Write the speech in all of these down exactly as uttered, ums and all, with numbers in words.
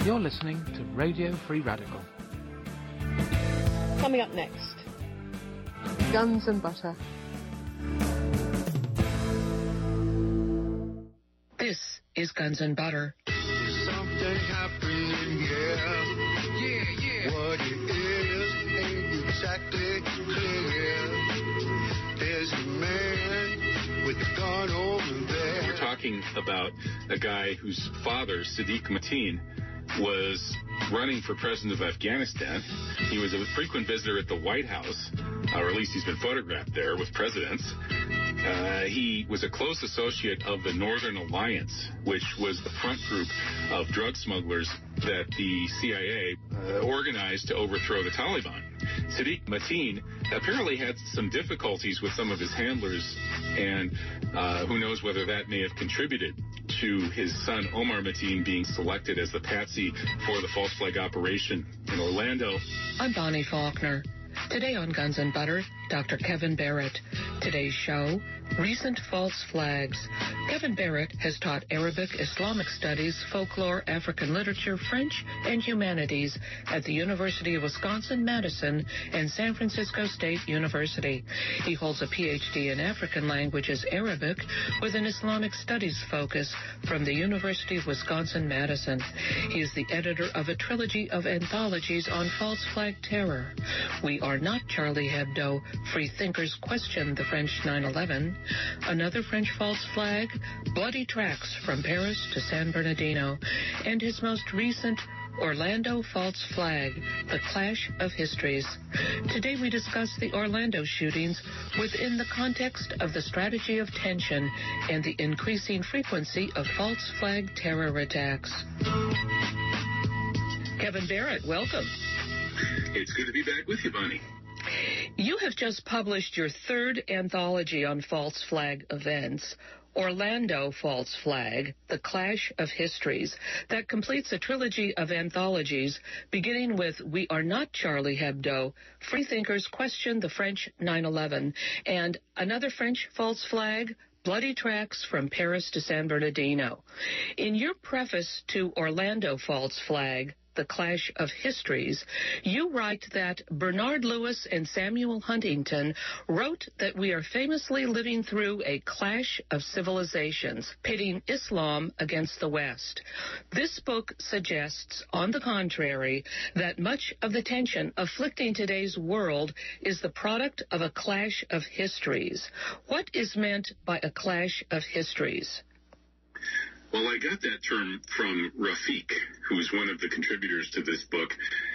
You're listening to Radio Free Radical. Coming up next, Guns and Butter. This is Guns and Butter. Something happening, yeah. Yeah, yeah. What it is ain't exactly clear. There's a man with a gun over there. We're talking about a guy whose father, Sadiq Mateen, was running for president of Afghanistan. He was a frequent visitor at the White House, or at least he's been photographed there with presidents. Uh, he was a close associate of the Northern Alliance, which was the front group of drug smugglers that the C I A uh, organized to overthrow the Taliban. Sadiq Mateen apparently had some difficulties with some of his handlers, and uh, who knows whether that may have contributed to his son Omar Mateen being selected as the patsy for the false flag operation in Orlando. I'm Bonnie Faulkner. Today on Guns and Butter, Doctor Kevin Barrett. Today's show, Recent False Flags. Kevin Barrett has taught Arabic, Islamic Studies, Folklore, African Literature, French, and Humanities at the University of Wisconsin-Madison and San Francisco State University. He holds a P H D in African Languages Arabic with an Islamic Studies focus from the University of Wisconsin-Madison. He is the editor of a trilogy of anthologies on false flag terror. We Are Not Charlie Hebdo, Free Thinkers Question the French nine eleven, Another French False Flag, Bloody Tracks from Paris to San Bernardino, and his most recent Orlando False Flag, The Clash of Histories. Today we discuss the Orlando shootings within the context of the strategy of tension and the increasing frequency of false flag terror attacks. Kevin Barrett, welcome. It's good to be back with you, Bonnie. You have just published your third anthology on false flag events, Orlando False Flag, The Clash of Histories, that completes a trilogy of anthologies beginning with We Are Not Charlie Hebdo, Freethinkers Question the French nine eleven, and Another French False Flag, Bloody Tracks from Paris to San Bernardino. In your preface to Orlando False Flag, The Clash of Histories, you write that Bernard Lewis and Samuel Huntington wrote that we are famously living through a clash of civilizations, pitting Islam against the West. This book suggests, on the contrary, that much of the tension afflicting today's world is the product of a clash of histories. What is meant by a clash of histories? Well, I got that term from Rafiq, who's one of the contributors to this book,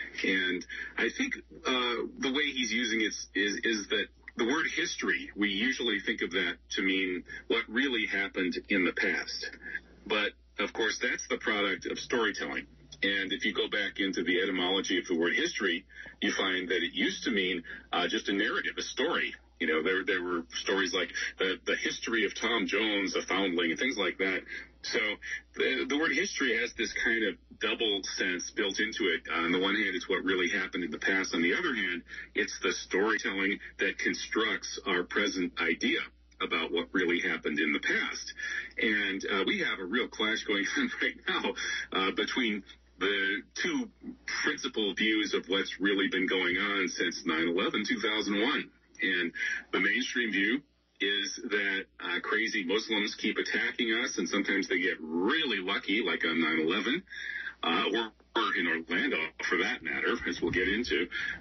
and I think uh, the way he's using it is, is that the word history, we usually think of that to mean what really happened in the past. But, of course, that's the product of storytelling. And if you go back into the etymology of the word history, you find that it used to mean uh, just a narrative, a story. You know, there there were stories like the, the history of Tom Jones, a foundling, and things like that. So the, the word history has this kind of double sense built into it. On the one hand, it's what really happened in the past. On the other hand, it's the storytelling that constructs our present idea about what really happened in the past. And uh, we have a real clash going on right now uh, between the two principal views of what's really been going on since nine eleven, two thousand one. And the mainstream view is that uh, crazy Muslims keep attacking us, and sometimes they get really lucky, like on nine eleven, uh, or, or in Orlando, for that matter, as we'll get into,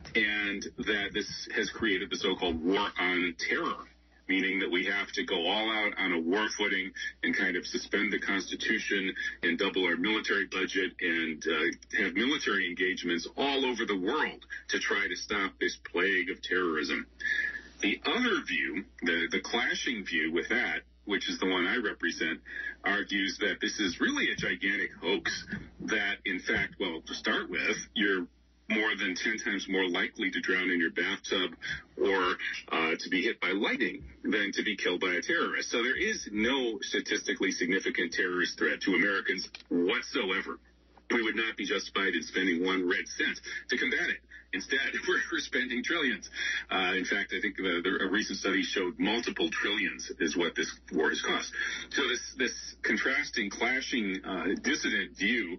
and that this has created the so-called war on terror, meaning that we have to go all out on a war footing and kind of suspend the Constitution and double our military budget and uh, have military engagements all over the world to try to stop this plague of terrorism. The other view, the, the clashing view with that, which is the one I represent, argues that this is really a gigantic hoax, that, in fact, well, to start with, you're more than ten times more likely to drown in your bathtub or uh, to be hit by lightning than to be killed by a terrorist. So there is no statistically significant terrorist threat to Americans whatsoever. We would not be justified in spending one red cent to combat it. Instead, we're, we're spending trillions. Uh, in fact, I think the, the, a recent study showed multiple trillions is what this war has cost. So this, this contrasting, clashing, uh, dissident view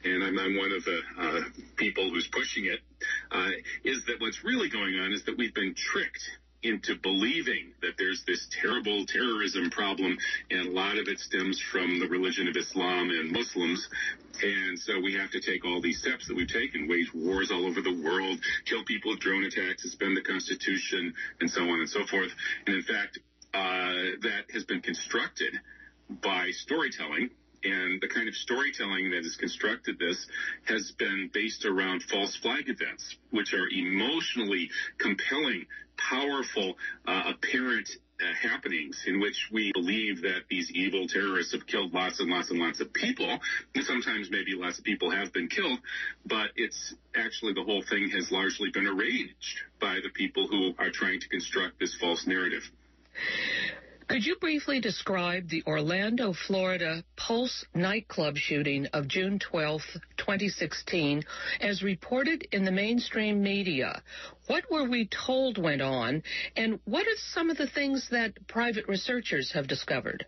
and I'm, I'm one of the uh, people who's pushing it, uh, is that what's really going on is that we've been tricked into believing that there's this terrible terrorism problem, and a lot of it stems from the religion of Islam and Muslims. And so we have to take all these steps that we've taken, wage wars all over the world, kill people with drone attacks, suspend the Constitution, and so on and so forth. And in fact, uh, that has been constructed by storytelling. And the kind of storytelling that has constructed this has been based around false flag events, which are emotionally compelling, powerful, uh, apparent uh, happenings in which we believe that these evil terrorists have killed lots and lots and lots of people. And sometimes maybe lots of people have been killed, but it's actually the whole thing has largely been arranged by the people who are trying to construct this false narrative. Could you briefly describe the Orlando, Florida Pulse nightclub shooting of June twelfth, twenty sixteen, as reported in the mainstream media? What were we told went on, and what are some of the things that private researchers have discovered?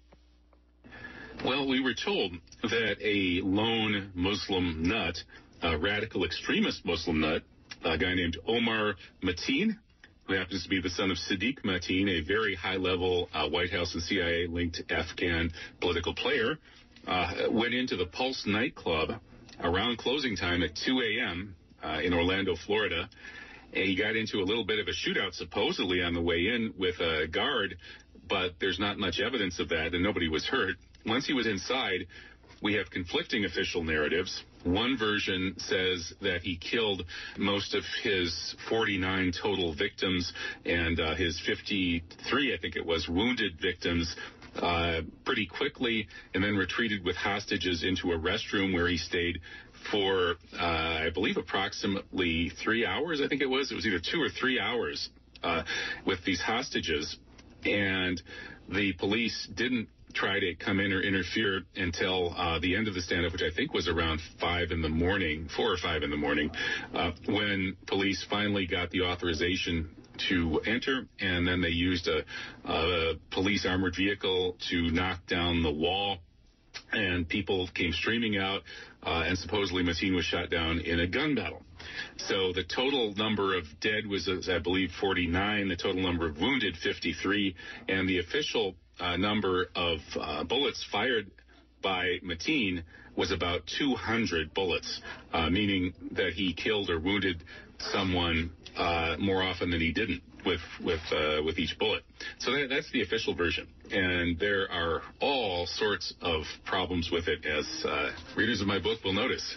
Well, we were told that a lone Muslim nut, a radical extremist Muslim nut, a guy named Omar Mateen, who happens to be the son of Sadiq Mateen, a very high-level uh, White House and C I A-linked Afghan political player, uh, went into the Pulse nightclub around closing time at two a.m. Uh, in Orlando, Florida. And he got into a little bit of a shootout, supposedly, on the way in with a guard, but there's not much evidence of that, and nobody was hurt. Once he was inside, we have conflicting official narratives. One version says that he killed most of his forty-nine total victims and uh, his fifty-three, I think it was, wounded victims uh, pretty quickly, and then retreated with hostages into a restroom where he stayed for, uh, I believe, approximately three hours, I think it was. It was either two or three hours uh, with these hostages. And the police didn't try to come in or interfere until uh, the end of the stand-up, which I think was around five in the morning, four or five in the morning, uh, when police finally got the authorization to enter, and then they used a, a police armored vehicle to knock down the wall, and people came streaming out, uh, and supposedly Mateen was shot down in a gun battle. So the total number of dead was, I believe, forty-nine, the total number of wounded, fifty-three, and the official uh, number of uh, bullets fired by Mateen was about two hundred bullets, uh, meaning that he killed or wounded someone uh, more often than he didn't with with uh, with each bullet. So that, that's the official version, and there are all sorts of problems with it, as uh, readers of my book will notice.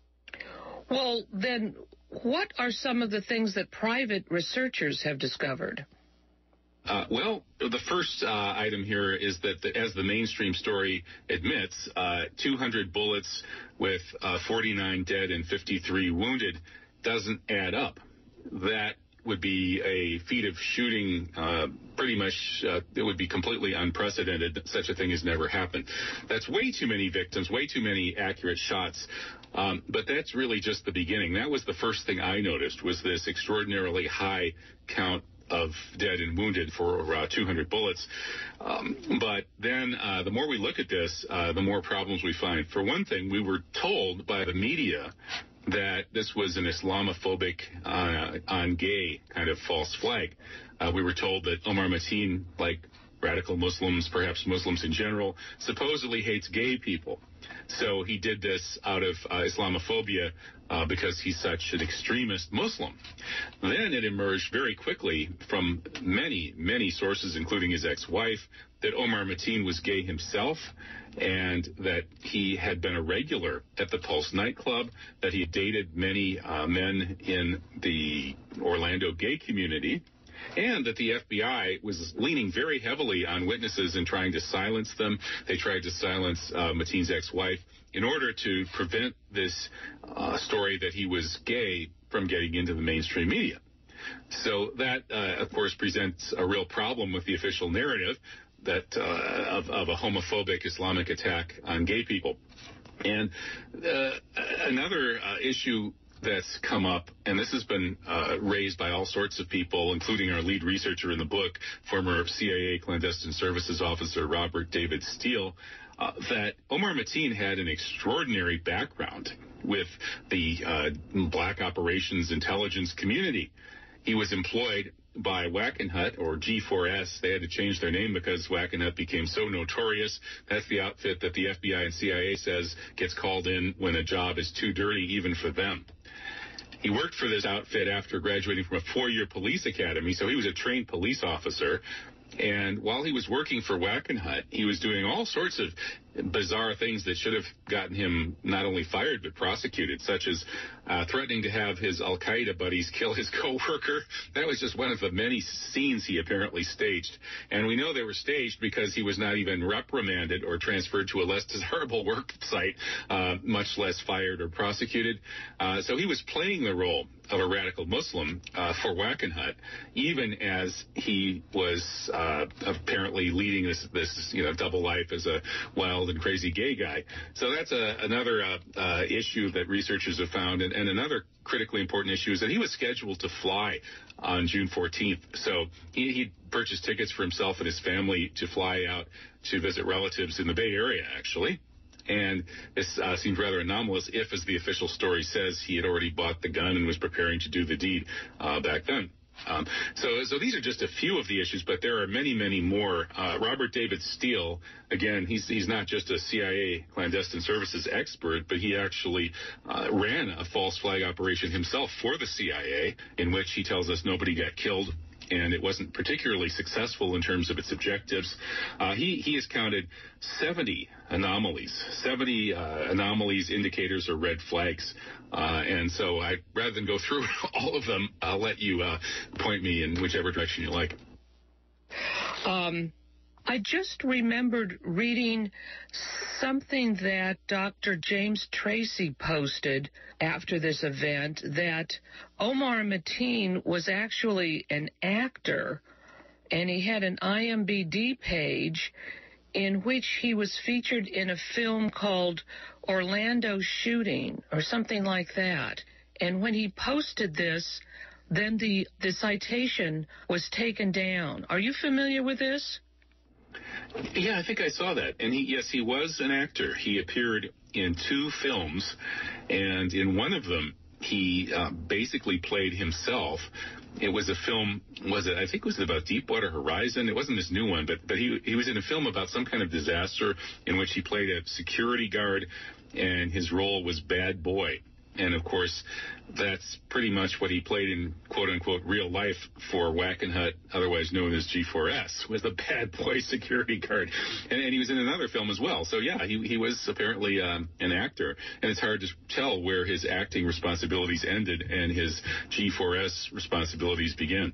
Well, then, what are some of the things that private researchers have discovered? Uh, well, the first uh, item here is that, the, as the mainstream story admits, uh, two hundred bullets with uh, forty-nine dead and fifty-three wounded doesn't add up. That would be a feat of shooting uh, pretty much, uh, it would be completely unprecedented. Such a thing has never happened. That's way too many victims, way too many accurate shots. Um, but that's really just the beginning. That was the first thing I noticed, was this extraordinarily high count of dead and wounded for uh, two hundred bullets. Um, but then uh, the more we look at this, uh, the more problems we find. For one thing, we were told by the media that this was an Islamophobic, uh, on gay kind of false flag. Uh, we were told that Omar Mateen, like radical Muslims, perhaps Muslims in general, supposedly hates gay people. So he did this out of uh, Islamophobia uh, because he's such an extremist Muslim. Then it emerged very quickly from many, many sources, including his ex-wife, that Omar Mateen was gay himself, and that he had been a regular at the Pulse nightclub, that he had dated many uh, men in the Orlando gay community, and that the F B I was leaning very heavily on witnesses and trying to silence them. They tried to silence uh, Mateen's ex-wife in order to prevent this uh, story that he was gay from getting into the mainstream media. So that, uh, of course, presents a real problem with the official narrative that uh, of, of a homophobic Islamic attack on gay people. And uh, another uh, issue that's come up, and this has been uh, raised by all sorts of people, including our lead researcher in the book, former C I A clandestine services officer Robert David Steele, uh, that Omar Mateen had an extraordinary background. with the uh, black operations intelligence community. He was employed by Wackenhut, or G four S. They had to change their name because Wackenhut became so notorious. That's the outfit that the F B I and C I A says gets called in when a job is too dirty even for them. He worked for this outfit after graduating from a four-year police academy, so he was a trained police officer. And while he was working for Wackenhut, he was doing all sorts of bizarre things that should have gotten him not only fired but prosecuted, such as uh, threatening to have his Al-Qaeda buddies kill his co-worker. That was just one of the many scenes he apparently staged. And we know they were staged because he was not even reprimanded or transferred to a less desirable work site, uh, much less fired or prosecuted. Uh, so he was playing the role of a radical Muslim uh, for Wackenhut, even as he was uh, apparently leading this, this, you know, double life as a wild and crazy gay guy. So that's a, another uh, uh, issue that researchers have found. And, and another critically important issue is that he was scheduled to fly on June fourteenth. So he, he purchased tickets for himself and his family to fly out to visit relatives in the Bay Area, actually. And this uh, seemed rather anomalous if, as the official story says, he had already bought the gun and was preparing to do the deed uh, back then. Um, so, so these are just a few of the issues, but there are many, many more. Uh, Robert David Steele, again, he's he's not just a C I A clandestine services expert, but he actually uh, ran a false flag operation himself for the C I A, in which he tells us nobody got killed, and it wasn't particularly successful in terms of its objectives. Uh, he, he has counted seventy anomalies, seventy uh, anomalies, indicators, or red flags. Uh, and so I, rather than go through all of them, I'll let you uh, point me in whichever direction you like. Um, I just remembered reading something that Doctor James Tracy posted after this event, that Omar Mateen was actually an actor, and he had an I M D B page in which he was featured in a film called Orlando Shooting or something like that. And when he posted this, then the, the citation was taken down. Are you familiar with this? Yeah, I think I saw that. And he, yes, he was an actor. He appeared in two films, and in one of them, he uh, basically played himself. It was a film, was it, I think it was about Deepwater Horizon. It wasn't this new one, but, but he, he was in a film about some kind of disaster in which he played a security guard, and his role was bad boy. And, of course, that's pretty much what he played in, quote-unquote, real life for Wackenhut, otherwise known as G four S, was the bad boy security guard. And, and he was in another film as well. So, yeah, he, he was apparently um, an actor. And it's hard to tell where his acting responsibilities ended and his G four S responsibilities began.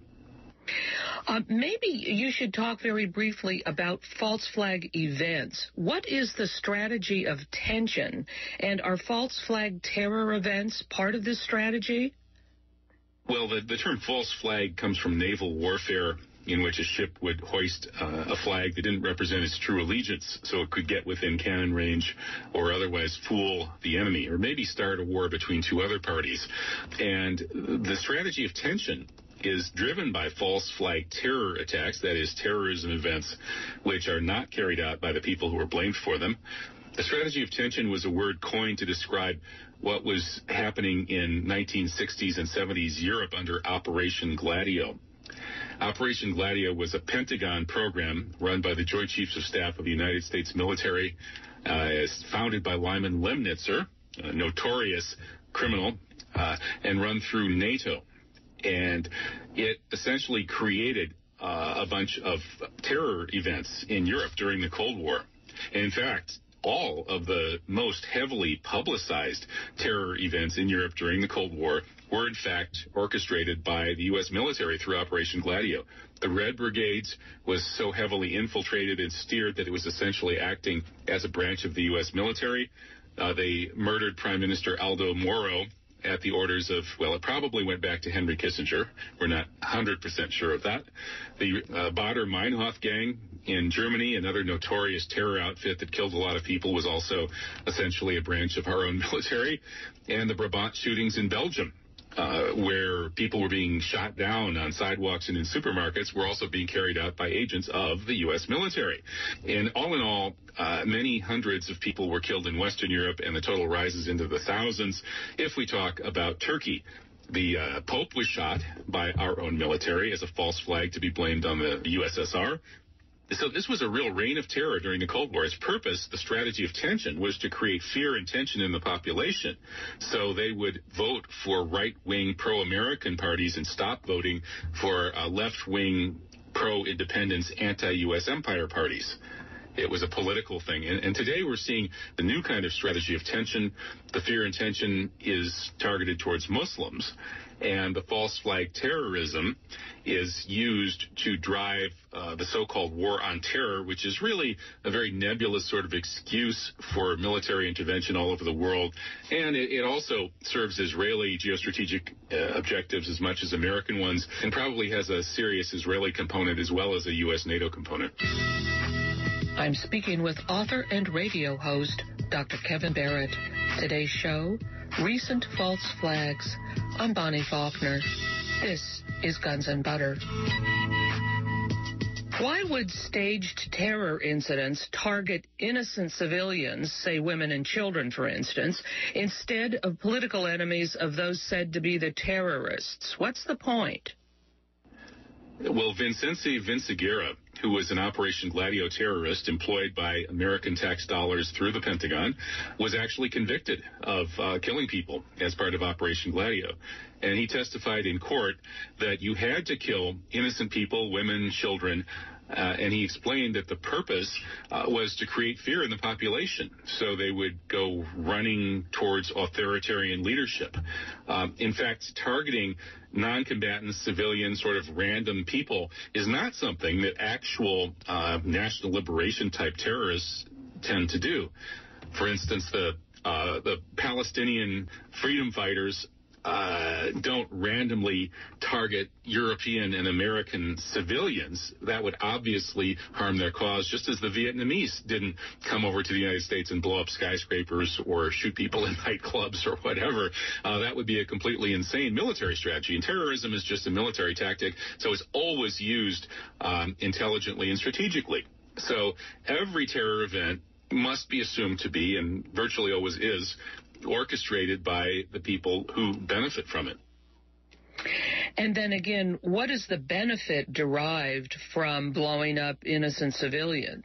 Uh, maybe you should talk very briefly about false flag events. What is the strategy of tension, and are false flag terror events part of this strategy? Well, the, the term false flag comes from naval warfare, in which a ship would hoist uh, a flag that didn't represent its true allegiance, so it could get within cannon range or otherwise fool the enemy, or maybe start a war between two other parties. And the strategy of tension is driven by false flag terror attacks, that is, terrorism events, which are not carried out by the people who are blamed for them. The strategy of tension was a word coined to describe what was happening in nineteen sixties and seventies Europe under Operation Gladio. Operation Gladio was a Pentagon program run by the Joint Chiefs of Staff of the United States military, uh, as founded by Lyman Lemnitzer, a notorious criminal, uh, and run through NATO. And it essentially created uh, a bunch of terror events in Europe during the Cold War. And in fact, all of the most heavily publicized terror events in Europe during the Cold War were, in fact, orchestrated by the U S military through Operation Gladio. The Red Brigades was so heavily infiltrated and steered that it was essentially acting as a branch of the U S military. Uh, they murdered Prime Minister Aldo Moro at the orders of, well, it probably went back to Henry Kissinger. We're not one hundred percent sure of that. The uh, Baader-Meinhof gang in Germany, another notorious terror outfit that killed a lot of people, was also essentially a branch of our own military. And the Brabant shootings in Belgium uh, where people were being shot down on sidewalks and in supermarkets were also being carried out by agents of the U S military. And all in all, uh, many hundreds of people were killed in Western Europe, and the total rises into the thousands if we talk about Turkey. The uh, Pope was shot by our own military as a false flag to be blamed on the U S S R. So this was a real reign of terror during the Cold War. Its purpose, the strategy of tension, was to create fear and tension in the population. So they would vote for right-wing pro-American parties and stop voting for uh, left-wing pro-independence anti-U S empire parties. It was a political thing. And, and today we're seeing the new kind of strategy of tension. The fear and tension is targeted towards Muslims. And the false flag terrorism is used to drive uh, the so-called war on terror, which is really a very nebulous sort of excuse for military intervention all over the world. And it, it also serves Israeli geostrategic uh, objectives as much as American ones, and probably has a serious Israeli component as well as a U S NATO component. I'm speaking with author and radio host Doctor Kevin Barrett. Today's show, Recent False Flags. I'm Bonnie Faulkner. This is Guns and Butter. Why would staged terror incidents target innocent civilians, say women and children, for instance, instead of political enemies of those said to be the terrorists? What's the point? Well, Vincenzi Vinciguerra, who was an Operation Gladio terrorist employed by American tax dollars through the Pentagon, was actually convicted of uh, killing people as part of Operation Gladio. And he testified in court that you had to kill innocent people, women, children, Uh, and he explained that the purpose uh, was to create fear in the population, so they would go running towards authoritarian leadership. Um, in fact, targeting non-combatant civilian sort of random people is not something that actual uh, national liberation type terrorists tend to do. For instance, the uh, the Palestinian freedom fighters Uh, don't randomly target European and American civilians. That would obviously harm their cause, just as the Vietnamese didn't come over to the United States and blow up skyscrapers or shoot people in nightclubs or whatever. Uh, that would be a completely insane military strategy. And terrorism is just a military tactic, so it's always used um, intelligently and strategically. So every terror event must be assumed to be, and virtually always is, orchestrated by the people who benefit from it. And then again, what is the benefit derived from blowing up innocent civilians?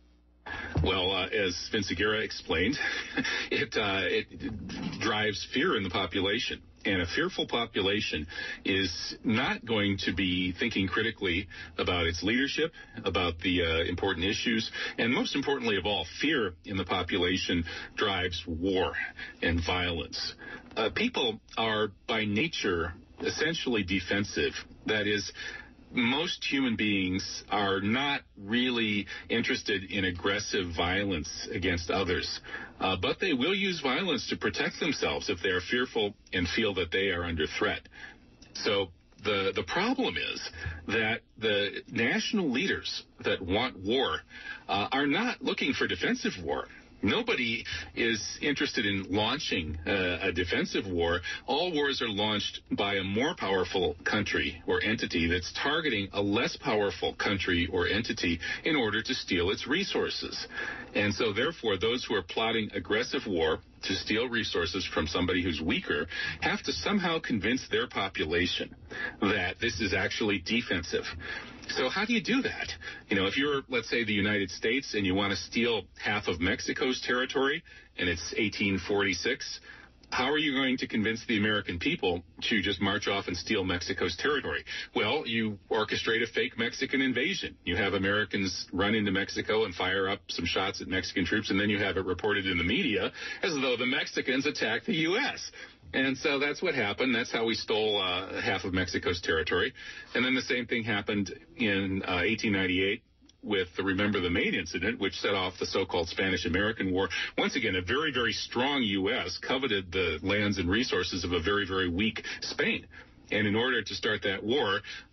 Well, uh, as Vinciguerra explained, it, uh, it drives fear in the population. And a fearful population is not going to be thinking critically about its leadership, about the uh, important issues, and most importantly of all, fear in the population drives war and violence. Uh, people are by nature essentially defensive. That is, most human beings are not really interested in aggressive violence against others, uh, but they will use violence to protect themselves if they are fearful and feel that they are under threat. So the the problem is that the national leaders that want war uh, are not looking for defensive war. Nobody is interested in launching uh, a defensive war. All wars are launched by a more powerful country or entity that's targeting a less powerful country or entity in order to steal its resources. And so, therefore, those who are plotting aggressive war to steal resources from somebody who's weaker have to somehow convince their population that this is actually defensive. So how do you do that? You know, if you're, let's say, the United States and you want to steal half of Mexico's territory and it's eighteen forty-six, how are you going to convince the American people to just march off and steal Mexico's territory? Well, you orchestrate a fake Mexican invasion. You have Americans run into Mexico and fire up some shots at Mexican troops, and then you have it reported in the media as though the Mexicans attacked the U S And so that's what happened. That's how we stole uh, half of Mexico's territory. And then the same thing happened in uh, eighteen ninety-eight with the Remember the Maid incident, which set off the so-called Spanish-American War. Once again, a very, very strong U S coveted the lands and resources of a very, very weak Spain. And in order to start that war,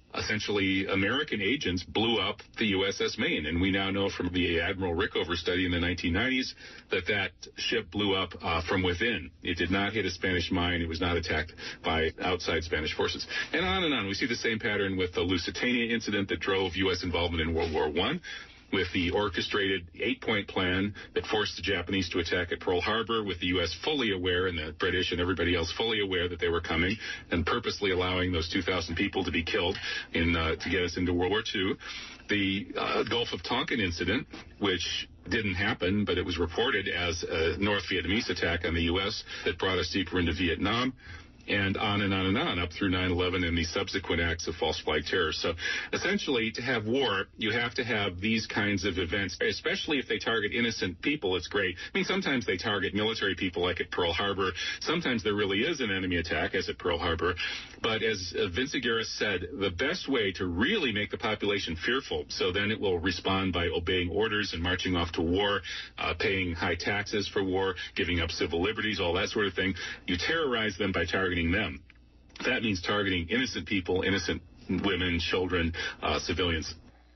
essentially American agents blew up the U S S Maine. And we now know from the Admiral Rickover study in the nineteen nineties that that ship blew up uh, from within. It did not hit a Spanish mine. It was not attacked by outside Spanish forces. And on and on. We see the same pattern with the Lusitania incident that drove U S involvement in World War One. With the orchestrated eight-point plan that forced the Japanese to attack at Pearl Harbor, with the U S fully aware and the British and everybody else fully aware that they were coming, and purposely allowing those two thousand people to be killed in uh, to get us into World War Two. The uh, Gulf of Tonkin incident, which didn't happen, but it was reported as a North Vietnamese attack on the U S that brought us deeper into Vietnam. And on and on and on, up through nine eleven and the subsequent acts of false flag terror. So essentially, to have war, you have to have these kinds of events, especially if they target innocent people. It's great. I mean, sometimes they target military people, like at Pearl Harbor. Sometimes there really is an enemy attack, as at Pearl Harbor. But as uh, Vince Aguirre said, the best way to really make the population fearful, so then it will respond by obeying orders and marching off to war, uh, paying high taxes for war, giving up civil liberties, all that sort of thing. You terrorize them by targeting them. That means targeting innocent people, innocent women, children, uh, civilians.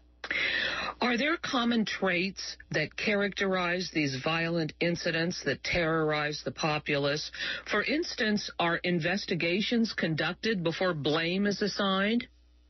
Are there common traits that characterize these violent incidents that terrorize the populace? For instance, are investigations conducted before blame is assigned?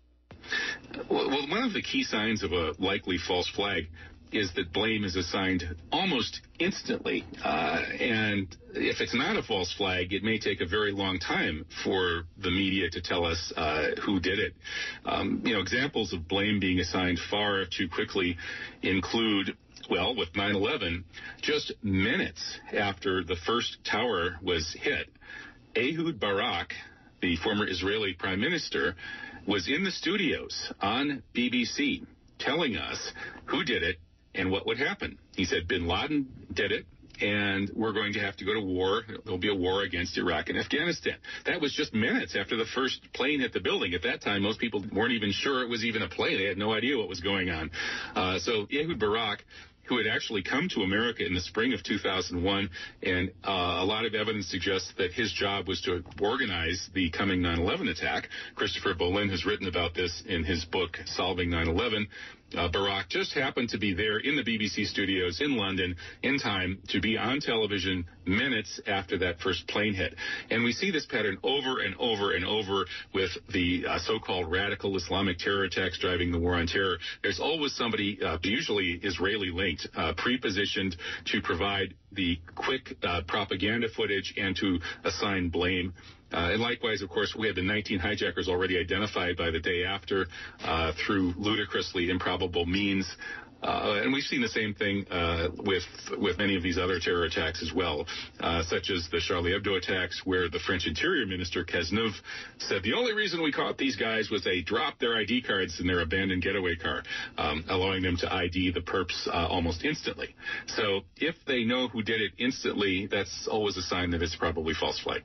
Well, one of the key signs of a likely false flag is that blame is assigned almost instantly. Uh, and if it's not a false flag, it may take a very long time for the media to tell us uh, who did it. Um, you know, examples of blame being assigned far too quickly include, well, with nine eleven, just minutes after the first tower was hit, Ehud Barak, the former Israeli prime minister, was in the studios on B B C telling us who did it and what would happen. He said bin Laden did it, and we're going to have to go to war. There'll be a war against Iraq and Afghanistan. That was just minutes after the first plane hit the building. At that time, most people weren't even sure it was even a plane. They had no idea what was going on. Uh, so Ehud Barak, who had actually come to America in the spring of two thousand one, and uh, a lot of evidence suggests that his job was to organize the coming nine eleven attack. Christopher Bolin has written about this in his book, Solving nine eleven. Uh, Barak just happened to be there in the B B C studios in London in time to be on television minutes after that first plane hit. And we see this pattern over and over and over with the uh, so-called radical Islamic terror attacks driving the war on terror. There's always somebody, uh, usually Israeli-linked, uh, pre-positioned to provide the quick uh, propaganda footage and to assign blame. Uh, and likewise, of course, we had the nineteen hijackers already identified by the day after uh, through ludicrously improbable means. Uh, and we've seen the same thing uh, with with many of these other terror attacks as well, uh, such as the Charlie Hebdo attacks, where the French Interior Minister, Cazeneuve, said the only reason we caught these guys was they dropped their I D cards in their abandoned getaway car, um, allowing them to I D the perps uh, almost instantly. So if they know who did it instantly, that's always a sign that it's probably false flag.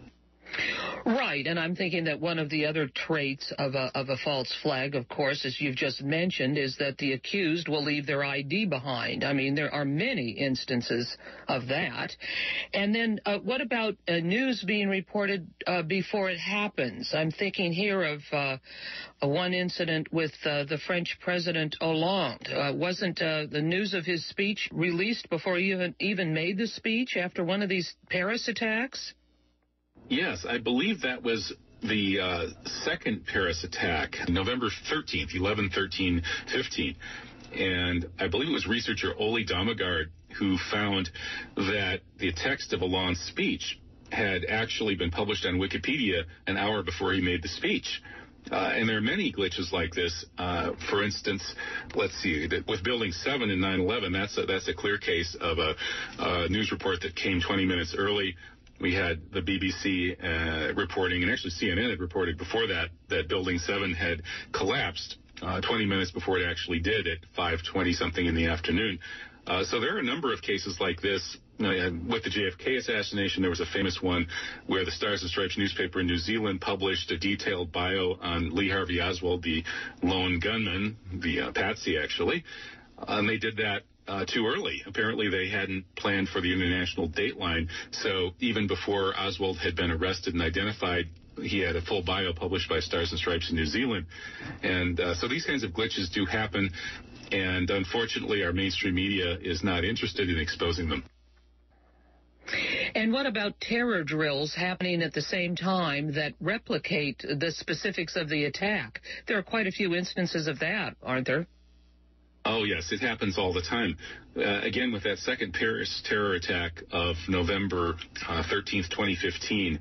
Right, and I'm thinking that one of the other traits of a, of a false flag, of course, as you've just mentioned, is that the accused will leave their I D behind. I mean, there are many instances of that. And then uh, what about uh, news being reported uh, before it happens? I'm thinking here of uh, one incident with uh, the French President Hollande. Uh, wasn't uh, the news of his speech released before he even, even made the speech after one of these Paris attacks? Yes, I believe that was the uh, second Paris attack, November thirteenth, eleven thirteen fifteen. And I believe it was researcher Oli Damagard who found that the text of Hollande's speech had actually been published on Wikipedia an hour before he made the speech. Uh, and there are many glitches like this. Uh, for instance, let's see, that with Building seven in nine eleven, that's a, that's a clear case of a, a news report that came twenty minutes early. We had the B B C uh, reporting, and actually C N N had reported before that, that Building seven had collapsed uh, twenty minutes before it actually did at five twenty something in the afternoon. Uh, so there are a number of cases like this. Uh, with the J F K assassination, there was a famous one where the Stars and Stripes newspaper in New Zealand published a detailed bio on Lee Harvey Oswald, the lone gunman, the uh, patsy actually. Uh, and they did that Uh, too early. Apparently they hadn't planned for the international dateline. So even before Oswald had been arrested and identified, he had a full bio published by Stars and Stripes in New Zealand. And uh, so these kinds of glitches do happen, and unfortunately our mainstream media is not interested in exposing them. And what about terror drills happening at the same time that replicate the specifics of the attack? There are quite a few instances of that, aren't there? Oh, yes, it happens all the time. Uh, again, with that second Paris terror attack of November uh, thirteenth, twenty fifteen,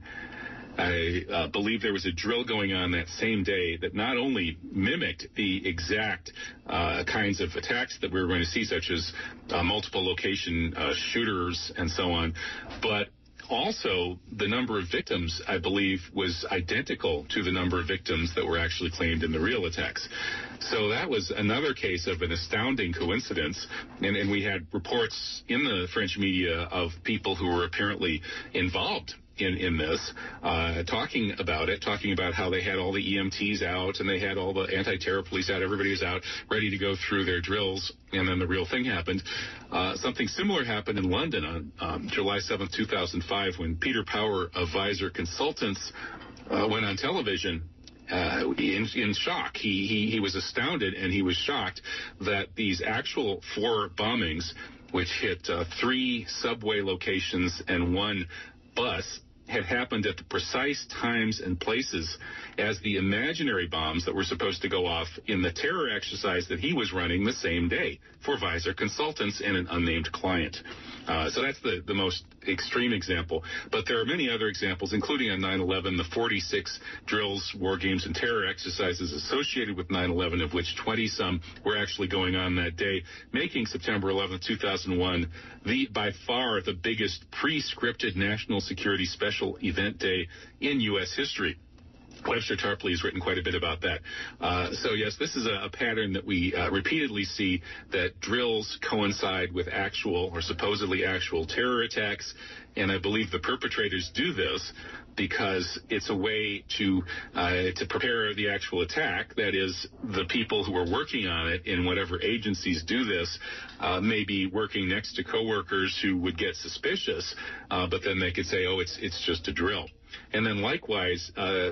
I uh, believe there was a drill going on that same day that not only mimicked the exact uh, kinds of attacks that we were going to see, such as uh, multiple location uh, shooters and so on, but also the number of victims, I believe, was identical to the number of victims that were actually claimed in the real attacks. So that was another case of an astounding coincidence. And, and we had reports in the French media of people who were apparently involved in, in this, uh, talking about it, talking about how they had all the E M Ts out and they had all the anti-terror police out. Everybody was out ready to go through their drills. And then the real thing happened. Uh, something similar happened in London on um, July seventh, two thousand five, when Peter Power of Visor Consultants uh, went on television Uh, in, in shock. He, he he was astounded and he was shocked that these actual four bombings, which hit uh, three subway locations and one bus, had happened at the precise times and places as the imaginary bombs that were supposed to go off in the terror exercise that he was running the same day for Visor Consultants and an unnamed client. Uh, so that's the, the most extreme example. But there are many other examples, including on nine eleven, the forty-six drills, war games, and terror exercises associated with nine eleven, of which twenty-some were actually going on that day, making September eleventh, two thousand one the by far the biggest pre-scripted national security special event day in U S history. Webster Tarpley has written quite a bit about that. Uh, so, yes, this is a, a pattern that we uh, repeatedly see, that drills coincide with actual or supposedly actual terror attacks. And I believe the perpetrators do this because it's a way to uh, to prepare the actual attack. That is, the people who are working on it in whatever agencies do this uh, may be working next to coworkers who would get suspicious, uh, but then they could say, oh, it's it's just a drill. And then likewise, uh,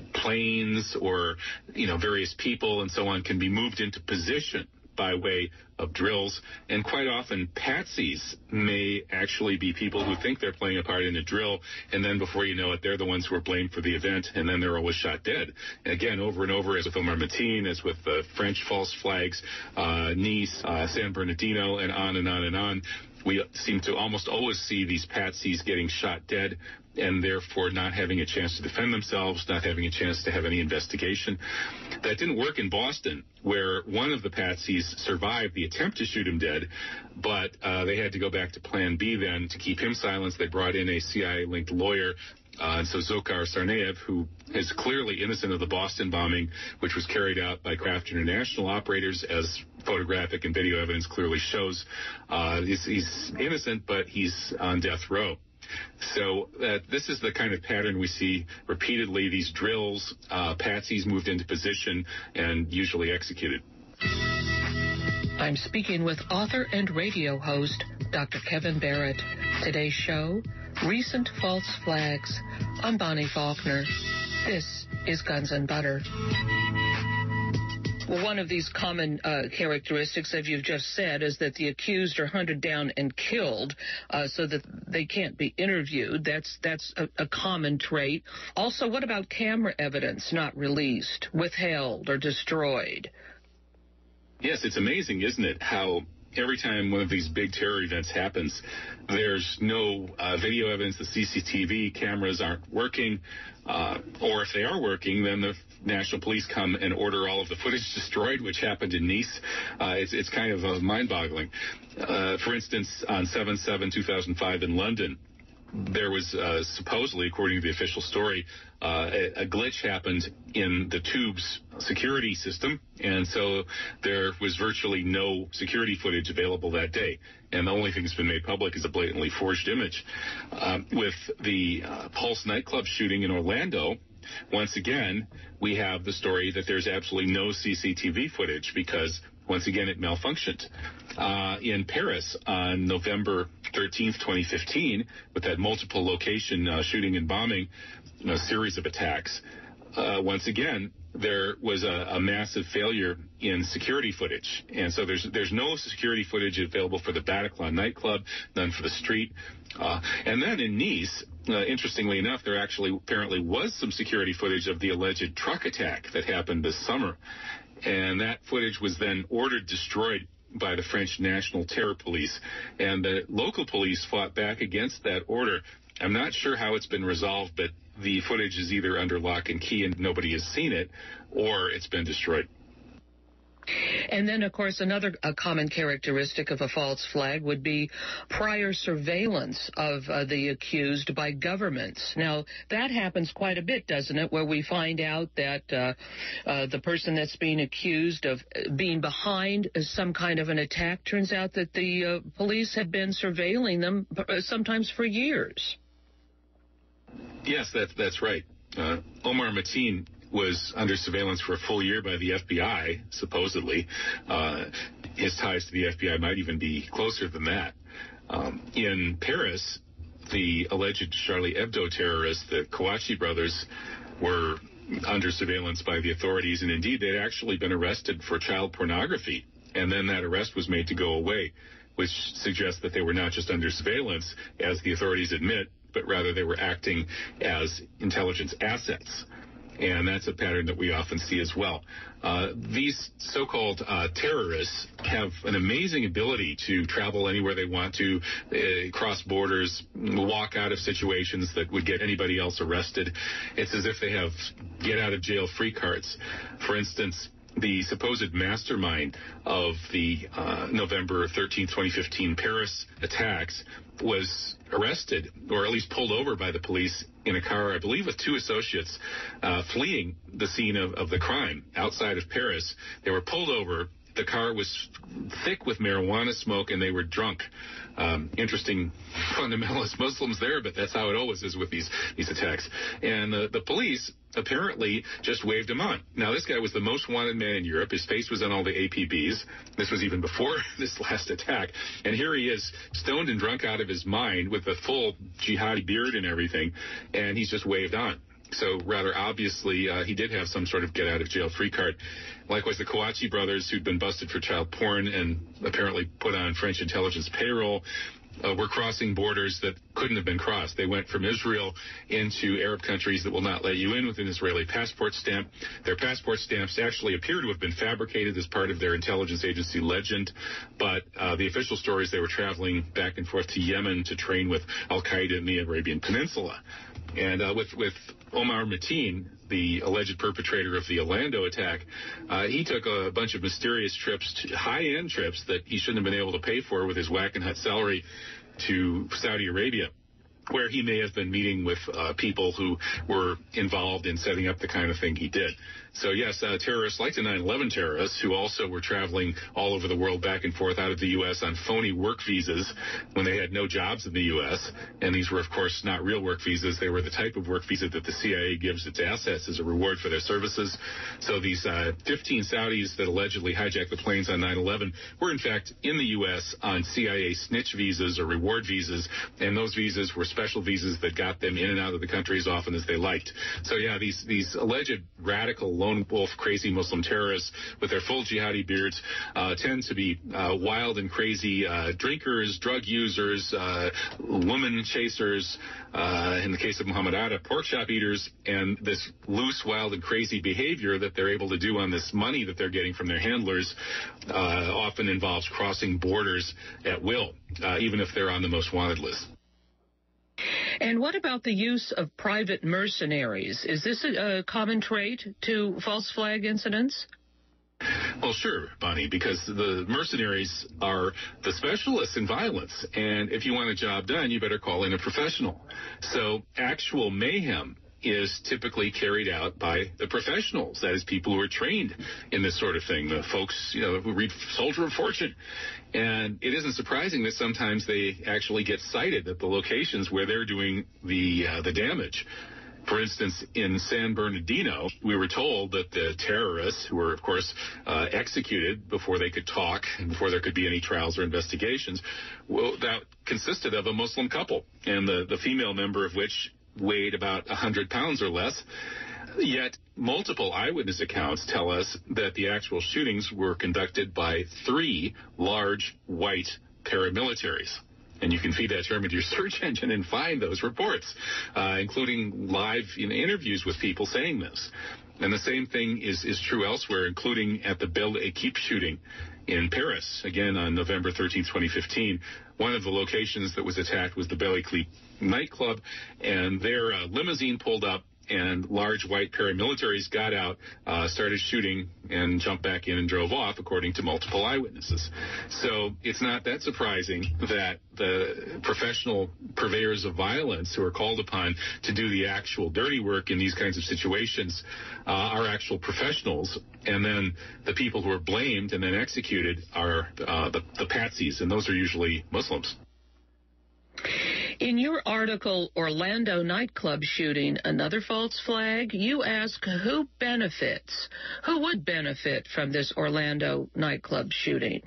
planes or, you know, various people and so on can be moved into position by way of drills. And quite often, patsies may actually be people who think they're playing a part in a drill, and then before you know it, they're the ones who are blamed for the event, and then they're always shot dead. And again, over and over, as with Omar Mateen, as with the French false flags, uh, Nice, uh, San Bernardino, and on and on and on, we seem to almost always see these patsies getting shot dead and therefore not having a chance to defend themselves, not having a chance to have any investigation. That didn't work in Boston, where one of the patsies survived the attempt to shoot him dead, but uh, they had to go back to Plan B then to keep him silenced. They brought in a C I A-linked lawyer. Uh, and so Dzhokhar Tsarnaev, who is clearly innocent of the Boston bombing, which was carried out by Kraft International operators, as photographic and video evidence clearly shows, uh, he's, he's innocent, but he's on death row. So uh, this is the kind of pattern we see repeatedly, these drills, uh, patsies moved into position and usually executed. I'm speaking with author and radio host Doctor Kevin Barrett. Today's show, Recent False Flags. I'm Bonnie Faulkner. This is Guns and Butter. Well, one of these common uh, characteristics, as you've just said, is that the accused are hunted down and killed uh, so that they can't be interviewed. That's that's a, a common trait. Also, what about camera evidence not released, withheld, or destroyed? Yes, it's amazing, isn't it, how every time one of these big terror events happens, there's no uh, video evidence. The C C T V cameras aren't working, uh, or if they are working, then the National Police come and order all of the footage destroyed, which happened in Nice. Uh, it's, it's kind of uh, mind-boggling. Uh, for instance, on seven seven two thousand five in London, there was uh, supposedly, according to the official story, uh, a, a glitch happened in the Tube's security system, and so there was virtually no security footage available that day. And the only thing that's been made public is a blatantly forged image. Um, with the uh, Pulse nightclub shooting in Orlando, once again, we have the story that there's absolutely no C C T V footage because once again, it malfunctioned. Uh, in Paris on November thirteenth, twenty fifteen, with that multiple location uh, shooting and bombing, you know, series of attacks, uh, once again, there was a, a massive failure in security footage. And so there's there's no security footage available for the Bataclan nightclub, none for the street. Uh, and then in Nice, uh, interestingly enough, there actually apparently was some security footage of the alleged truck attack that happened this summer. And that footage was then ordered destroyed by the French National Terror Police. And the local police fought back against that order. I'm not sure how it's been resolved, but the footage is either under lock and key and nobody has seen it, or it's been destroyed. And then, of course, another a common characteristic of a false flag would be prior surveillance of uh, the accused by governments. Now, that happens quite a bit, doesn't it, where we find out that uh, uh, the person that's being accused of being behind some kind of an attack turns out that the uh, police have been surveilling them sometimes for years. Yes, that's, that's right. Uh, Omar Mateen was under surveillance for a full year by the F B I, supposedly. Uh, his ties to the F B I might even be closer than that. Um, in Paris, the alleged Charlie Hebdo terrorists, the Kouachi brothers, were under surveillance by the authorities, and indeed they'd actually been arrested for child pornography, and then that arrest was made to go away, which suggests that they were not just under surveillance, as the authorities admit, but rather they were acting as intelligence assets. And that's a pattern that we often see as well. Uh, these so-called uh, terrorists have an amazing ability to travel anywhere they want to, uh, cross borders, walk out of situations that would get anybody else arrested. It's as if they have get-out-of-jail-free cards. For instance, the supposed mastermind of the uh, November thirteenth, twenty fifteen Paris attacks was arrested, or at least pulled over by the police in a car, I believe, with two associates uh, fleeing the scene of, of the crime outside of Paris. They were pulled over. The car was thick with marijuana smoke, and they were drunk. Um, interesting fundamentalist Muslims there, but that's how it always is with these these attacks. And uh, the police apparently just waved him on. Now, this guy was the most wanted man in Europe. His face was on all the A P Bs. This was even before this last attack. And here he is, stoned and drunk out of his mind with a full jihadi beard and everything, and he's just waved on. So rather obviously, uh, he did have some sort of get-out-of-jail-free card. Likewise, the Kouachi brothers, who'd been busted for child porn and apparently put on French intelligence payroll, uh, were crossing borders that couldn't have been crossed. They went from Israel into Arab countries that will not let you in with an Israeli passport stamp. Their passport stamps actually appear to have been fabricated as part of their intelligence agency legend, but uh, the official story is they were traveling back and forth to Yemen to train with al-Qaeda in the Arabian Peninsula. And uh, with, with Omar Mateen, the alleged perpetrator of the Orlando attack, uh, he took a bunch of mysterious trips, to, high-end trips that he shouldn't have been able to pay for with his whack-and-hut salary to Saudi Arabia, where he may have been meeting with uh, people who were involved in setting up the kind of thing he did. So, yes, uh, terrorists like the nine eleven terrorists, who also were traveling all over the world back and forth out of the U S on phony work visas when they had no jobs in the U S, and these were, of course, not real work visas. They were the type of work visa that the C I A gives its assets as a reward for their services. So these uh, fifteen Saudis that allegedly hijacked the planes on nine eleven were, in fact, in the U S on C I A snitch visas or reward visas, and those visas were special visas that got them in and out of the country as often as they liked. So, yeah, these, these alleged radical lone wolf crazy Muslim terrorists with their full jihadi beards uh, tend to be uh, wild and crazy uh, drinkers, drug users, uh, woman chasers, uh, in the case of Muhammad Atta, pork chop eaters, and this loose, wild, and crazy behavior that they're able to do on this money that they're getting from their handlers uh, often involves crossing borders at will, uh, even if they're on the most wanted list. And what about the use of private mercenaries? Is this a, a common trait to false flag incidents? Well, sure, Bonnie, because the mercenaries are the specialists in violence. And if you want a job done, you better call in a professional. So actual mayhem is typically carried out by the professionals, that is, people who are trained in this sort of thing, the folks, you know, who read Soldier of Fortune. And it isn't surprising that sometimes they actually get cited at the locations where they're doing the uh, the damage. For instance, in San Bernardino, we were told that the terrorists, who were, of course, uh, executed before they could talk and before there could be any trials or investigations, well, that consisted of a Muslim couple, and the, the female member of which weighed about one hundred pounds or less. Yet multiple eyewitness accounts tell us that the actual shootings were conducted by three large white paramilitaries. And you can feed that term into your search engine and find those reports, uh, including live you know, interviews with people saying this. And the same thing is, is true elsewhere, including at the Belle Equipe shooting in Paris, again on November thirteenth, twenty fifteen. One of the locations that was attacked was the Belle Equipe nightclub, and their uh, limousine pulled up, and large white paramilitaries got out, uh, started shooting, and jumped back in and drove off, according to multiple eyewitnesses. So it's not that surprising that the professional purveyors of violence who are called upon to do the actual dirty work in these kinds of situations uh, are actual professionals, and then the people who are blamed and then executed are uh, the, the patsies, and those are usually Muslims. In your article, Orlando Nightclub Shooting, Another False Flag, you ask who benefits, who would benefit from this Orlando nightclub shooting?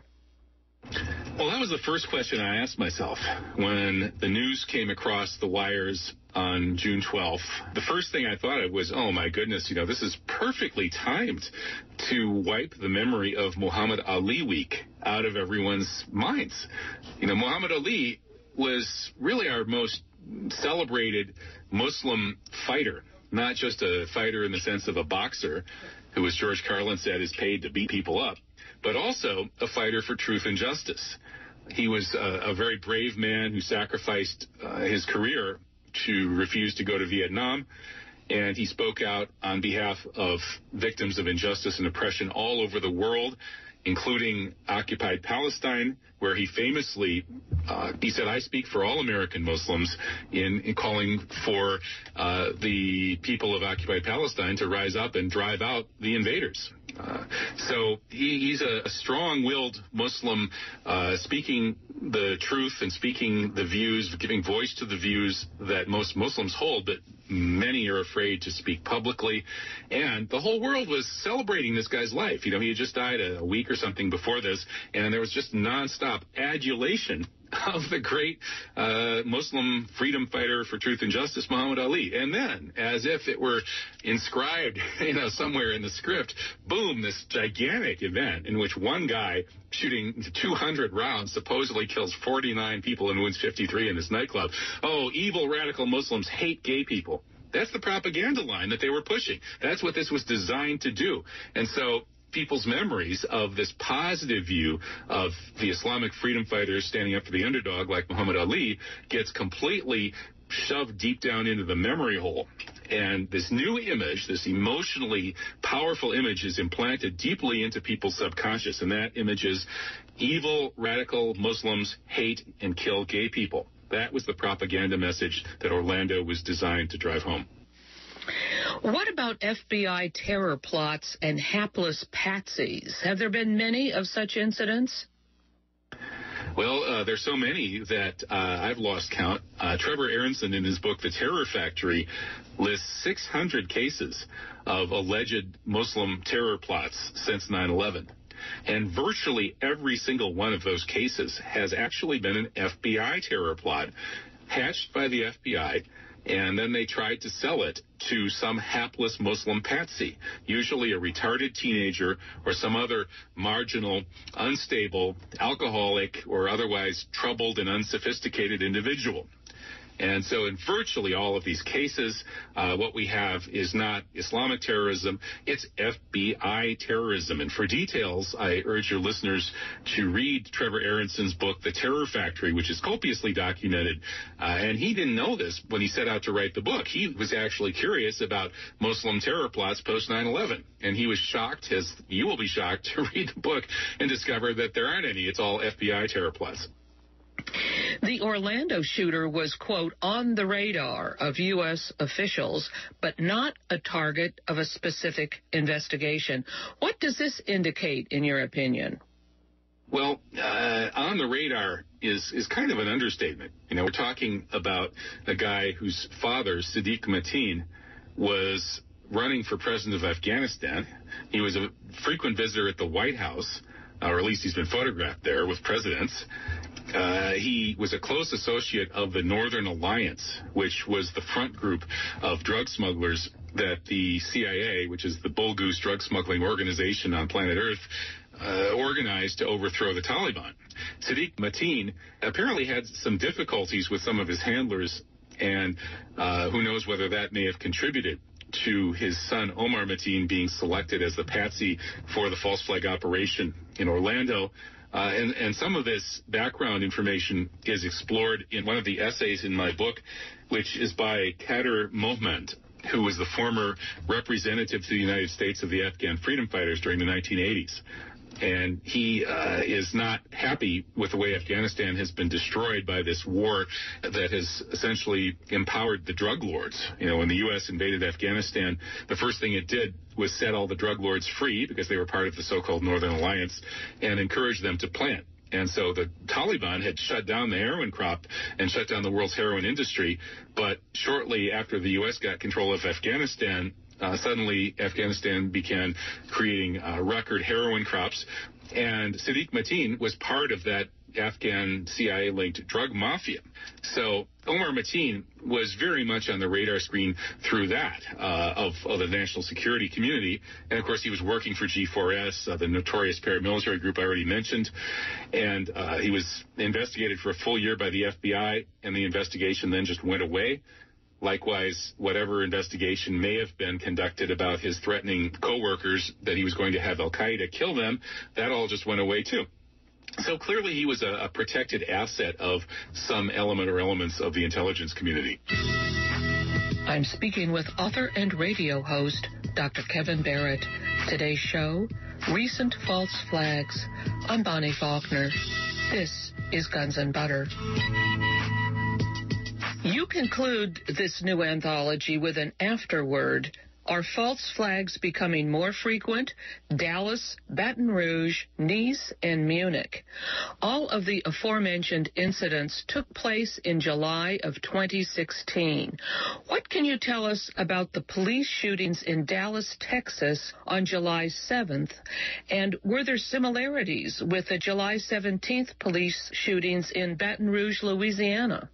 Well, that was the first question I asked myself when the news came across the wires on June twelfth. The first thing I thought of was, oh, my goodness, you know, this is perfectly timed to wipe the memory of Muhammad Ali Week out of everyone's minds. You know, Muhammad Ali was really our most celebrated Muslim fighter, not just a fighter in the sense of a boxer who, as George Carlin said, is paid to beat people up, but also a fighter for truth and justice. He was a, a very brave man who sacrificed uh, his career to refuse to go to Vietnam, and he spoke out on behalf of victims of injustice and oppression all over the world, including occupied Palestine, where he famously, uh, he said, I speak for all American Muslims in, in calling for uh, the people of occupied Palestine to rise up and drive out the invaders. Uh, so he, he's a, a strong-willed Muslim, uh, speaking the truth and speaking the views, giving voice to the views that most Muslims hold, but many are afraid to speak publicly. And the whole world was celebrating this guy's life. You know, he had just died a, a week or something before this, and there was just nonstop adulation of the great uh, Muslim freedom fighter for truth and justice, Muhammad Ali. And then, as if it were inscribed, you know, somewhere in the script, boom, this gigantic event in which one guy shooting two hundred rounds supposedly kills forty-nine people and wounds fifty-three in this nightclub. Oh, evil radical Muslims hate gay people. That's the propaganda line that they were pushing. That's what this was designed to do. And so people's memories of this positive view of the Islamic freedom fighters standing up for the underdog like Muhammad Ali gets completely shoved deep down into the memory hole. And this new image, this emotionally powerful image, is implanted deeply into people's subconscious. And that image is evil, radical Muslims hate and kill gay people. That was the propaganda message that Orlando was designed to drive home. What about F B I terror plots and hapless patsies? Have there been many of such incidents? Well, uh, there's so many that uh, I've lost count. Uh, Trevor Aronson, in his book, The Terror Factory, lists six hundred cases of alleged Muslim terror plots since nine eleven. And virtually every single one of those cases has actually been an F B I terror plot hatched by the F B I, and then they tried to sell it to some hapless Muslim patsy, usually a retarded teenager or some other marginal, unstable, alcoholic, or otherwise troubled and unsophisticated individual. And so in virtually all of these cases, uh, what we have is not Islamic terrorism, it's F B I terrorism. And for details, I urge your listeners to read Trevor Aronson's book, The Terror Factory, which is copiously documented. Uh, and he didn't know this when he set out to write the book. He was actually curious about Muslim terror plots post nine eleven. And he was shocked, as you will be shocked, to read the book and discover that there aren't any. It's all F B I terror plots. The Orlando shooter was, quote, on the radar of U S officials, but not a target of a specific investigation. What does this indicate, in your opinion? Well, uh, on the radar is, is kind of an understatement. You know, we're talking about a guy whose father, Sadiq Mateen, was running for president of Afghanistan. He was a frequent visitor at the White House, or at least he's been photographed there with presidents. Uh, he was a close associate of the Northern Alliance, which was the front group of drug smugglers that the C I A, which is the Bull Goose drug smuggling organization on planet Earth, uh, organized to overthrow the Taliban. Sadiq Mateen apparently had some difficulties with some of his handlers, and uh, who knows whether that may have contributed to his son Omar Mateen being selected as the patsy for the false flag operation in Orlando. Uh, and, and some of this background information is explored in one of the essays in my book, which is by Kader Mohammad, who was the former representative to the United States of the Afghan freedom fighters during the nineteen eighties. And he uh, is not happy with the way Afghanistan has been destroyed by this war that has essentially empowered the drug lords. You know, when the U S invaded Afghanistan, the first thing it did was set all the drug lords free because they were part of the so-called Northern Alliance and encouraged them to plant. And so the Taliban had shut down the heroin crop and shut down the world's heroin industry. But shortly after the U S got control of Afghanistan, Uh, suddenly, Afghanistan began creating uh, record heroin crops, and Sadiq Mateen was part of that Afghan C I A-linked drug mafia. So Omar Mateen was very much on the radar screen through that uh, of, of the national security community. And, of course, he was working for G four S, uh, the notorious paramilitary group I already mentioned. And uh, he was investigated for a full year by the F B I, and the investigation then just went away. Likewise, whatever investigation may have been conducted about his threatening coworkers that he was going to have Al-Qaeda kill them, that all just went away, too. So clearly he was a, a protected asset of some element or elements of the intelligence community. I'm speaking with author and radio host, Doctor Kevin Barrett. Today's show, Recent False Flags. I'm Bonnie Faulkner. This is Guns and Butter. You conclude this new anthology with an afterword. Are false flags becoming more frequent? Dallas, Baton Rouge, Nice, and Munich. All of the aforementioned incidents took place in July of twenty sixteen. What can you tell us about the police shootings in Dallas, Texas on July seventh? And were there similarities with the July seventeenth police shootings in Baton Rouge, Louisiana?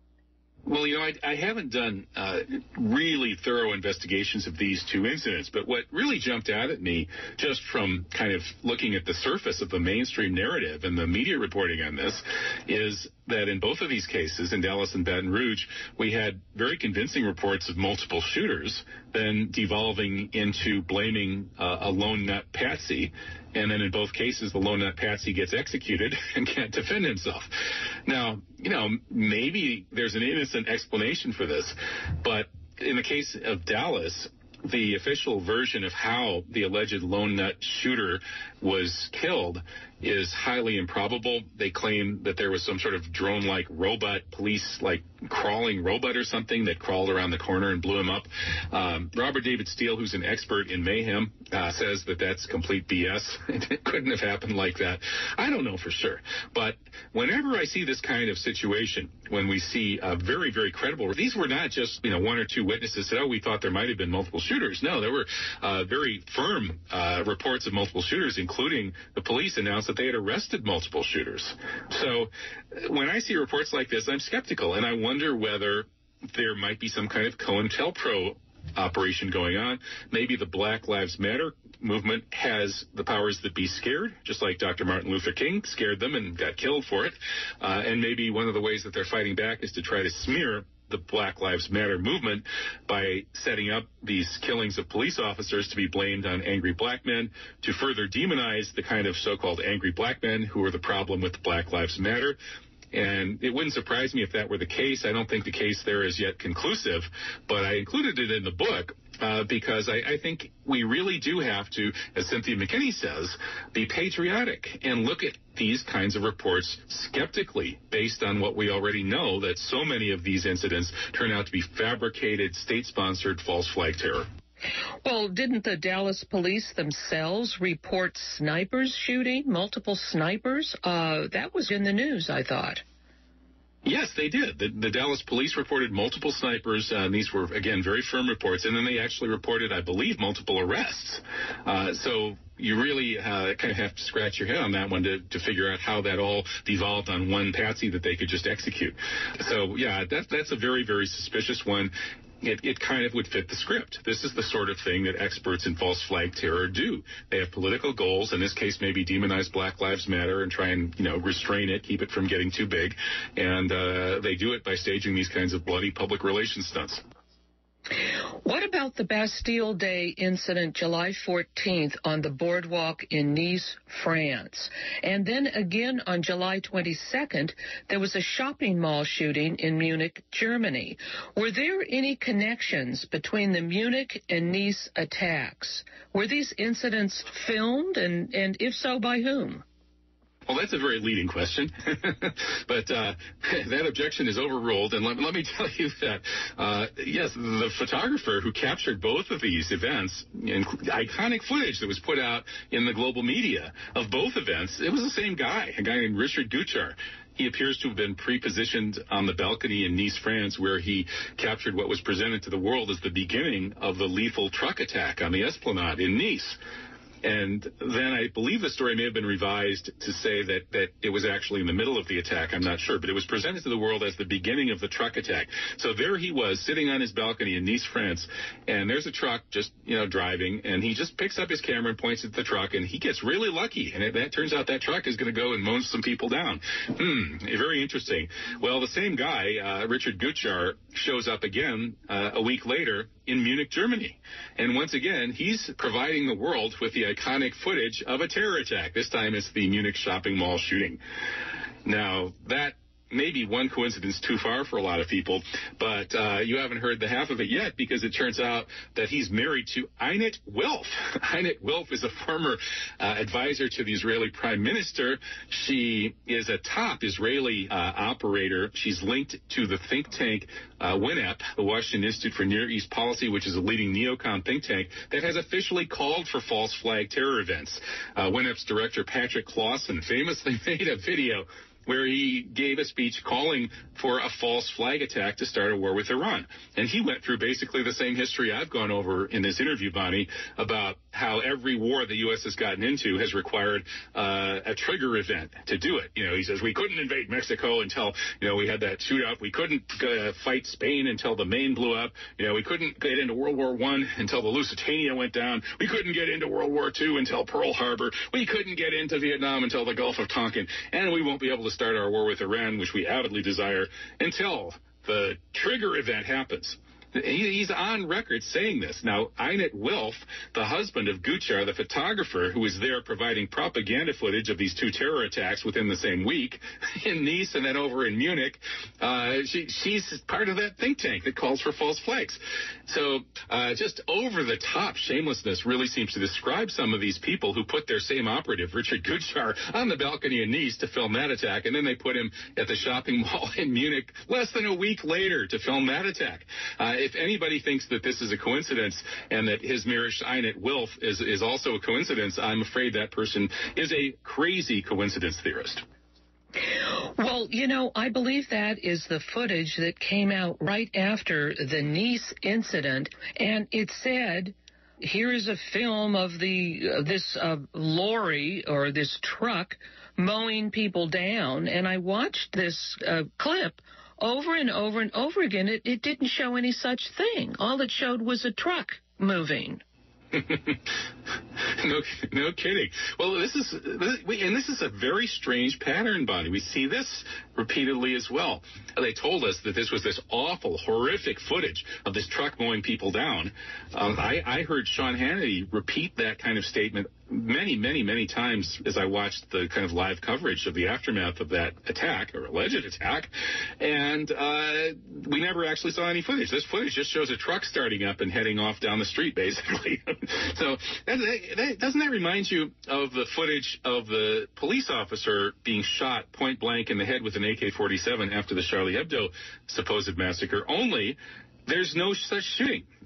Well, you know, I, I haven't done uh, really thorough investigations of these two incidents, but what really jumped out at me just from kind of looking at the surface of the mainstream narrative and the media reporting on this is that in both of these cases, in Dallas and Baton Rouge, we had very convincing reports of multiple shooters, then devolving into blaming uh, a lone nut patsy. And then in both cases, the lone nut patsy gets executed and can't defend himself. Now, you know, maybe there's an innocent explanation for this, but in the case of Dallas, the official version of how the alleged lone nut shooter was killed is highly improbable. They claim that there was some sort of drone-like robot, police-like crawling robot or something that crawled around the corner and blew him up. Um, Robert David Steele, who's an expert in mayhem, uh, says that that's complete B S. It couldn't have happened like that. I don't know for sure. But whenever I see this kind of situation, when we see a very, very credible, these were not just, you know, one or two witnesses said, oh, we thought there might have been multiple shooters. No, there were uh, very firm uh, reports of multiple shooters, including the police announced that they had arrested multiple shooters. So when I see reports like this, I'm skeptical, and I wonder whether there might be some kind of COINTELPRO operation going on. Maybe the Black Lives Matter movement has the powers that be scared, just like Doctor Martin Luther King scared them and got killed for it. Uh, and maybe one of the ways that they're fighting back is to try to smear the Black Lives Matter movement by setting up these killings of police officers to be blamed on angry black men, to further demonize the kind of so-called angry black men who are the problem with Black Lives Matter. And it wouldn't surprise me if that were the case. I don't think the case there is yet conclusive, but I included it in the book uh, because I, I think we really do have to, as Cynthia McKinney says, be patriotic and look at these kinds of reports skeptically based on what we already know, that so many of these incidents turn out to be fabricated, state-sponsored false flag terror. Well, didn't the Dallas police themselves report snipers shooting, multiple snipers? Uh, that was in the news, I thought. Yes, they did. The, the Dallas police reported multiple snipers, uh, and these were, again, very firm reports. And then they actually reported, I believe, multiple arrests. Uh, so you really uh, kind of have to scratch your head on that one to, to figure out how that all devolved on one patsy that they could just execute. So, yeah, that, that's a very, very suspicious one. It, it kind of would fit the script. This is the sort of thing that experts in false flag terror do. They have political goals. In this case, maybe demonize Black Lives Matter and try and, you know, restrain it, keep it from getting too big. And uh, they do it by staging these kinds of bloody public relations stunts. What about the Bastille Day incident July fourteenth on the boardwalk in Nice, France? And then again on July twenty-second, there was a shopping mall shooting in Munich, Germany. Were there any connections between the Munich and Nice attacks? Were these incidents filmed, and, and if so, by whom? Well, that's a very leading question, but uh, that objection is overruled. And let, let me tell you that, uh, yes, the photographer who captured both of these events, in iconic footage that was put out in the global media of both events, it was the same guy, a guy named Richard Guchar. He appears to have been pre-positioned on the balcony in Nice, France, where he captured what was presented to the world as the beginning of the lethal truck attack on the Esplanade in Nice. And then I believe the story may have been revised to say that, that it was actually in the middle of the attack. I'm not sure. But it was presented to the world as the beginning of the truck attack. So there he was sitting on his balcony in Nice, France. And there's a truck just, you know, driving. And he just picks up his camera and points at the truck. And he gets really lucky. And it, that turns out that truck is going to go and mow some people down. Hmm, very interesting. Well, the same guy, uh, Richard Guchar, shows up again uh, a week later in Munich, Germany. And once again, he's providing the world with the iconic footage of a terror attack. This time it's the Munich shopping mall shooting. Now, that may be one coincidence too far for a lot of people, but uh, you haven't heard the half of it yet, because it turns out that he's married to Einat Wilf. Einat Wilf is a former uh, advisor to the Israeli prime minister. She is a top Israeli uh, operator. She's linked to the think tank uh, WINEP, the Washington Institute for Near East Policy, which is a leading neocon think tank that has officially called for false flag terror events. Uh, WINEP's director, Patrick Clausen, famously made a video where he gave a speech calling for a false flag attack to start a war with Iran. And he went through basically the same history I've gone over in this interview, Bonnie, about how every war the U S has gotten into has required uh, a trigger event to do it. You know, he says, we couldn't invade Mexico until, you know, we had that shootout. We couldn't uh, fight Spain until the Maine blew up. You know, we couldn't get into World War One until the Lusitania went down. We couldn't get into World War Two until Pearl Harbor. We couldn't get into Vietnam until the Gulf of Tonkin. And we won't be able to start our war with Iran, which we avidly desire, until the trigger event happens. He's on record saying this. Now, Einat Wilf, the husband of Guchar, the photographer who was there providing propaganda footage of these two terror attacks within the same week in Nice and then over in Munich, uh, she, she's part of that think tank that calls for false flags. So uh, just over-the-top shamelessness really seems to describe some of these people who put their same operative, Richard Guchar, on the balcony in Nice to film that attack, and then they put him at the shopping mall in Munich less than a week later to film that attack. Uh, If anybody thinks that this is a coincidence and that his marriage to Einat Wilf is, is also a coincidence, I'm afraid that person is a crazy coincidence theorist. Well, you know, I believe that is the footage that came out right after the Nice incident, and it said, here is a film of the uh, this uh, lorry or this truck mowing people down, and I watched this uh, clip over and over and over again. It, it didn't show any such thing. All it showed was a truck moving. no, no kidding. Well, this is, this, we, and this is a very strange pattern, Bonnie. We see this repeatedly as well. They told us that this was this awful, horrific footage of this truck mowing people down. Um, I, I heard Sean Hannity repeat that kind of statement many, many, many times as I watched the kind of live coverage of the aftermath of that attack, or alleged attack, and uh, we never actually saw any footage. This footage just shows a truck starting up and heading off down the street, basically. So that, that, doesn't that remind you of the footage of the police officer being shot point blank in the head with an A K forty-seven after the Charlie Hebdo supposed massacre? Only there's no such shooting.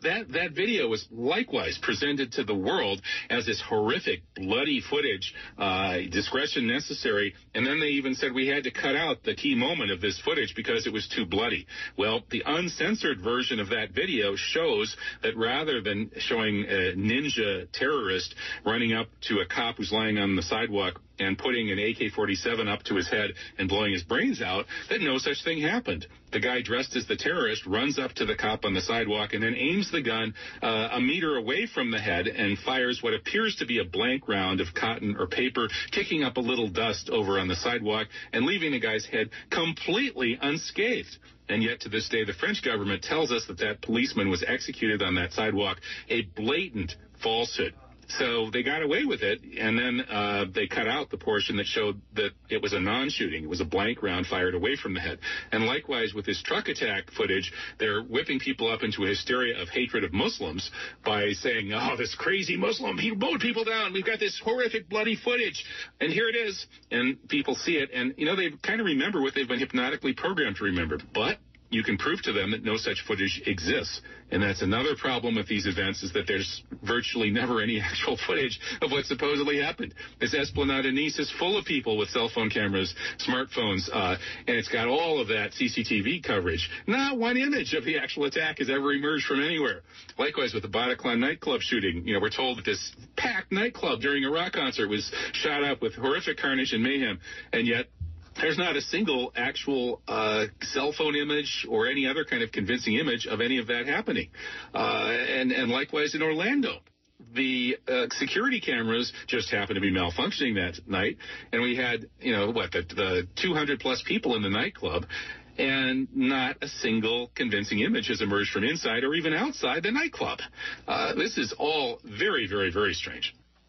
that, that video was likewise presented to the world as this horrific, bloody footage, uh, discretion necessary, and then they even said we had to cut out the key moment of this footage because it was too bloody. Well, the uncensored version of that video shows that rather than showing a ninja terrorist running up to a cop who's lying on the sidewalk and putting an A K forty-seven up to his head and blowing his brains out, that no such thing happened. The guy dressed as the terrorist runs up to the cop on the sidewalk and then aims the gun uh, a meter away from the head and fires what appears to be a blank round of cotton or paper, kicking up a little dust over on the sidewalk and leaving the guy's head completely unscathed. And yet to this day, the French government tells us that that policeman was executed on that sidewalk, a blatant falsehood. So they got away with it, and then uh, they cut out the portion that showed that it was a non-shooting. It was a blank round fired away from the head. And likewise, with this truck attack footage, they're whipping people up into a hysteria of hatred of Muslims by saying, oh, this crazy Muslim, he mowed people down. We've got this horrific, bloody footage. And here it is. And people see it, and, you know, they kind of remember what they've been hypnotically programmed to remember. But you can prove to them that no such footage exists. And that's another problem with these events, is that there's virtually never any actual footage of what supposedly happened. This Esplanade in Nice is full of people with cell phone cameras, smartphones, uh, and it's got all of that C C T V coverage. Not one image of the actual attack has ever emerged from anywhere. Likewise with the Bataclan nightclub shooting. You know, we're told that this packed nightclub during a rock concert was shot up with horrific carnage and mayhem, and yet there's not a single actual uh, cell phone image or any other kind of convincing image of any of that happening. Uh, and, and likewise in Orlando. The uh, security cameras just happened to be malfunctioning that night, and we had, you know, what, the, the two hundred plus people in the nightclub, and not a single convincing image has emerged from inside or even outside the nightclub. Uh, this is all very, very, very strange.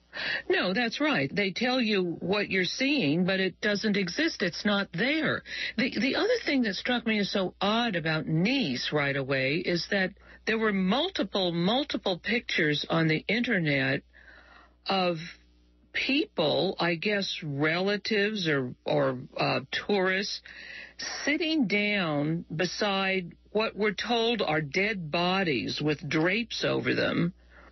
No, that's right. They tell you what you're seeing, but it doesn't exist. It's not there. The the other thing that struck me as so odd about Nice right away is that there were multiple, multiple pictures on the Internet of people, I guess relatives or, or uh, tourists, sitting down beside what we're told are dead bodies with drapes over them.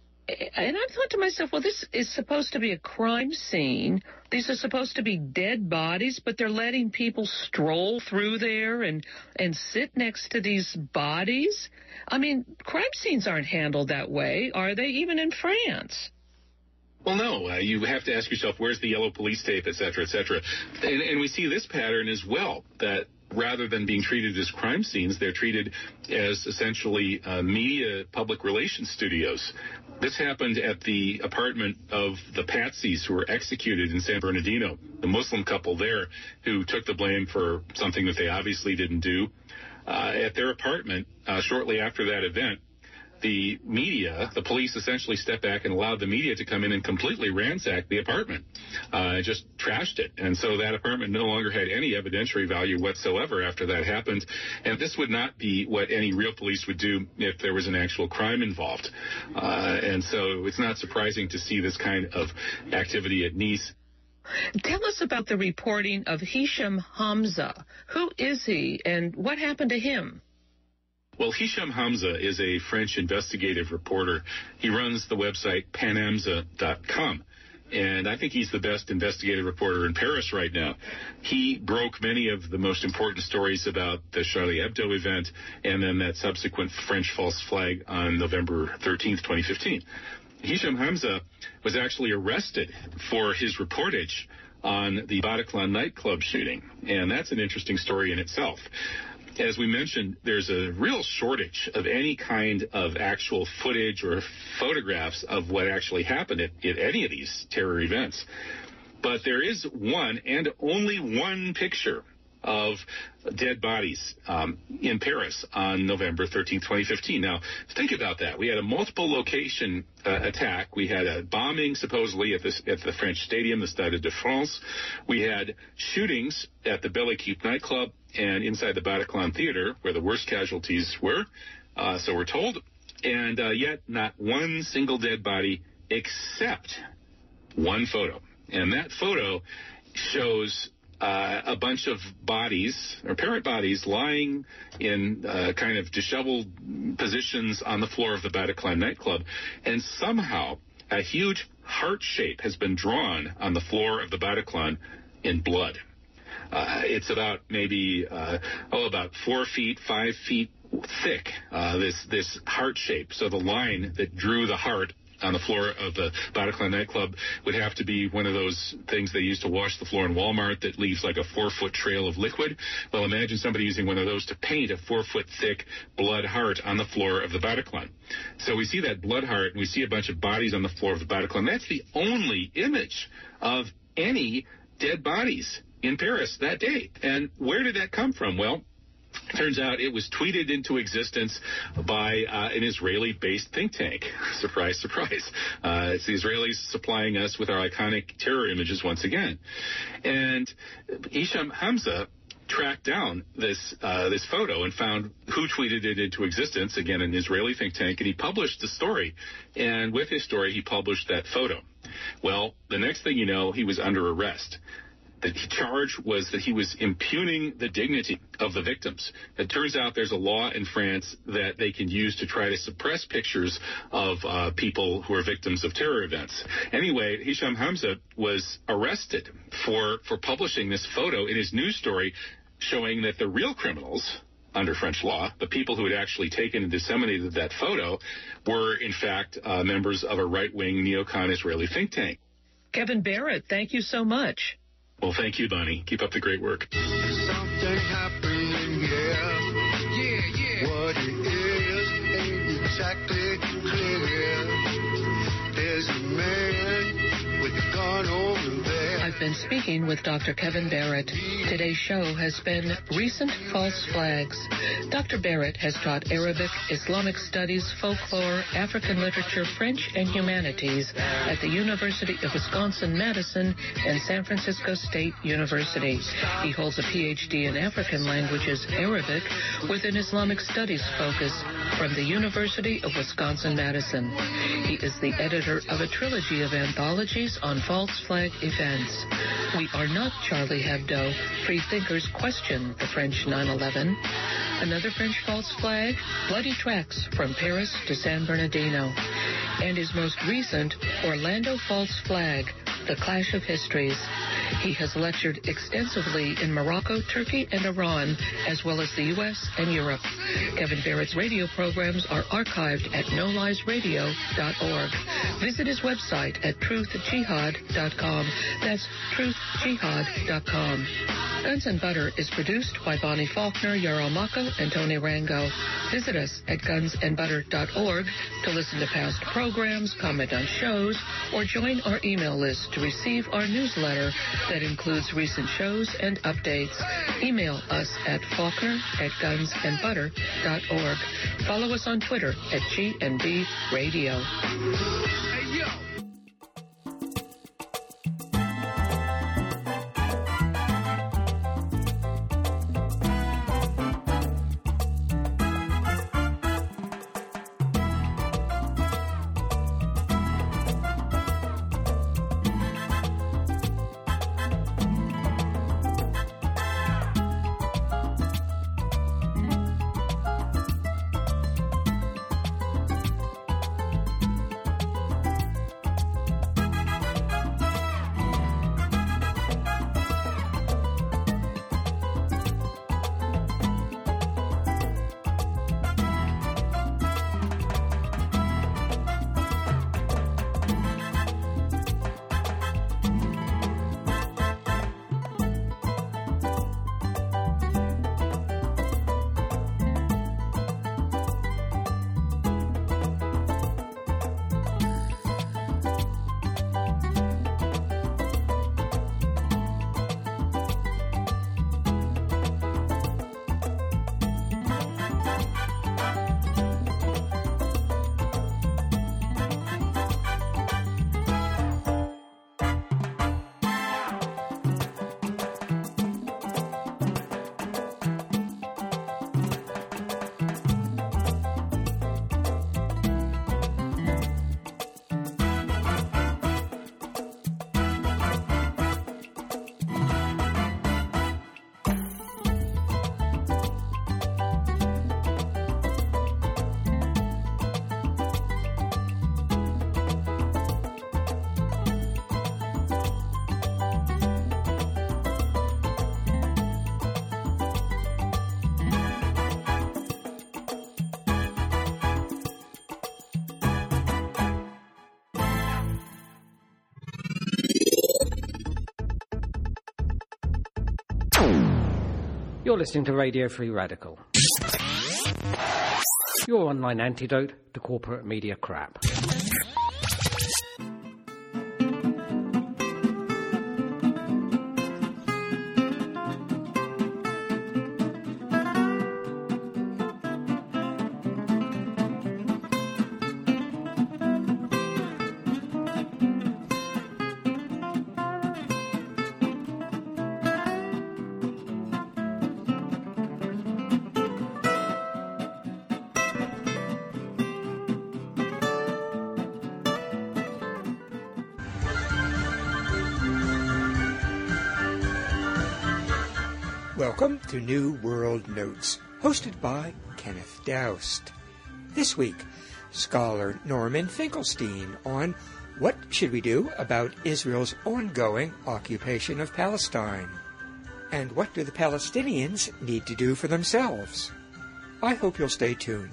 And I thought to myself, well, this is supposed to be a crime scene. These are supposed to be dead bodies, but they're letting people stroll through there and, and sit next to these bodies. I mean, crime scenes aren't handled that way, are they, even in France? Well, no. Uh, you have to ask yourself, where's the yellow police tape, et cetera, et cetera. And, and we see this pattern as well, that rather than being treated as crime scenes, they're treated as essentially uh, media public relations studios. This happened at the apartment of the Patsies who were executed in San Bernardino, the Muslim couple there who took the blame for something that they obviously didn't do. Uh, at their apartment, uh, shortly after that event, the media, the police essentially stepped back and allowed the media to come in and completely ransack the apartment, uh, just trashed it. And so that apartment no longer had any evidentiary value whatsoever after that happened. And this would not be what any real police would do if there was an actual crime involved. Uh, and so it's not surprising to see this kind of activity at Nice. Tell us about the reporting of Hisham Hamza. Who is he and what happened to him? Well, Hisham Hamza is a French investigative reporter. He runs the website panamza dot com, and I think he's the best investigative reporter in Paris right now. He broke many of the most important stories about the Charlie Hebdo event and then that subsequent French false flag on November thirteenth, twenty fifteen. Hisham Hamza was actually arrested for his reportage on the Bataclan nightclub shooting, and that's an interesting story in itself. As we mentioned, there's a real shortage of any kind of actual footage or photographs of what actually happened at, at any of these terror events. But there is one and only one picture of dead bodies um, in Paris on November thirteenth, twenty fifteen. Now, think about that. We had a multiple location uh, attack. We had a bombing supposedly at, this, at the French stadium, the Stade de France. We had shootings at the Belle Equipe nightclub and inside the Bataclan Theater, where the worst casualties were, uh, so we're told. And uh, yet not one single dead body except one photo. And that photo shows uh, a bunch of bodies, or parrot bodies, lying in uh, kind of disheveled positions on the floor of the Bataclan nightclub. And somehow a huge heart shape has been drawn on the floor of the Bataclan in blood. Uh, it's about maybe, uh, oh, about four feet, five feet thick, uh, this, this heart shape. So the line that drew the heart on the floor of the Bataclan nightclub would have to be one of those things they use to wash the floor in Walmart that leaves like a four-foot trail of liquid. Well, imagine somebody using one of those to paint a four-foot thick blood heart on the floor of the Bataclan. So we see that blood heart, and we see a bunch of bodies on the floor of the Bataclan. That's the only image of any dead bodies in Paris that day. And where did that come from? Well, turns out it was tweeted into existence by uh, an Israeli-based think tank. Surprise, surprise. Uh, it's the Israelis supplying us with our iconic terror images once again. And Hisham Hamza tracked down this uh, this photo and found who tweeted it into existence, again, an Israeli think tank, and he published the story. And with his story, he published that photo. Well, the next thing you know, he was under arrest. The charge was that he was impugning the dignity of the victims. It turns out there's a law in France that they can use to try to suppress pictures of uh, people who are victims of terror events. Anyway, Hisham Hamza was arrested for, for publishing this photo in his news story showing that the real criminals under French law, the people who had actually taken and disseminated that photo, were, in fact, uh, members of a right-wing neocon Israeli think tank. Kevin Barrett, thank you so much. Well, thank you, Bonnie. Keep up the great work. Something happening here. Yeah, yeah. What it is ain't exactly clear. There's a man with a gun over there. I've been speaking with Doctor Kevin Barrett. Today's show has been Recent False Flags. Doctor Barrett has taught Arabic, Islamic Studies, Folklore, African Literature, French, and Humanities at the University of Wisconsin-Madison and San Francisco State University. He holds a P H D in African Languages, Arabic, with an Islamic Studies focus from the University of Wisconsin-Madison. He is the editor of a trilogy of anthologies on false flag events. We Are Not Charlie Hebdo. Free thinkers question the French nine eleven. Another French false flag, Bloody Tracks from Paris to San Bernardino. And his most recent, Orlando False Flag, The Clash of Histories. He has lectured extensively in Morocco, Turkey, and Iran, as well as the U S and Europe. Kevin Barrett's radio programs are archived at no lies radio dot org. Visit his website at truth jihad dot com. That's truth jihad dot com. Guns and Butter is produced by Bonnie Faulkner, Yarrow Mako, and Tony Rango. Visit us at guns and butter dot org to listen to past programs, comment on shows, or join our email list to receive our newsletter that includes recent shows and updates. Email us at faulkner at guns and butter dot org. Follow us on Twitter at G and B Radio. Hey, yo. You're listening to Radio Free Radical, your online antidote to corporate media crap. Welcome to New World Notes, hosted by Kenneth Doust. This week, scholar Norman Finkelstein on what should we do about Israel's ongoing occupation of Palestine? And what do the Palestinians need to do for themselves? I hope you'll stay tuned.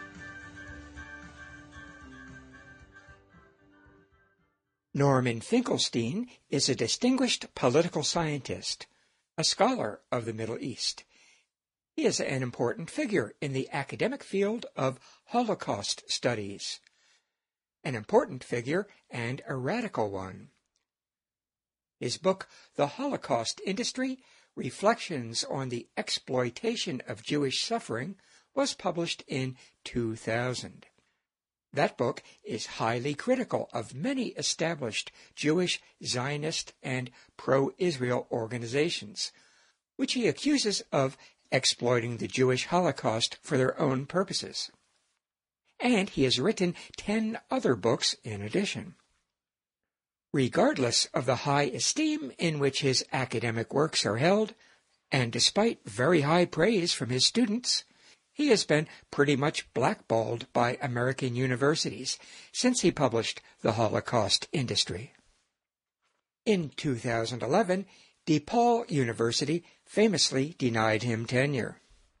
Norman Finkelstein is a distinguished political scientist, a scholar of the Middle East. He is an important figure in the academic field of Holocaust studies, an important figure and a radical one. His book, The Holocaust Industry, Reflections on the Exploitation of Jewish Suffering, was published in two thousand. That book is highly critical of many established Jewish, Zionist, and pro-Israel organizations, which he accuses of exploiting the Jewish Holocaust for their own purposes. And he has written ten other books in addition. Regardless of the high esteem in which his academic works are held, and despite very high praise from his students, he has been pretty much blackballed by American universities since he published The Holocaust Industry. In two thousand eleven, DePaul University famously denied him tenure.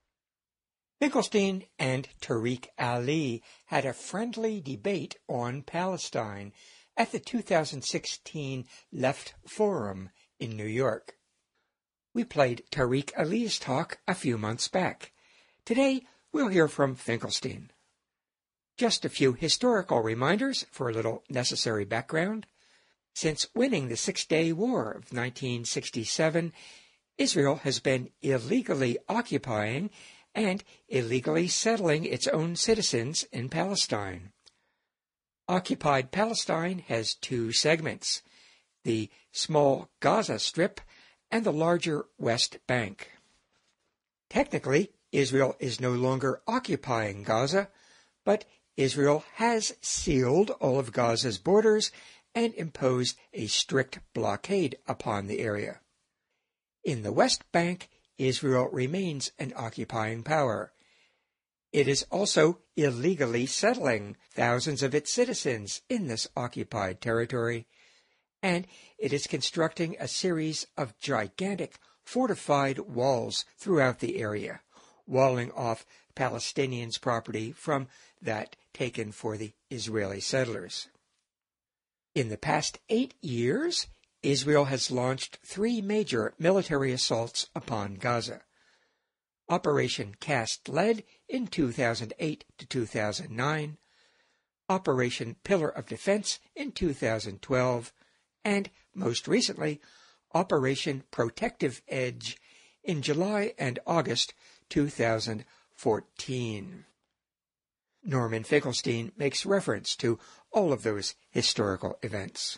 Finkelstein and Tariq Ali had a friendly debate on Palestine at the two thousand sixteen Left Forum in New York. We played Tariq Ali's talk a few months back. Today, we'll hear from Finkelstein. Just a few historical reminders for a little necessary background. Since winning the Six-Day War of nineteen sixty-seven, Israel has been illegally occupying and illegally settling its own citizens in Palestine. Occupied Palestine has two segments, the small Gaza Strip and the larger West Bank. Technically, Israel is no longer occupying Gaza, but Israel has sealed all of Gaza's borders and imposed a strict blockade upon the area. In the West Bank, Israel remains an occupying power. It is also illegally settling thousands of its citizens in this occupied territory, and it is constructing a series of gigantic fortified walls throughout the area, walling off Palestinians' property from that taken for the Israeli settlers. In the past eight years, Israel has launched three major military assaults upon Gaza. Operation Cast Lead in two thousand eight to two thousand nine, Operation Pillar of Defense in two thousand twelve, and, most recently, Operation Protective Edge in July and August two thousand fourteen. Norman Finkelstein makes reference to all of those historical events.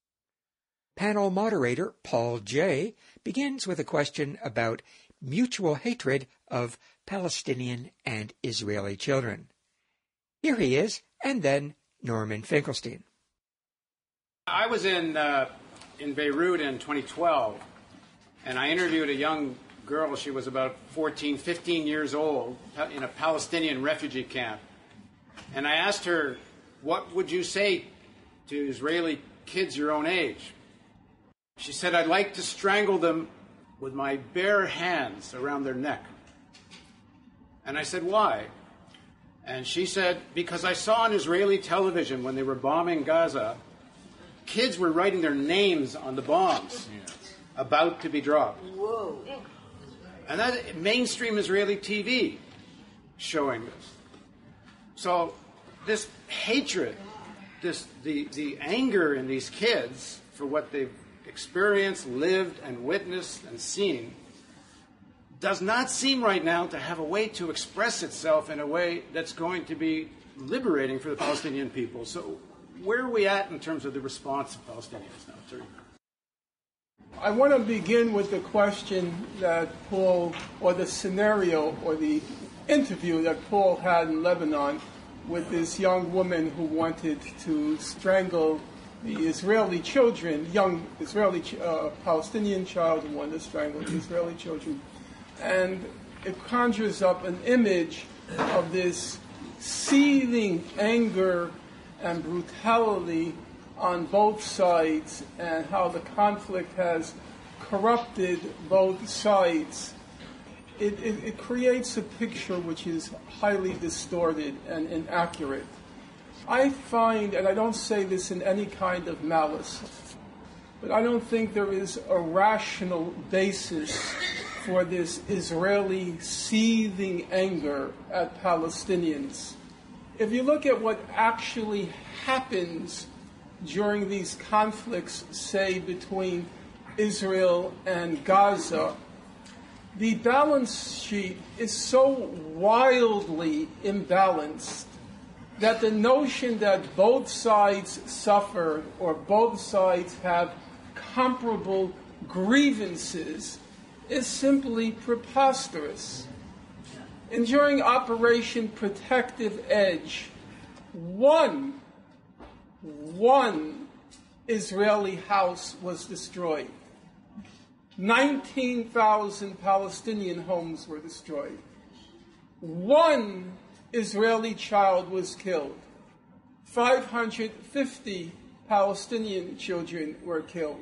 Panel moderator Paul Jay begins with a question about mutual hatred of Palestinian and Israeli children. Here he is, and then Norman Finkelstein. I was in uh, in Beirut in twenty twelve, and I interviewed a young girl. She was about fourteen, fifteen years old in a Palestinian refugee camp. And I asked her, what would you say to Israeli kids your own age? She said, I'd like to strangle them with my bare hands around their neck. And I said, why? And she said, because I saw on Israeli television when they were bombing Gaza, kids were writing their names on the bombs about to be dropped. Whoa. And that mainstream Israeli T V showing this. So this hatred, this the, the anger in these kids for what they've experienced, lived, and witnessed and seen does not seem right now to have a way to express itself in a way that's going to be liberating for the Palestinian people. So where are we at in terms of the response of Palestinians now, Terry? I want to begin with the question that Paul, or the scenario, or the interview that Paul had in Lebanon with this young woman who wanted to strangle the Israeli children, young Israeli uh, Palestinian child who wanted to strangle the Israeli children. And it conjures up an image of this seething anger and brutality on both sides, and how the conflict has corrupted both sides. It, it, it creates a picture which is highly distorted and inaccurate. I find, and I don't say this in any kind of malice, but I don't think there is a rational basis for this Israeli seething anger at Palestinians. If you look at what actually happens during these conflicts, say, between Israel and Gaza, the balance sheet is so wildly imbalanced that the notion that both sides suffered or both sides have comparable grievances is simply preposterous. And during Operation Protective Edge, one One Israeli house was destroyed. nineteen thousand Palestinian homes were destroyed. One Israeli child was killed. five hundred fifty Palestinian children were killed.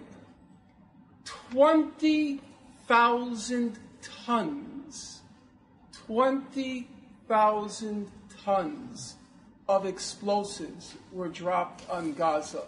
twenty thousand tons, twenty thousand tons of explosives were dropped on Gaza.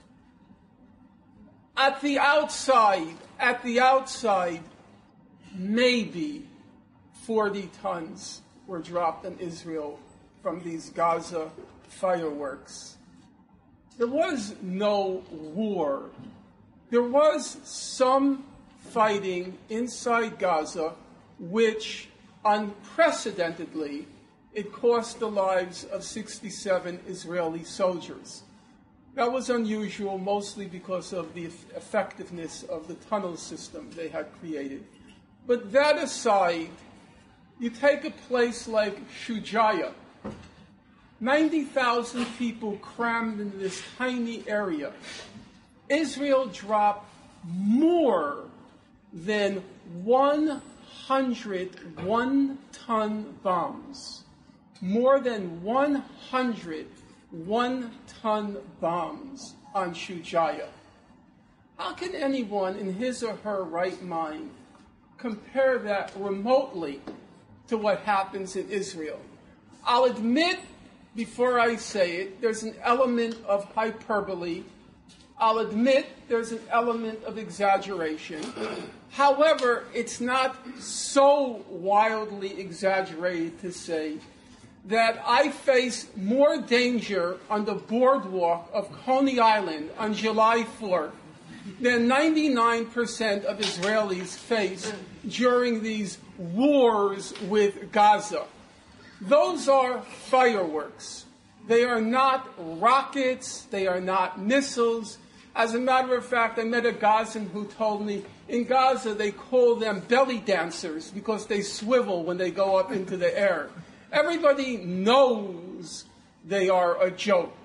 At the outside, at the outside, maybe forty tons were dropped on Israel from these Gaza fireworks. There was no war. There was some fighting inside Gaza, which unprecedentedly it cost the lives of sixty-seven Israeli soldiers. That was unusual, mostly because of the effectiveness of the tunnel system they had created. But that aside, you take a place like Shujaya, ninety thousand people crammed into this tiny area. Israel dropped more than one hundred one-ton bombs. More than one hundred one-ton bombs on Shujaya. How can anyone in his or her right mind compare that remotely to what happens in Israel? I'll admit, before I say it, there's an element of hyperbole. I'll admit there's an element of exaggeration. However, it's not so wildly exaggerated to say that I face more danger on the boardwalk of Coney Island on July fourth than ninety-nine percent of Israelis face during these wars with Gaza. Those are fireworks. They are not rockets. They are not missiles. As a matter of fact, I met a Gazan who told me in Gaza they call them belly dancers because they swivel when they go up into the air. Everybody knows they are a joke.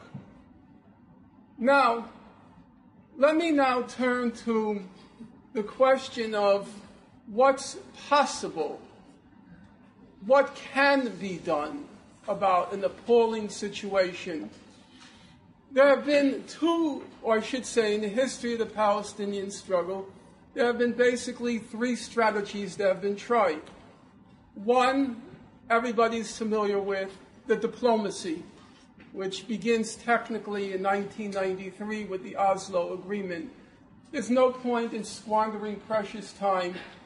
Now, let me now turn to the question of what's possible, what can be done about an appalling situation. There have been two, or I should say, in the history of the Palestinian struggle, there have been basically three strategies that have been tried. One, everybody's familiar with, the diplomacy, which begins technically in nineteen ninety-three with the Oslo Agreement. There's no point in squandering precious time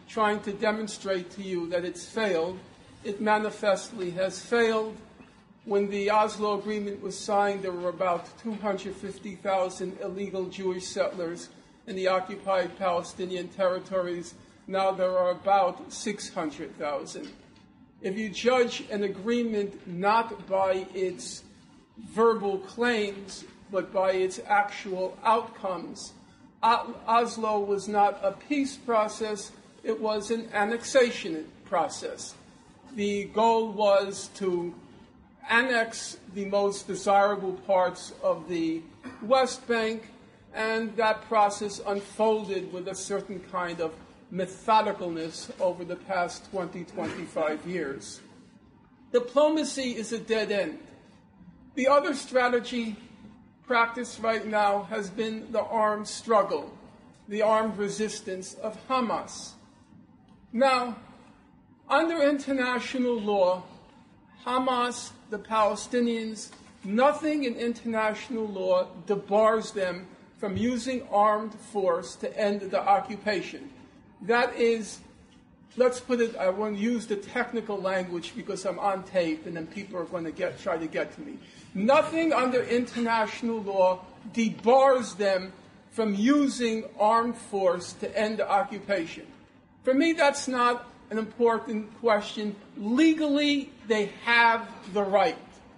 trying to demonstrate to you that it's failed. It manifestly has failed. When the Oslo Agreement was signed, there were about two hundred fifty thousand illegal Jewish settlers in the occupied Palestinian territories. Now there are about six hundred thousand. If you judge an agreement not by its verbal claims, but by its actual outcomes, Oslo was not a peace process, it was an annexation process. The goal was to annex the most desirable parts of the West Bank, and that process unfolded with a certain kind of methodicalness over the past twenty, twenty-five years. Diplomacy is a dead end. The other strategy practiced right now has been the armed struggle, the armed resistance of Hamas. Now, under international law, Hamas, the Palestinians, nothing in international law debars them from using armed force to end the occupation. That is, let's put it, I won't use the technical language because I'm on tape and then people are going to get, try to get to me. Nothing under international law debars them from using armed force to end the occupation. For me, that's not an important question. Legally, they have the right.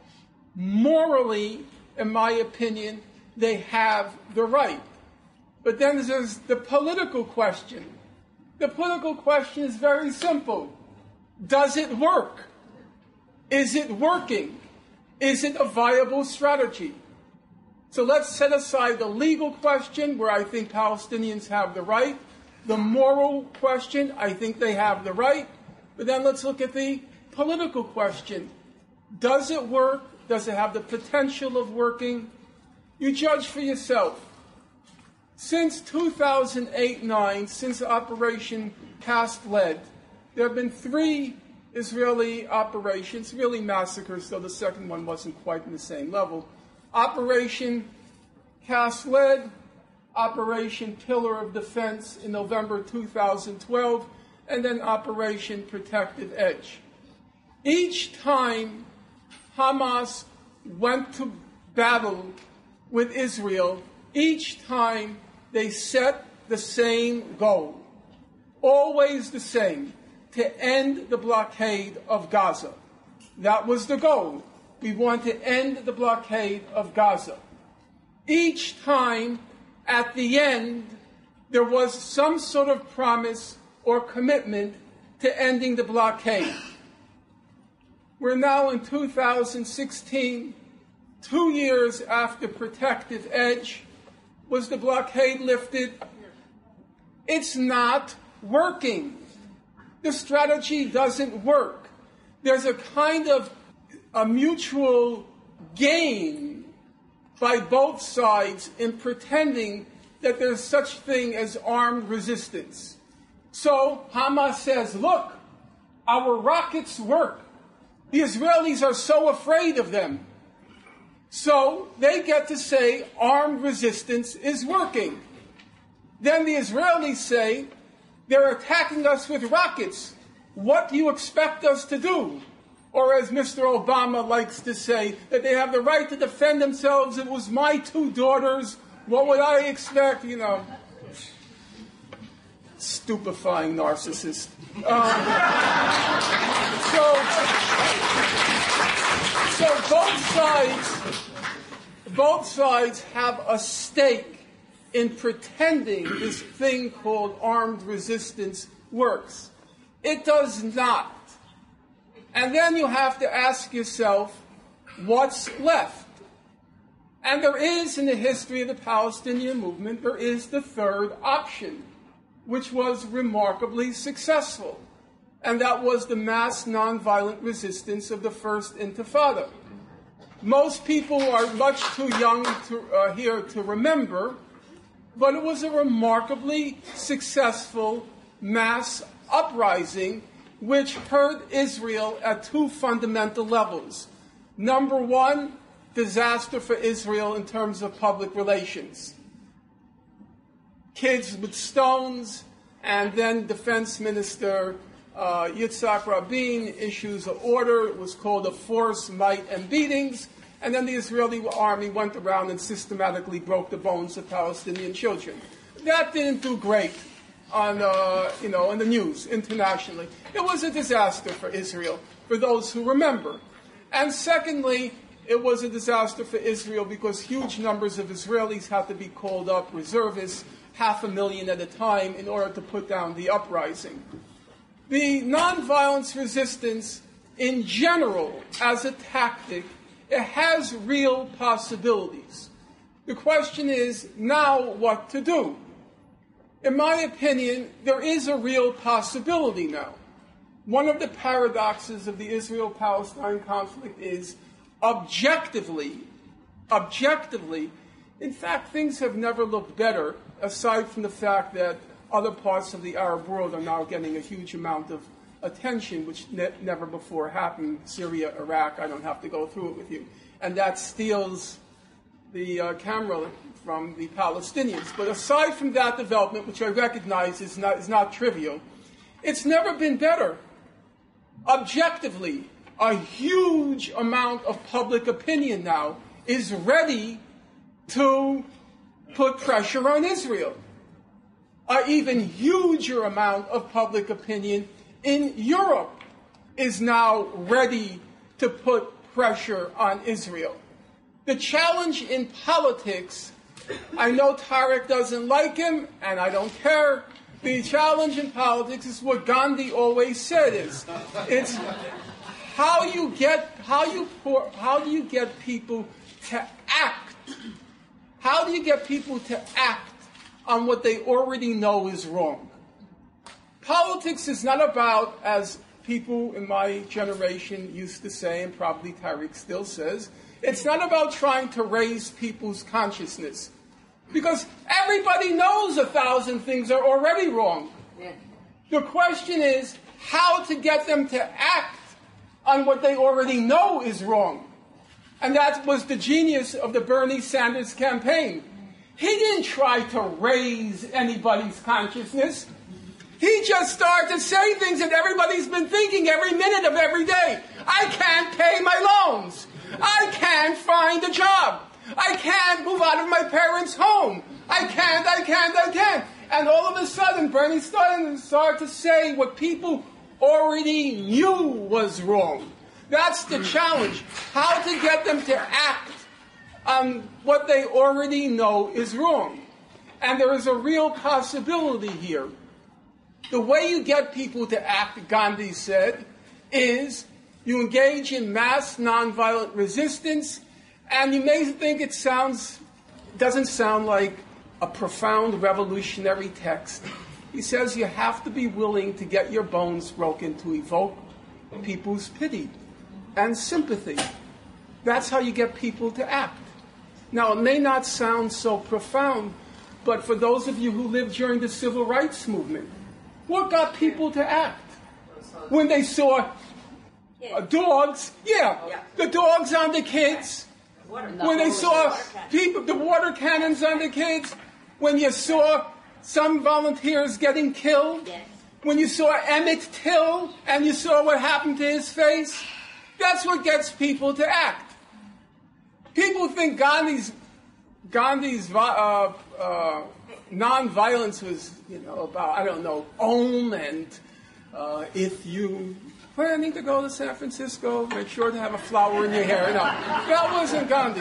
Morally, in my opinion, they have the right. But then there's the political question. The political question is very simple. Does it work? Is it working? Is it a viable strategy? So let's set aside the legal question, where I think Palestinians have the right. The moral question, I think they have the right. But then let's look at the political question. Does it work? Does it have the potential of working? You judge for yourself. Since two thousand eight nine, since Operation Cast Lead, there have been three Israeli operations, really massacres, though the second one wasn't quite in the same level. Operation Cast Lead, Operation Pillar of Defense in November two thousand twelve, and then Operation Protective Edge. Each time Hamas went to battle with Israel, each time they set the same goal, always the same, to end the blockade of Gaza. That was the goal. We want to end the blockade of Gaza. Each time, at the end, there was some sort of promise or commitment to ending the blockade. We're now in two thousand sixteen, two years after Protective Edge. Was the blockade lifted? It's not working. The strategy doesn't work. There's a kind of a mutual gain by both sides in pretending that there's such thing as armed resistance. So Hamas says, look, our rockets work. The Israelis are so afraid of them. So they get to say armed resistance is working. Then the Israelis say, they're attacking us with rockets. What do you expect us to do? Or as Mister Obama likes to say, that they have the right to defend themselves. It was my two daughters. What would I expect? You know, stupefying narcissist. Um, so, so both sides, both sides have a stake in pretending this thing called armed resistance works. It does not. And then you have to ask yourself, what's left? And there is, in the history of the Palestinian movement, there is the third option, which was remarkably successful. And that was the mass nonviolent resistance of the First Intifada. Most people are much too young to, uh, here to remember, but it was a remarkably successful mass uprising which hurt Israel at two fundamental levels. Number one, disaster for Israel in terms of public relations. Kids with stones And then Defense Minister uh, Yitzhak Rabin issues an order. It was called a Force, Might, and Beatings. And then the Israeli army went around and systematically broke the bones of Palestinian children. That didn't do great on, uh, you know, in the news internationally. It was a disaster for Israel, for those who remember. And secondly, it was a disaster for Israel because huge numbers of Israelis had to be called up, reservists, half a million at a time, in order to put down the uprising. The nonviolence resistance, in general, as a tactic, it has real possibilities. The question is now what to do. In my opinion, there is a real possibility now. One of the paradoxes of the Israel-Palestine conflict is objectively, objectively, in fact, things have never looked better, aside from the fact that other parts of the Arab world are now getting a huge amount of attention, which ne- never before happened. Syria, Iraq, I don't have to go through it with you. And that steals the uh, camera from the Palestinians. But aside from that development, which I recognize is not, is not trivial, it's never been better. Objectively, a huge amount of public opinion now is ready to put pressure on Israel. An even huger amount of public opinion in Europe is now ready to put pressure on Israel. The challenge in politics, I know Tarek doesn't like him, and I don't care. The challenge in politics is what Gandhi always said: is it's how you get how you pour, how do you get people to act? How do you get people to act on what they already know is wrong? Politics is not about, as people in my generation used to say, and probably Tariq still says, it's not about trying to raise people's consciousness. Because everybody knows a thousand things are already wrong. Yeah. The question is how to get them to act on what they already know is wrong. And that was the genius of the Bernie Sanders campaign. He didn't try to raise anybody's consciousness. He just started to say things that everybody's been thinking every minute of every day. I can't pay my loans. I can't find a job. I can't move out of my parents' home. I can't, I can't, I can't. And all of a sudden, Bernie started, started to say what people already knew was wrong. That's the challenge. How to get them to act on what they already know is wrong. And there is a real possibility here. The way you get people to act, Gandhi said, is you engage in mass nonviolent resistance. And you may think it sounds, doesn't sound like a profound revolutionary text. He says you have to be willing to get your bones broken to evoke people's pity and sympathy. That's how you get people to act. Now, it may not sound so profound, but for those of you who lived during the civil rights movement, what got people to act? When they saw uh, dogs, yeah, the dogs on the kids. When they saw people, the water cannons on the kids, when you saw some volunteers getting killed, when you saw Emmett Till and you saw what happened to his face, that's what gets people to act. People think Gandhi's Gandhi's uh, uh, non-violence was, you know, about, I don't know, Om and uh, if you planning to go to San Francisco, make sure to have a flower in your hair. No, that wasn't Gandhi.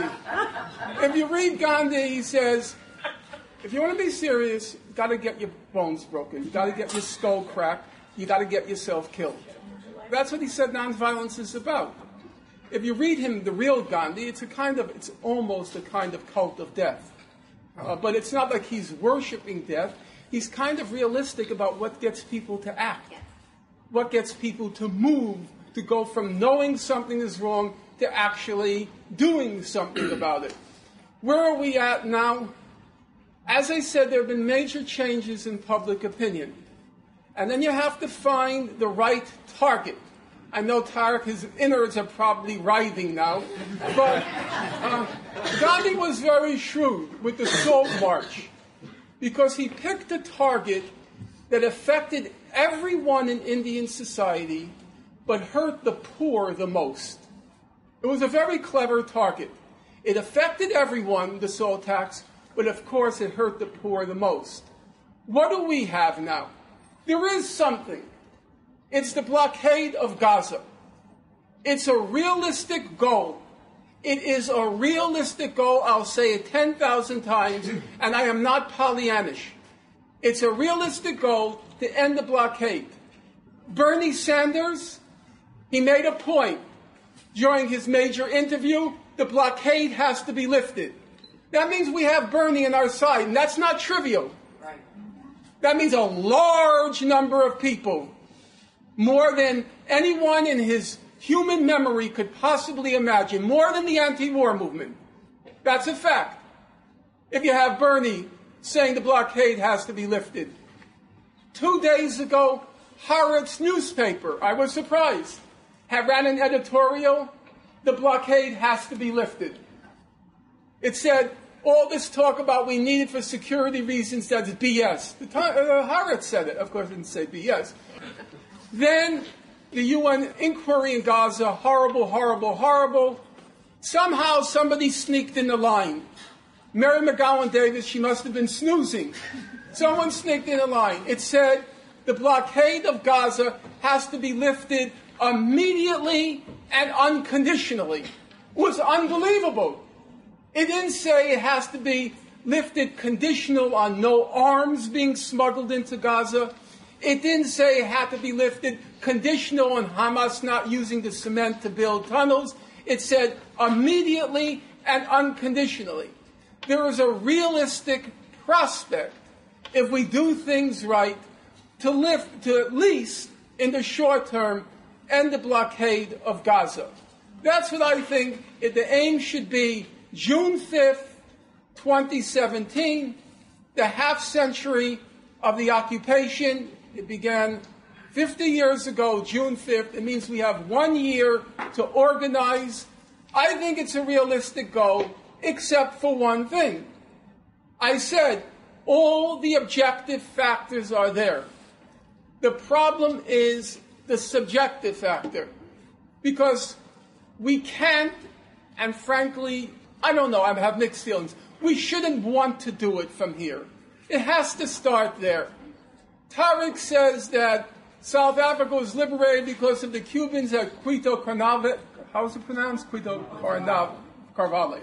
If you read Gandhi, he says, if you want to be serious, you've got to get your bones broken. You've got to get your skull cracked. You've got to get yourself killed. That's what he said nonviolence is about. If you read him, the real Gandhi, it's a kind of, it's almost a kind of cult of death. Uh, but it's not like he's worshiping death. He's kind of realistic about what gets people to act. What gets people to move, to go from knowing something is wrong to actually doing something about it. Where are we at now? As I said, there have been major changes in public opinion. And then you have to find the right target. I know Tarek, his innards are probably writhing now. But uh, Gandhi was very shrewd with the Salt March because he picked a target that affected everyone in Indian society but hurt the poor the most. It was a very clever target. It affected everyone, the salt tax, but of course it hurt the poor the most. What do we have now? There is something. It's the blockade of Gaza. It's a realistic goal. It is a realistic goal. I'll say it ten thousand times, and I am not Pollyannish. It's a realistic goal to end the blockade. Bernie Sanders, he made a point during his major interview, the blockade has to be lifted. That means we have Bernie on our side, and that's not trivial. Right. That means a large number of people, more than anyone in his human memory could possibly imagine, more than the anti-war movement. That's a fact. If you have Bernie saying the blockade has to be lifted. Two days ago, Haaretz newspaper, I was surprised, had ran an editorial, the blockade has to be lifted. It said, all this talk about we need it for security reasons, that's B S. The time, uh, Haaretz said it, of course it didn't say B S. Then the U N inquiry in Gaza, horrible, horrible, horrible. Somehow somebody sneaked in the line. Mary McGowan Davis, she must have been snoozing. Someone sneaked in the line. It said the blockade of Gaza has to be lifted immediately and unconditionally. It was unbelievable. It didn't say it has to be lifted conditional on no arms being smuggled into Gaza. It didn't say it had to be lifted conditional on Hamas not using the cement to build tunnels. It said immediately and unconditionally. There is a realistic prospect, if we do things right, to lift, to at least in the short term, end the blockade of Gaza. That's what I think the aim should be. June fifth, twenty seventeen, the half century of the occupation. It began fifty years ago, June fifth. It means we have one year to organize. I think it's a realistic goal, except for one thing. I said all the objective factors are there. The problem is the subjective factor, because we can't, and frankly, I don't know, I have mixed feelings. We shouldn't want to do it from here. It has to start there. Tariq says that South Africa was liberated because of the Cubans at Cuito Carnavale. How is it pronounced? Cuito Carnavale.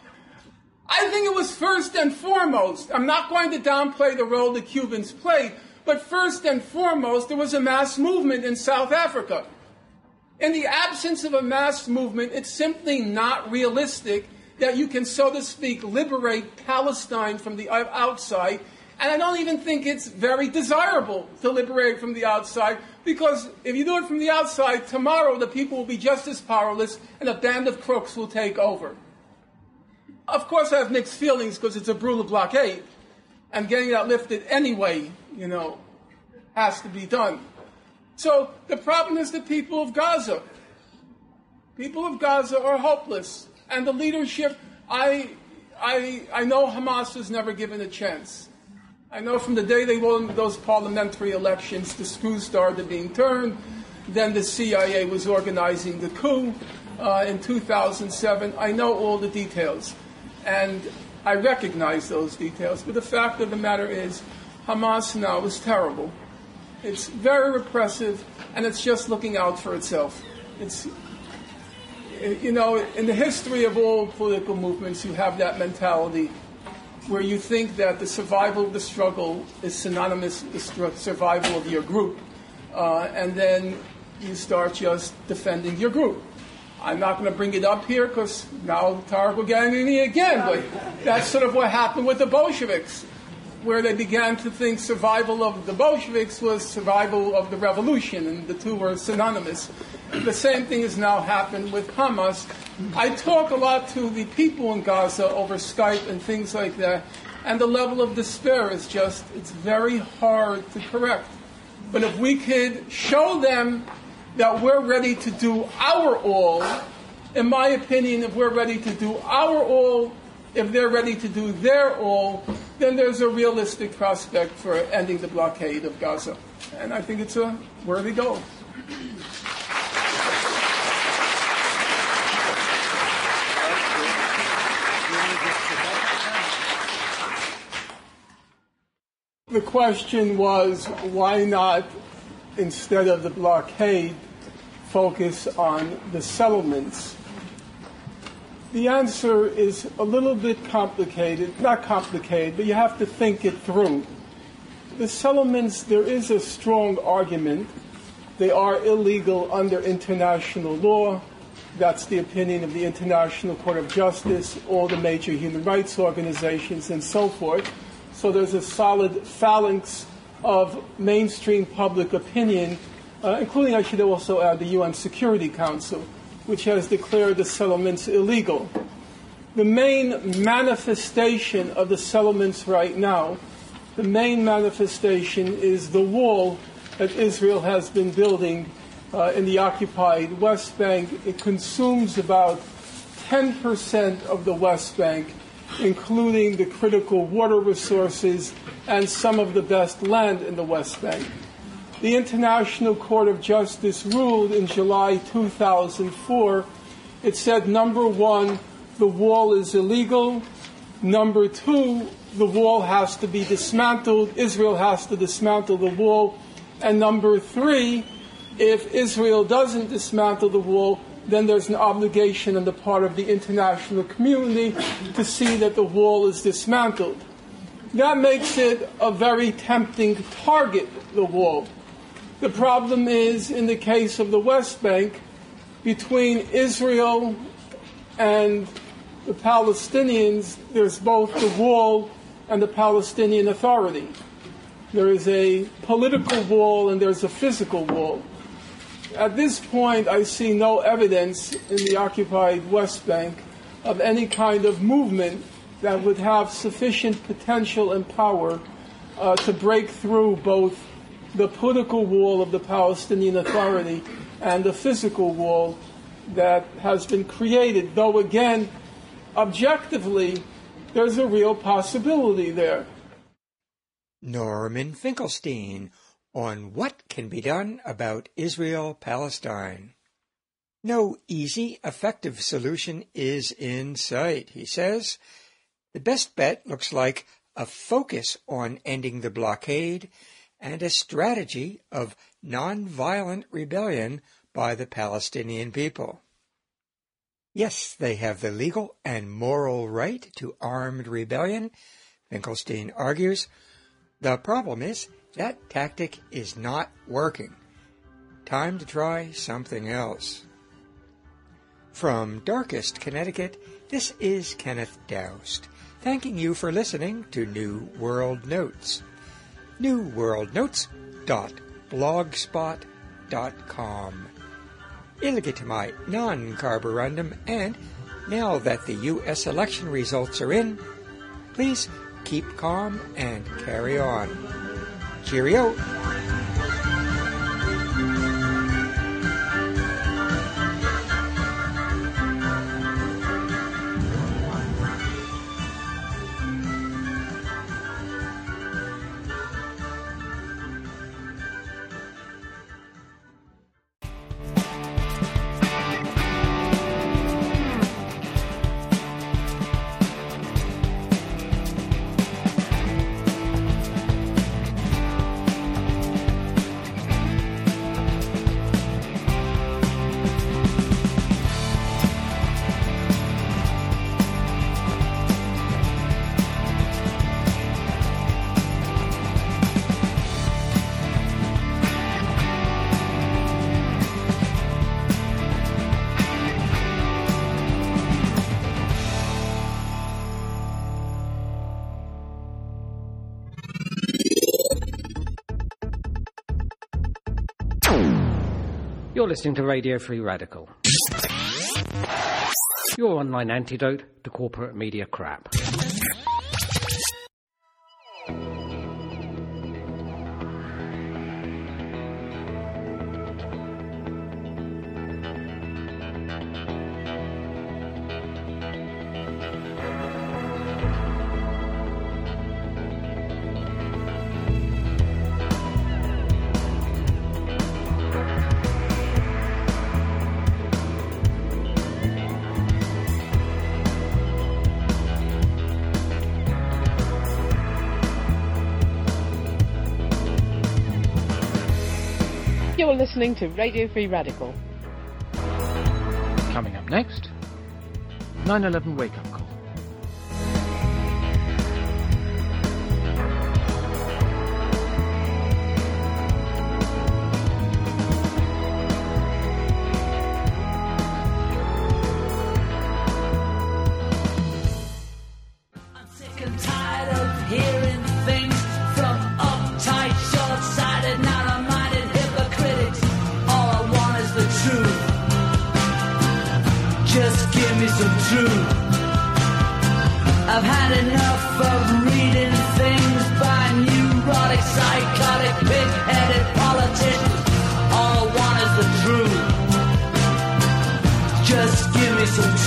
I think it was first and foremost, I'm not going to downplay the role the Cubans played, but first and foremost, there was a mass movement in South Africa. In the absence of a mass movement, it's simply not realistic that you can, so to speak, liberate Palestine from the outside. And I don't even think it's very desirable to liberate from the outside, because if you do it from the outside, tomorrow the people will be just as powerless and a band of crooks will take over. Of course, I have mixed feelings because it's a brutal blockade, and getting that lifted anyway, you know, has to be done. So the problem is the people of Gaza. People of Gaza are hopeless. And the leadership, I, I, I know Hamas was never given a chance. I know from the day they won those parliamentary elections, the screws started being turned. Then the C I A was organizing the coup uh, in two thousand seven. I know all the details. And I recognize those details. But the fact of the matter is, Hamas now is terrible. It's very repressive, and it's just looking out for itself. It's, you know, in the history of all political movements, you have that mentality where you think that the survival of the struggle is synonymous with the survival of your group, uh, and then you start just defending your group. I'm not going to bring it up here because now Tariq will get me again, but that's sort of what happened with the Bolsheviks, where they began to think survival of the Bolsheviks was survival of the revolution, and the two were synonymous. The same thing has now happened with Hamas. I talk a lot to the people in Gaza over Skype and things like that, and the level of despair is just, it's very hard to correct. But if we could show them that we're ready to do our all, in my opinion, if we're ready to do our all, if they're ready to do their all, then there's a realistic prospect for ending the blockade of Gaza. And I think it's a worthy goal. The question was, why not, instead of the blockade, focus on the settlements? The answer is a little bit complicated, not complicated, but you have to think it through. The settlements, there is a strong argument. They are illegal under international law. That's the opinion of the International Court of Justice, all the major human rights organizations, and so forth. So there's a solid phalanx of mainstream public opinion, uh, including, I should also add, the U N Security Council, which has declared the settlements illegal. The main manifestation of the settlements right now, the main manifestation is the wall that Israel has been building uh, in the occupied West Bank. It consumes about ten percent of the West Bank, including the critical water resources and some of the best land in the West Bank. The International Court of Justice ruled in July two thousand four. It said, number one, the wall is illegal. Number two, the wall has to be dismantled. Israel has to dismantle the wall. And number three, if Israel doesn't dismantle the wall, then there's an obligation on the part of the international community to see that the wall is dismantled. That makes it a very tempting target, the wall. The problem is, in the case of the West Bank, between Israel and the Palestinians, there's both the wall and the Palestinian Authority. There is a political wall and there's a physical wall. At this point, I see no evidence in the occupied West Bank of any kind of movement that would have sufficient potential and power uh, to break through both the political wall of the Palestinian Authority and the physical wall that has been created, though again, objectively, there's a real possibility there. Norman Finkelstein on what can be done about Israel-Palestine. No easy, effective solution is in sight, he says. The best bet looks like a focus on ending the blockade and a strategy of nonviolent rebellion by the Palestinian people. Yes, they have the legal and moral right to armed rebellion, Finkelstein argues. The problem is that tactic is not working. Time to try something else. From Darkest, Connecticut, this is Kenneth Doust, thanking you for listening to New World Notes. new world notes dot blogspot dot com. Illegitimate non-carborundum, and now that the U S election results are in, please keep calm and carry on. Cheerio! You're listening to Radio Free Radical, your online antidote to corporate media crap. You're listening to Radio Free Radical. Coming up next, nine eleven Wake-Up Call. I've had enough of reading things by neurotic, psychotic, pig-headed politicians. All I want is the truth. Just give me some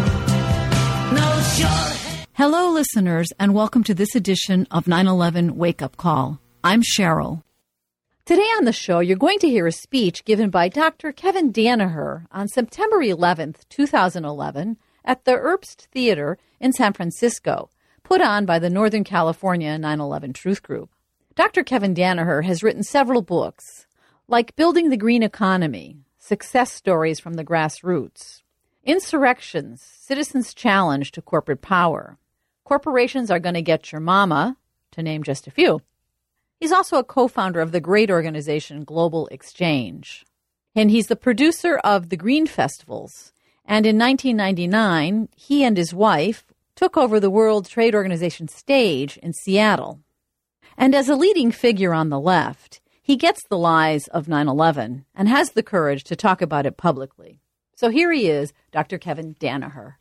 truth. No short. Hello, listeners, and welcome to this edition of nine eleven Wake-Up Call. I'm Cheryl. Today on the show, you're going to hear a speech given by Doctor Kevin Danaher on September eleventh, twenty eleven, at the Herbst Theater in San Francisco, put on by the Northern California nine eleven Truth Group. Doctor Kevin Danaher has written several books, like Building the Green Economy, Success Stories from the Grassroots, Insurrections, Citizens' Challenge to Corporate Power, Corporations Are Gonna Get Your Mama, to name just a few. He's also a co-founder of the great organization Global Exchange. And he's the producer of the Green Festivals. And in nineteen ninety-nine, he and his wife took over the World Trade Organization stage in Seattle. And as a leading figure on the left, he gets the lies of nine eleven and has the courage to talk about it publicly. So here he is, Doctor Kevin Danaher.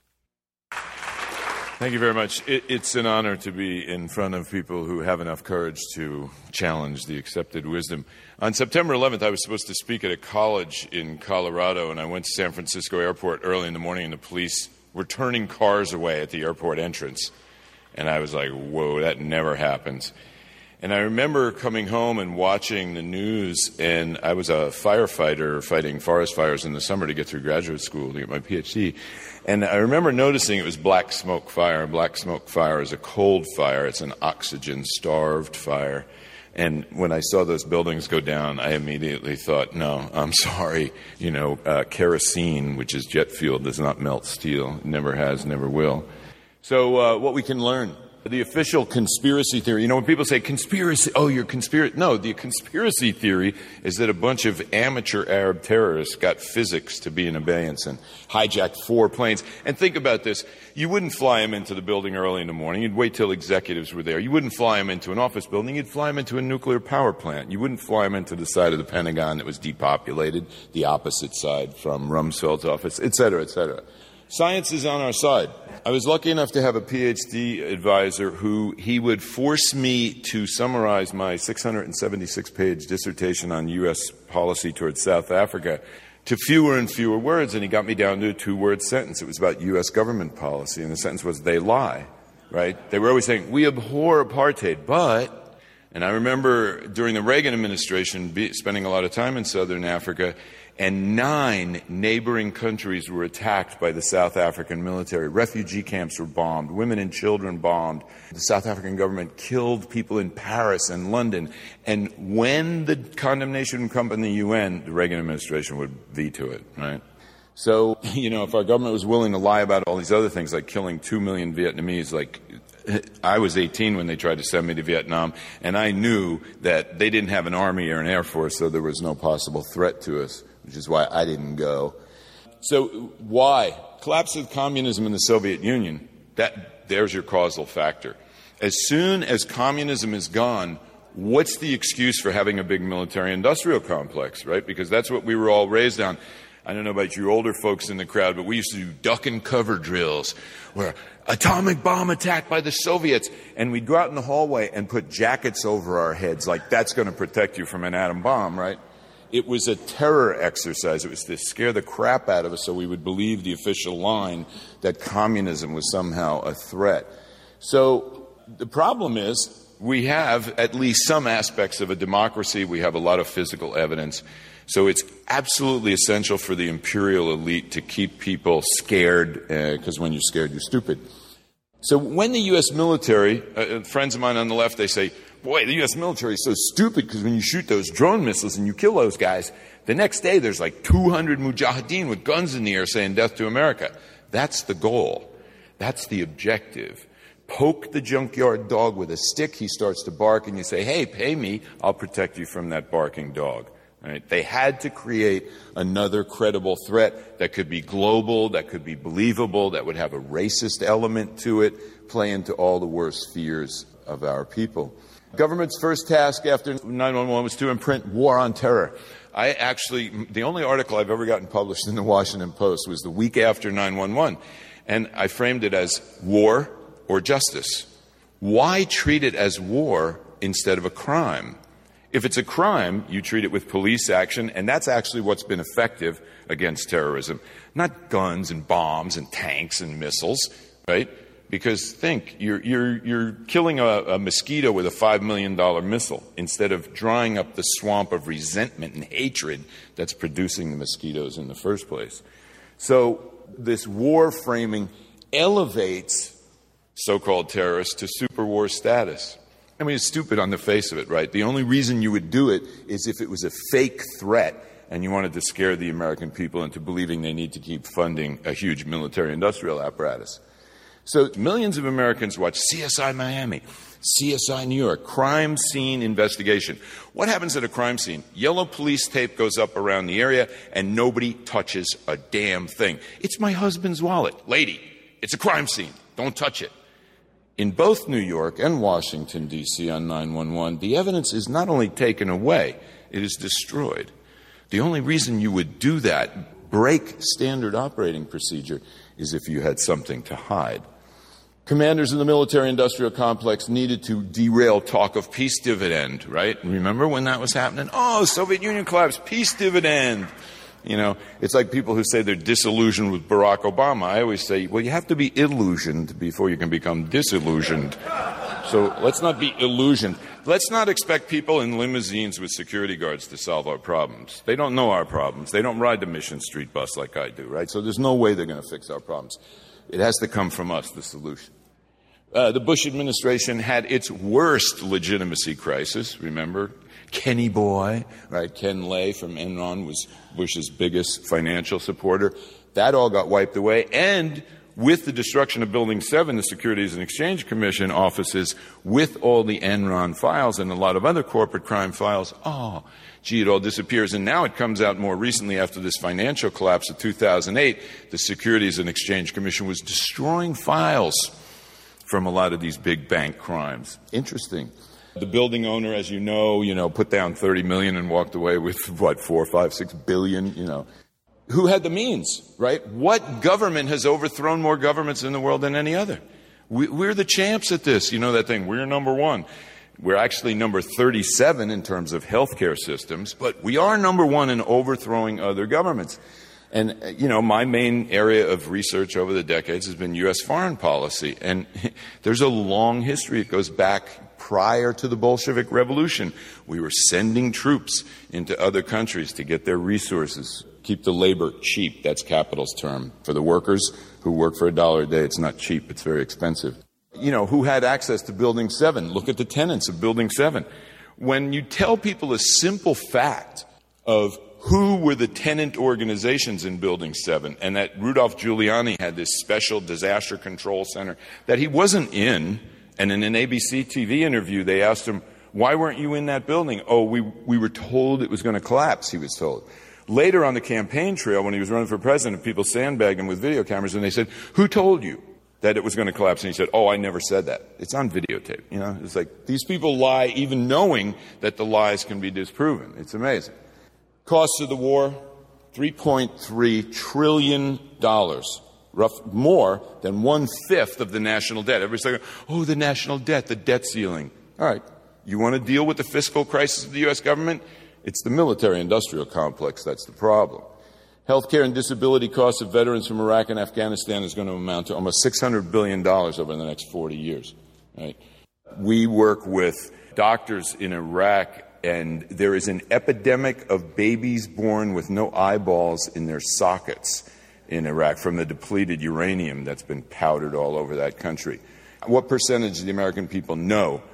Thank you very much. It, it's an honor to be in front of people who have enough courage to challenge the accepted wisdom. On September eleventh, I was supposed to speak at a college in Colorado, and I went to San Francisco Airport early in the morning, and the police were turning cars away at the airport entrance. And I was like, whoa, that never happens. And I remember coming home and watching the news, and I was a firefighter fighting forest fires in the summer to get through graduate school to get my P H D. And I remember noticing it was black smoke fire. Black smoke fire is a cold fire. It's an oxygen-starved fire. And when I saw those buildings go down, I immediately thought, no, I'm sorry. You know, uh, kerosene, which is jet fuel, does not melt steel. It never has, never will. So uh, what we can learn. The official conspiracy theory, you know, when people say conspiracy, oh, you're conspiracy. No, the conspiracy theory is that a bunch of amateur Arab terrorists got physics to be in abeyance and hijacked four planes. And think about this. You wouldn't fly them into the building early in the morning. You'd wait till executives were there. You wouldn't fly them into an office building. You'd fly them into a nuclear power plant. You wouldn't fly them into the side of the Pentagon that was depopulated, the opposite side from Rumsfeld's office, et cetera, et cetera. Science is on our side. I was lucky enough to have a P H D advisor who he would force me to summarize my six hundred seventy-six page dissertation on U S policy towards South Africa to fewer and fewer words, and he got me down to a two-word sentence. It was about U S government policy, and the sentence was, they lie, right? They were always saying, we abhor apartheid, but, and I remember during the Reagan administration be, spending a lot of time in Southern Africa, and nine neighboring countries were attacked by the South African military. Refugee camps were bombed. Women and children bombed. The South African government killed people in Paris and London. And when the condemnation would come from the U N, the Reagan administration would veto it, right? So, you know, if our government was willing to lie about all these other things, like killing two million Vietnamese, like I was eighteen when they tried to send me to Vietnam, and I knew that they didn't have an army or an air force, so there was no possible threat to us, which is why I didn't go. So why? Collapse of communism in the Soviet Union, that there's your causal factor. As soon as communism is gone, what's the excuse for having a big military-industrial complex, right? Because that's what we were all raised on. I don't know about you older folks in the crowd, but we used to do duck and cover drills where atomic bomb attack by the Soviets, and we'd go out in the hallway and put jackets over our heads like that's going to protect you from an atom bomb, right? It was a terror exercise. It was to scare the crap out of us so we would believe the official line that communism was somehow a threat. So the problem is we have at least some aspects of a democracy. We have a lot of physical evidence. So it's absolutely essential for the imperial elite to keep people scared, because uh, when you're scared, you're stupid. So when the U S military, uh, friends of mine on the left, they say, boy, the U S military is so stupid because when you shoot those drone missiles and you kill those guys, the next day there's like two hundred mujahideen with guns in the air saying death to America. That's the goal. That's the objective. Poke the junkyard dog with a stick, he starts to bark, and you say, hey, pay me, I'll protect you from that barking dog. Right? They had to create another credible threat that could be global, that could be believable, that would have a racist element to it, play into all the worst fears of our people. Government's first task after nine one one was to imprint War on Terror. I actually, the only article I've ever gotten published in the Washington Post was the week after nine one one, and I framed it as war or justice. Why treat it as war instead of a crime? If it's a crime, you treat it with police action, and that's actually what's been effective against terrorism. Not guns and bombs and tanks and missiles, right? Because think, you're, you're, you're killing a, a mosquito with a five million dollars missile instead of drying up the swamp of resentment and hatred that's producing the mosquitoes in the first place. So this war framing elevates so-called terrorists to super war status. I mean, it's stupid on the face of it, right? The only reason you would do it is if it was a fake threat and you wanted to scare the American people into believing they need to keep funding a huge military-industrial apparatus. So millions of Americans watch C S I Miami, C S I New York, crime scene investigation. What happens at a crime scene? Yellow police tape goes up around the area and nobody touches a damn thing. It's my husband's wallet. Lady, it's a crime scene. Don't touch it. In both New York and Washington, D C on nine one one, the evidence is not only taken away, it is destroyed. The only reason you would do that, break standard operating procedure, is if you had something to hide. Commanders in the military-industrial complex needed to derail talk of peace dividend, right? Remember when that was happening? Oh, Soviet Union collapsed, peace dividend. You know, it's like people who say they're disillusioned with Barack Obama. I always say, well, you have to be illusioned before you can become disillusioned. So let's not be illusioned. Let's not expect people in limousines with security guards to solve our problems. They don't know our problems. They don't ride the Mission Street bus like I do, right? So there's no way they're going to fix our problems. It has to come from us, the solution. Uh, the Bush administration had its worst legitimacy crisis, remember? Kenny Boy, right? Ken Lay from Enron was Bush's biggest financial supporter. That all got wiped away. And with the destruction of Building seven, the Securities and Exchange Commission offices, with all the Enron files and a lot of other corporate crime files, oh, gee, it all disappears. And now it comes out more recently after this financial collapse of two thousand eight, the Securities and Exchange Commission was destroying files from a lot of these big bank crimes. Interesting. The building owner, as you know, you know, put down thirty million and walked away with, what, four, five, six billion, you know. Who had the means, right? What government has overthrown more governments in the world than any other? We, we're the champs at this. You know that thing, we're number one. We're actually number thirty-seven in terms of healthcare systems, but we are number one in overthrowing other governments. And, you know, my main area of research over the decades has been U S foreign policy. And there's a long history. It goes back prior to the Bolshevik Revolution. We were sending troops into other countries to get their resources, keep the labor cheap. That's capital's term. For the workers who work for a dollar a day, it's not cheap. It's very expensive. You know, who had access to Building seven? Look at the tenants of Building seven. When you tell people a simple fact of who were the tenant organizations in Building seven, and that Rudolph Giuliani had this special disaster control center that he wasn't in, and in an A B C T V interview, they asked him, why weren't you in that building? Oh, we, we were told it was going to collapse, he was told. Later on the campaign trail, when he was running for president, people sandbagged him with video cameras, and they said, who told you that it was going to collapse? And he said, oh, I never said that. It's on videotape. You know, it's like these people lie even knowing that the lies can be disproven. It's amazing. Costs of the war, three point three trillion dollars, rough, more than one-fifth of the national debt. Everybody's like, oh, the national debt, the debt ceiling. All right, you want to deal with the fiscal crisis of the U S government? It's the military-industrial complex that's the problem. Healthcare and disability costs of veterans from Iraq and Afghanistan is going to amount to almost six hundred billion dollars over the next forty years. Right? We work with doctors in Iraq, and there is an epidemic of babies born with no eyeballs in their sockets in Iraq from the depleted uranium that's been powdered all over that country. What percentage of the American people know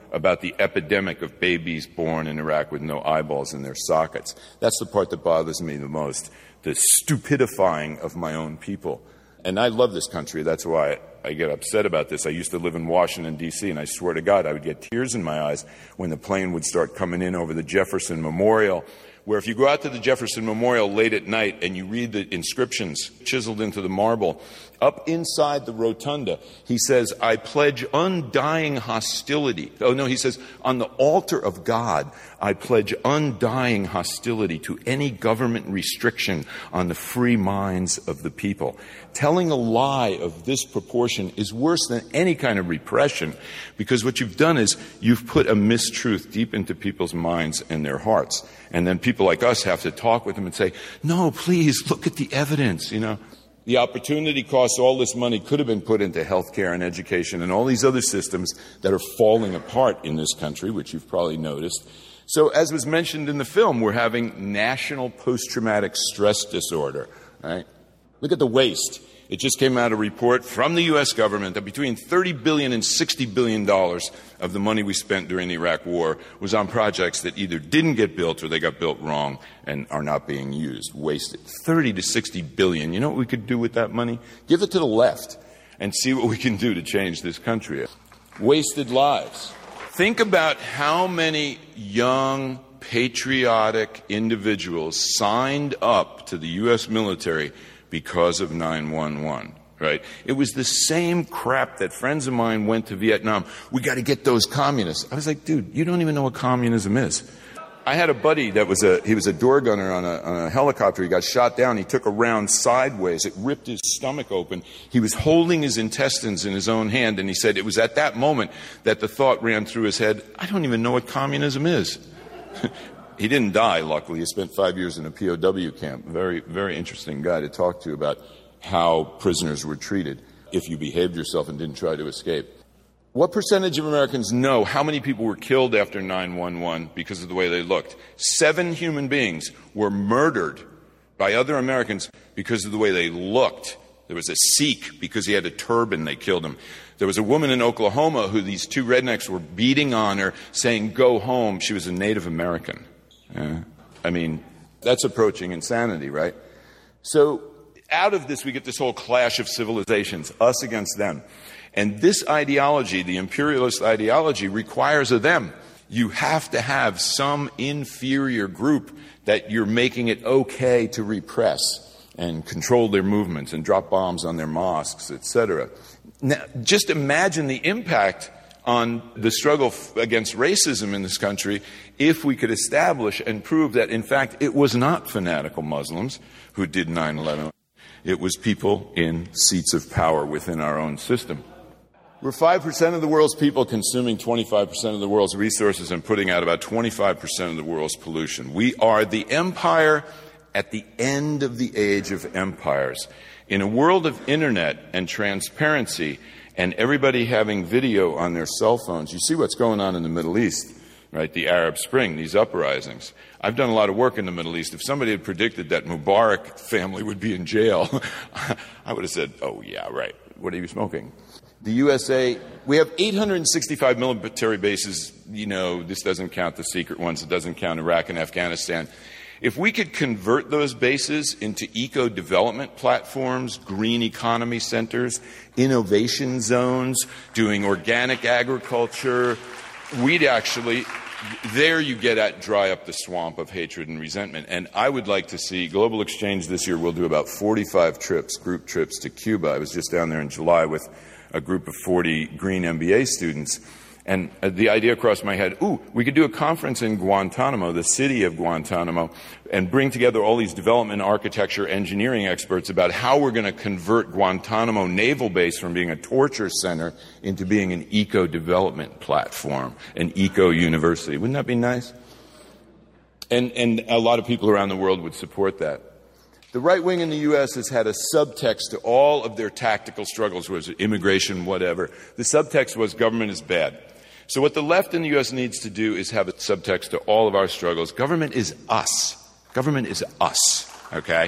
about the epidemic of babies born in Iraq with no eyeballs in their sockets. That's the part that bothers me the most, the stupidifying of my own people. And I love this country. That's why I get upset about this. I used to live in Washington, D C, and I swear to God, I would get tears in my eyes when the plane would start coming in over the Jefferson Memorial, where if you go out to the Jefferson Memorial late at night and you read the inscriptions chiseled into the marble, up inside the rotunda, he says, I pledge undying hostility. Oh, no, he says, on the altar of God, I pledge undying hostility to any government restriction on the free minds of the people. Telling a lie of this proportion is worse than any kind of repression, because what you've done is you've put a mistruth deep into people's minds and their hearts. And then people like us have to talk with them and say, no, please, look at the evidence, you know. The opportunity costs, all this money could have been put into healthcare and education and all these other systems that are falling apart in this country, which you've probably noticed. So as was mentioned in the film, we're having national post-traumatic stress disorder, right? Look at the waste. It just came out a report from the U S government that between thirty billion dollars and sixty billion dollars of the money we spent during the Iraq War was on projects that either didn't get built or they got built wrong and are not being used, wasted. thirty to sixty billion. You know what we could do with that money? Give it to the left and see what we can do to change this country. Wasted lives. Think about how many young, patriotic individuals signed up to the U S military because of nine one one, right? It was the same crap that friends of mine went to Vietnam. We got to get those communists. I was like, dude, you don't even know what communism is. I had a buddy that was a, he was a door gunner on a, on a helicopter. He got shot down. He took a round sideways. It ripped his stomach open. He was holding his intestines in his own hand, and he said it was at that moment that the thought ran through his head, I don't even know what communism is. He didn't die, luckily. He spent five years in a P O W camp. Very, very interesting guy to talk to about how prisoners were treated if you behaved yourself and didn't try to escape. What percentage of Americans know how many people were killed after nine one one because of the way they looked? Seven human beings were murdered by other Americans because of the way they looked. There was a Sikh, because he had a turban, they killed him. There was a woman in Oklahoma who these two rednecks were beating on her, saying, go home. She was a Native American. Yeah. I mean, that's approaching insanity, right? So out of this, we get this whole clash of civilizations, us against them. And this ideology, the imperialist ideology, requires of them. You have to have some inferior group that you're making it okay to repress and control their movements and drop bombs on their mosques, et cetera. Now, just imagine the impact on the struggle f- against racism in this country if we could establish and prove that, in fact, it was not fanatical Muslims who did nine eleven. It was people in seats of power within our own system. We're five percent of the world's people consuming twenty-five percent of the world's resources and putting out about twenty-five percent of the world's pollution. We are the empire at the end of the age of empires. In a world of internet and transparency and everybody having video on their cell phones, you see what's going on in the Middle East, right? The Arab Spring, these uprisings. I've done a lot of work in the Middle East. If somebody had predicted that Mubarak family would be in jail, I would have said, oh, yeah, right. What are you smoking? The U S A, we have eight hundred sixty-five military bases. You know, this doesn't count the secret ones. It doesn't count Iraq and Afghanistan. If we could convert those bases into eco-development platforms, green economy centers, innovation zones, doing organic agriculture, we'd actually, there you get at dry up the swamp of hatred and resentment. And I would like to see Global Exchange this year will do about forty-five trips, group trips to Cuba. I was just down there in July with a group of forty green M B A students. And the idea crossed my head, ooh, we could do a conference in Guantanamo, the city of Guantanamo, and bring together all these development, architecture, engineering experts about how we're going to convert Guantanamo Naval Base from being a torture center into being an eco-development platform, an eco-university. Wouldn't that be nice? And, and a lot of people around the world would support that. The right wing in the U S has had a subtext to all of their tactical struggles, was immigration, whatever. The subtext was government is bad. So what the left in the U S needs to do is have a subtext to all of our struggles. Government is us. Government is us, okay?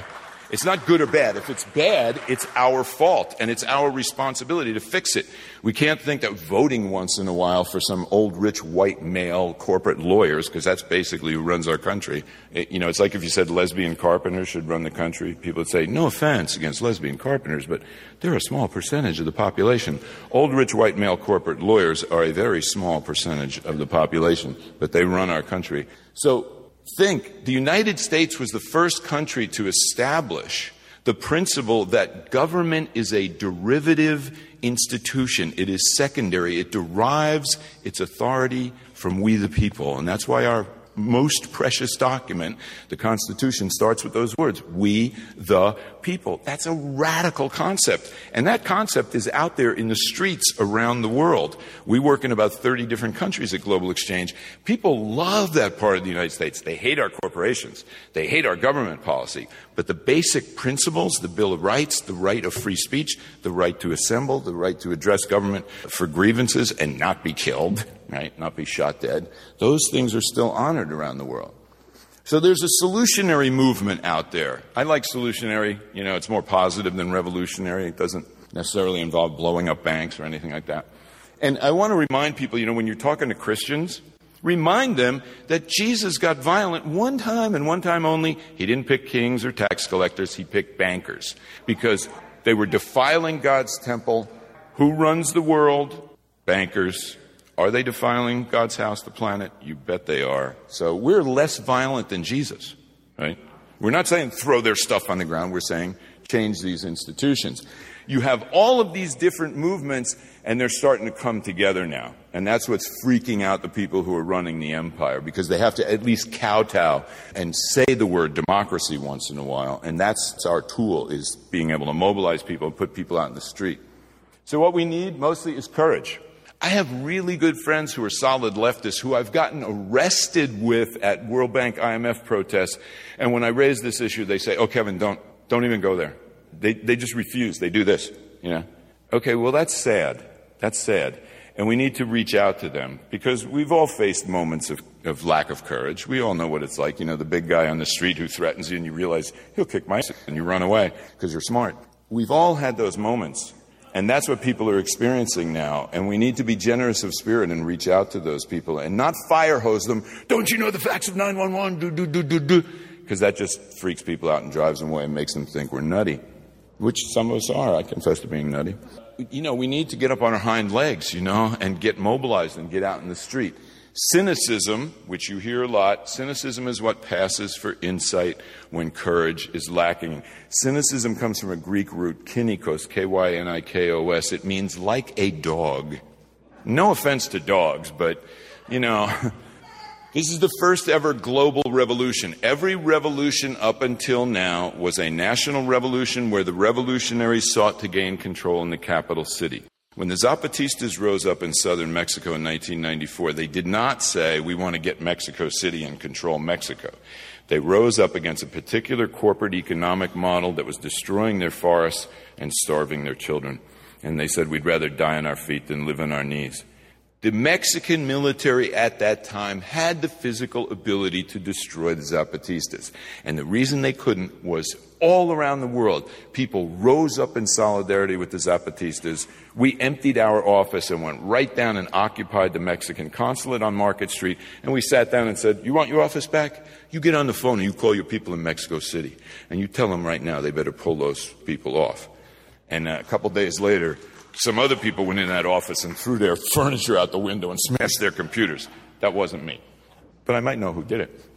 It's not good or bad. If it's bad, it's our fault, and it's our responsibility to fix it. We can't think that voting once in a while for some old, rich, white male corporate lawyers, because that's basically who runs our country. It, you know, it's like if you said lesbian carpenters should run the country. People would say, no offense against lesbian carpenters, but they're a small percentage of the population. Old, rich, white male corporate lawyers are a very small percentage of the population, but they run our country. So, think, the United States was the first country to establish the principle that government is a derivative institution. It is secondary. It derives its authority from we the people. And that's why our most precious document, the Constitution, starts with those words, we the people. That's a radical concept. And that concept is out there in the streets around the world. We work in about thirty different countries at Global Exchange. People love that part of the United States. They hate our corporations. They hate our government policy. But the basic principles, the Bill of Rights, the right of free speech, the right to assemble, the right to address government for grievances and not be killed, right, not be shot dead, those things are still honored around the world. So there's a solutionary movement out there. I like solutionary. You know, it's more positive than revolutionary. It doesn't necessarily involve blowing up banks or anything like that. And I want to remind people, you know, when you're talking to Christians, remind them that Jesus got violent one time and one time only. He didn't pick kings or tax collectors. He picked bankers because they were defiling God's temple. Who runs the world? Bankers. Are they defiling God's house, the planet? You bet they are. So we're less violent than Jesus, right? We're not saying throw their stuff on the ground. We're saying change these institutions. You have all of these different movements, and they're starting to come together now. And that's what's freaking out the people who are running the empire, because they have to at least kowtow and say the word democracy once in a while. And that's our tool, is being able to mobilize people and put people out in the street. So what we need mostly is courage. I have really good friends who are solid leftists who I've gotten arrested with at World Bank I M F protests. And when I raise this issue, they say, oh, Kevin, don't, don't even go there. They, they just refuse. They do this, you know. Okay, well, that's sad. That's sad. And we need to reach out to them because we've all faced moments of, of lack of courage. We all know what it's like. You know, the big guy on the street who threatens you and you realize he'll kick my ass and you run away because you're smart. We've all had those moments. And that's what people are experiencing now. And we need to be generous of spirit and reach out to those people and not fire hose them. Don't you know the facts of nine one one? Do, do, do, do, do. Because that just freaks people out and drives them away and makes them think we're nutty. Which some of us are. I confess to being nutty. You know, we need to get up on our hind legs, you know, and get mobilized and get out in the street. Cynicism, which you hear a lot, cynicism is what passes for insight when courage is lacking. Cynicism comes from a Greek root, kynikos, K Y N I K O S. It means like a dog. No offense to dogs, but, you know, this is the first ever global revolution. Every revolution up until now was a national revolution where the revolutionaries sought to gain control in the capital city. When the Zapatistas rose up in southern Mexico in nineteen ninety-four, they did not say, we want to get Mexico City and control Mexico. They rose up against a particular corporate economic model that was destroying their forests and starving their children. And they said, we'd rather die on our feet than live on our knees. The Mexican military at that time had the physical ability to destroy the Zapatistas. And the reason they couldn't was all around the world, people rose up in solidarity with the Zapatistas. We emptied our office and went right down and occupied the Mexican consulate on Market Street. And we sat down and said, you want your office back? You get on the phone and you call your people in Mexico City. And you tell them right now they better pull those people off. And a couple days later, some other people went in that office and threw their furniture out the window and smashed their computers. That wasn't me. But I might know who did it.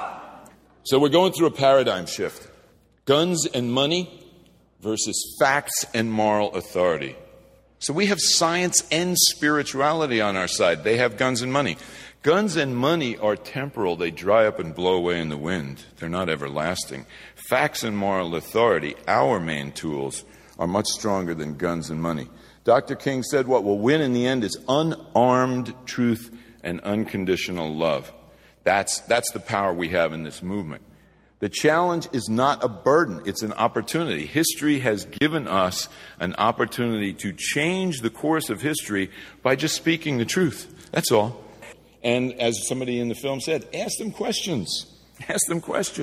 So we're going through a paradigm shift. Guns and money versus facts and moral authority. So we have science and spirituality on our side. They have guns and money. Guns and money are temporal. They dry up and blow away in the wind. They're not everlasting. Facts and moral authority, our main tools, are much stronger than guns and money. Doctor King said what will win in the end is unarmed truth and unconditional love. That's, that's the power we have in this movement. The challenge is not a burden, it's an opportunity. History has given us an opportunity to change the course of history by just speaking the truth. That's all. And as somebody in the film said, ask them questions. Ask them questions.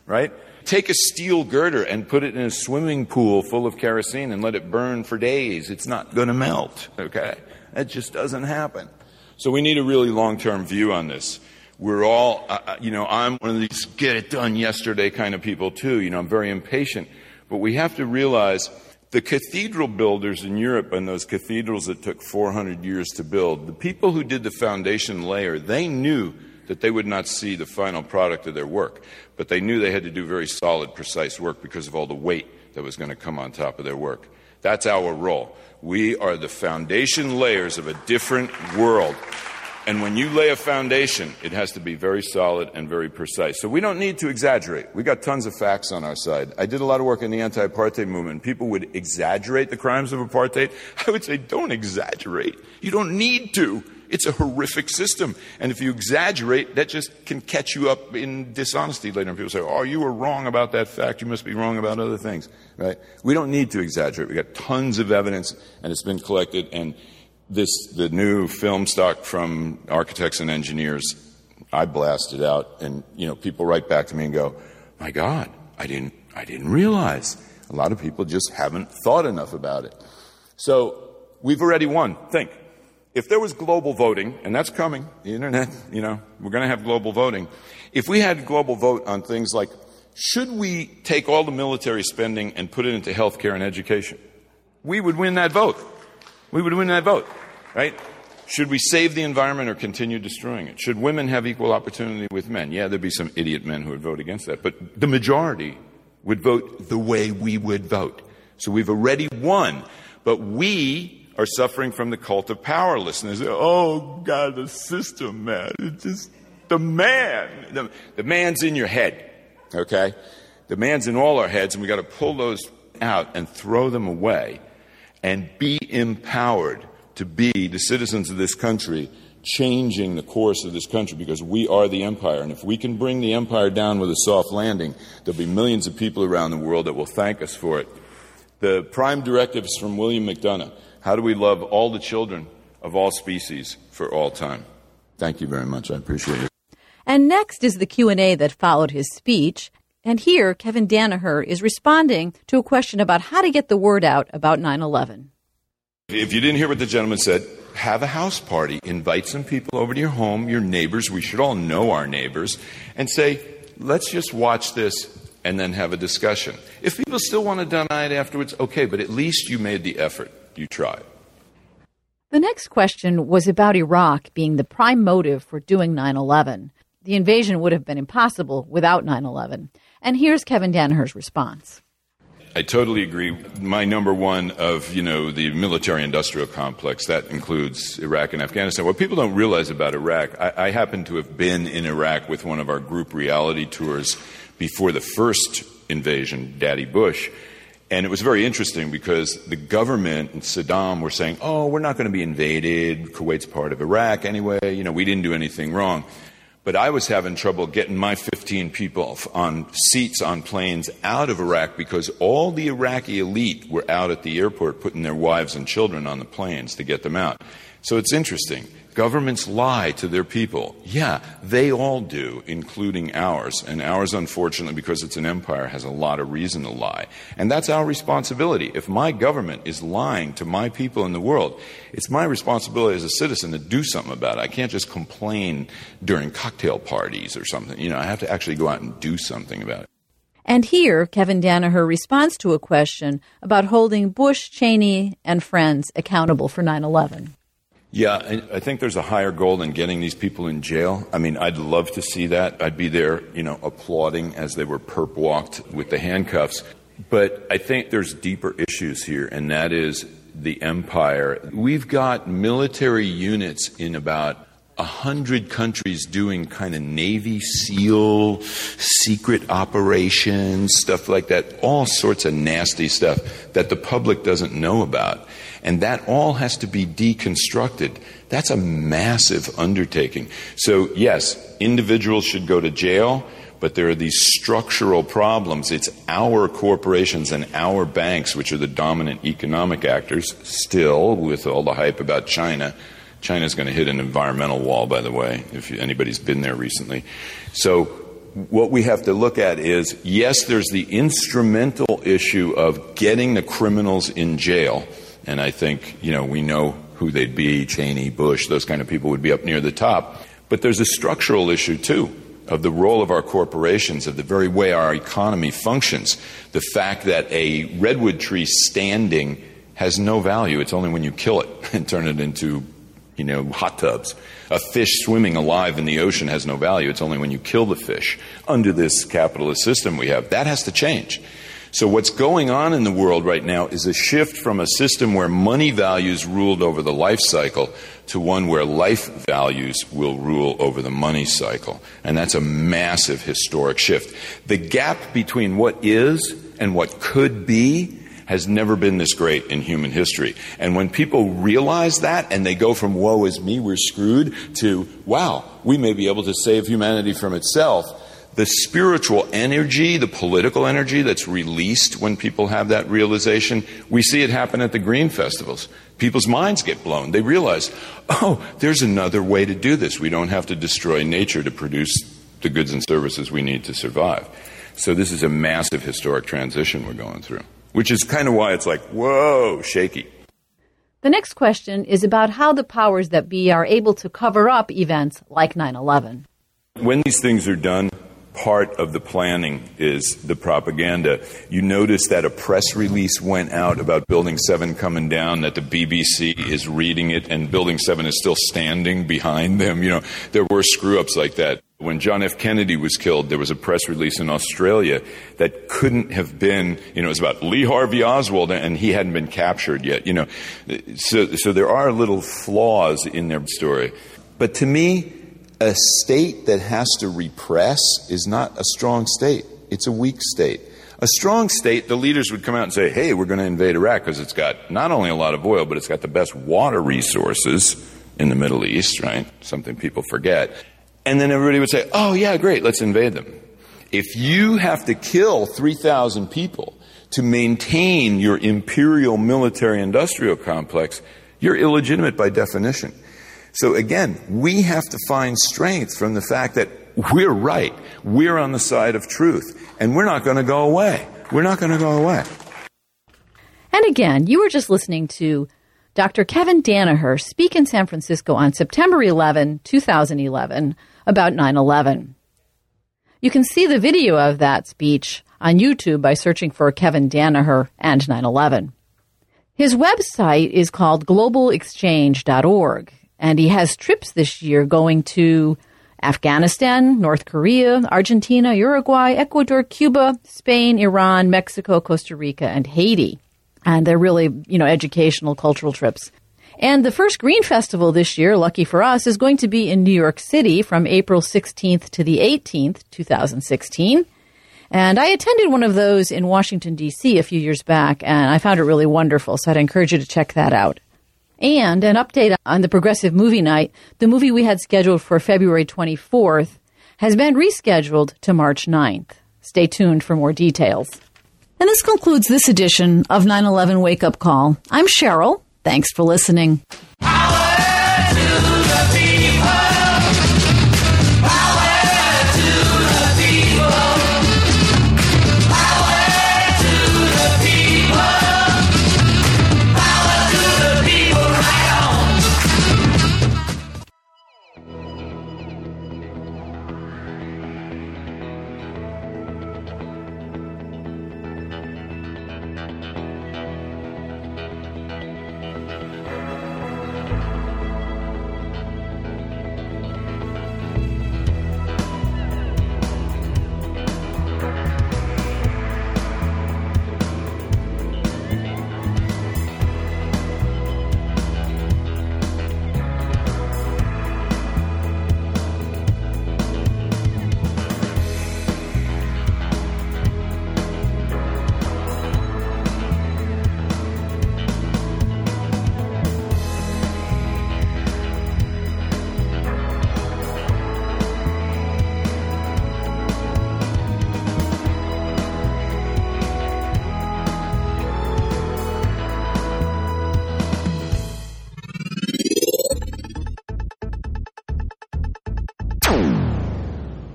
right? Take a steel girder and put it in a swimming pool full of kerosene and let it burn for days. It's not going to melt, okay? That just doesn't happen. So we need a really long-term view on this. We're all, uh, you know, I'm one of these get it done yesterday kind of people too. You know, I'm very impatient. But we have to realize the cathedral builders in Europe and those cathedrals that took four hundred years to build, the people who did the foundation layer, they knew that they would not see the final product of their work. But they knew they had to do very solid, precise work because of all the weight that was going to come on top of their work. That's our role. We are the foundation layers of a different world. And when you lay a foundation, it has to be very solid and very precise. So we don't need to exaggerate. We got tons of facts on our side. I did a lot of work in the anti-apartheid movement. People would exaggerate the crimes of apartheid. I would say, don't exaggerate. You don't need to. It's a horrific system. And if you exaggerate, that just can catch you up in dishonesty later. And people say, oh, you were wrong about that fact. You must be wrong about other things, right? We don't need to exaggerate. We got tons of evidence, and it's been collected. And this, the new film stock from architects and engineers, I blast it out. And, you know, people write back to me and go, my God, I didn't, I didn't realize. A lot of people just haven't thought enough about it. So we've already won. Think. If there was global voting, and that's coming, the internet, you know, we're going to have global voting. If we had global vote on things like, should we take all the military spending and put it into health care and education? We would win that vote. We would win that vote, right? Should we save the environment or continue destroying it? Should women have equal opportunity with men? Yeah, there'd be some idiot men who would vote against that, but the majority would vote the way we would vote. So we've already won, but we are suffering from the cult of powerlessness. Oh, God, the system, man. It's just the man. The, the man's in your head, okay? The man's in all our heads, and we got to pull those out and throw them away and be empowered to be the citizens of this country, changing the course of this country, because we are the empire. And if we can bring the empire down with a soft landing, there'll be millions of people around the world that will thank us for it. The prime directive is from William McDonough. How do we love all the children of all species for all time? Thank you very much. I appreciate it. And next is the Q and A that followed his speech. And here, Kevin Danaher is responding to a question about how to get the word out about nine eleven. If you didn't hear what the gentleman said, have a house party. Invite some people over to your home, your neighbors. We should all know our neighbors. And say, let's just watch this and then have a discussion. If people still want to deny it afterwards, okay, but at least you made the effort. You tried. The next question was about Iraq being the prime motive for doing nine eleven. The invasion would have been impossible without nine eleven. And here's Kevin Danaher's response. I totally agree. My number one of, you know, the military-industrial complex, that includes Iraq and Afghanistan. What people don't realize about Iraq, I, I happen to have been in Iraq with one of our group reality tours before the first invasion, Daddy Bush. And it was very interesting because the government and Saddam were saying, oh, we're not going to be invaded. Kuwait's part of Iraq anyway. You know, we didn't do anything wrong. But I was having trouble getting my fifteen people on seats on planes out of Iraq because all the Iraqi elite were out at the airport putting their wives and children on the planes to get them out. So it's interesting. Governments lie to their people. Yeah, they all do, including ours. And ours, unfortunately, because it's an empire, has a lot of reason to lie. And that's our responsibility. If my government is lying to my people in the world, it's my responsibility as a citizen to do something about it. I can't just complain during cocktail parties or something. You know, I have to actually go out and do something about it. And here, Kevin Danaher responds to a question about holding Bush, Cheney, and friends accountable for nine eleven. Yeah, I think there's a higher goal than getting these people in jail. I mean, I'd love to see that. I'd be there, you know, applauding as they were perp walked with the handcuffs. But I think there's deeper issues here, and that is the empire. We've got military units in about a hundred countries doing kind of Navy SEAL, secret operations, stuff like that, all sorts of nasty stuff that the public doesn't know about. And that all has to be deconstructed. That's a massive undertaking. So, yes, individuals should go to jail, but there are these structural problems. It's our corporations and our banks, which are the dominant economic actors, still, with all the hype about China. China's going to hit an environmental wall, by the way, if anybody's been there recently. So what we have to look at is, yes, there's the instrumental issue of getting the criminals in jail. And I think, you know, we know who they'd be, Cheney, Bush, those kind of people would be up near the top. But there's a structural issue, too, of the role of our corporations, of the very way our economy functions. The fact that a redwood tree standing has no value. It's only when you kill it and turn it into, you know, hot tubs. A fish swimming alive in the ocean has no value. It's only when you kill the fish. Under this capitalist system we have, that has to change. So what's going on in the world right now is a shift from a system where money values ruled over the life cycle to one where life values will rule over the money cycle. And that's a massive historic shift. The gap between what is and what could be has never been this great in human history. And when people realize that and they go from woe is me, we're screwed, to wow, we may be able to save humanity from itself, the spiritual energy, the political energy that's released when people have that realization, we see it happen at the green festivals. People's minds get blown. They realize, oh, there's another way to do this. We don't have to destroy nature to produce the goods and services we need to survive. So this is a massive historic transition we're going through, which is kind of why it's like, whoa, shaky. The next question is about how the powers that be are able to cover up events like nine eleven. When these things are done, part of the planning is the propaganda. You notice that a press release went out about Building seven coming down, that the B B C is reading it, and Building seven is still standing behind them. You know, there were screw-ups like that. When John F. Kennedy was killed, there was a press release in Australia that couldn't have been, you know, it was about Lee Harvey Oswald, and he hadn't been captured yet, you know. So, so there are little flaws in their story. But to me, a state that has to repress is not a strong state. It's a weak state. A strong state, the leaders would come out and say, hey, we're going to invade Iraq because it's got not only a lot of oil, but it's got the best water resources in the Middle East, right? Something people forget. And then everybody would say, oh, yeah, great, let's invade them. If you have to kill three thousand people to maintain your imperial military-industrial complex, you're illegitimate by definition. So again, we have to find strength from the fact that we're right. We're on the side of truth. And we're not going to go away. We're not going to go away. And again, you were just listening to Doctor Kevin Danaher speak in San Francisco on September eleventh, twenty eleven about nine eleven. You can see the video of that speech on YouTube by searching for Kevin Danaher and nine eleven. His website is called global exchange dot org. And he has trips this year going to Afghanistan, North Korea, Argentina, Uruguay, Ecuador, Cuba, Spain, Iran, Mexico, Costa Rica, and Haiti. And they're really, you know, educational, cultural trips. And the first Green Festival this year, lucky for us, is going to be in New York City from April sixteenth to the eighteenth, twenty sixteen. And I attended one of those in Washington, D C a few years back, and I found it really wonderful. So I'd encourage you to check that out. And an update on the Progressive Movie Night. The movie we had scheduled for February twenty-fourth has been rescheduled to March ninth. Stay tuned for more details. And this concludes this edition of nine eleven Wake Up Call. I'm Cheryl. Thanks for listening.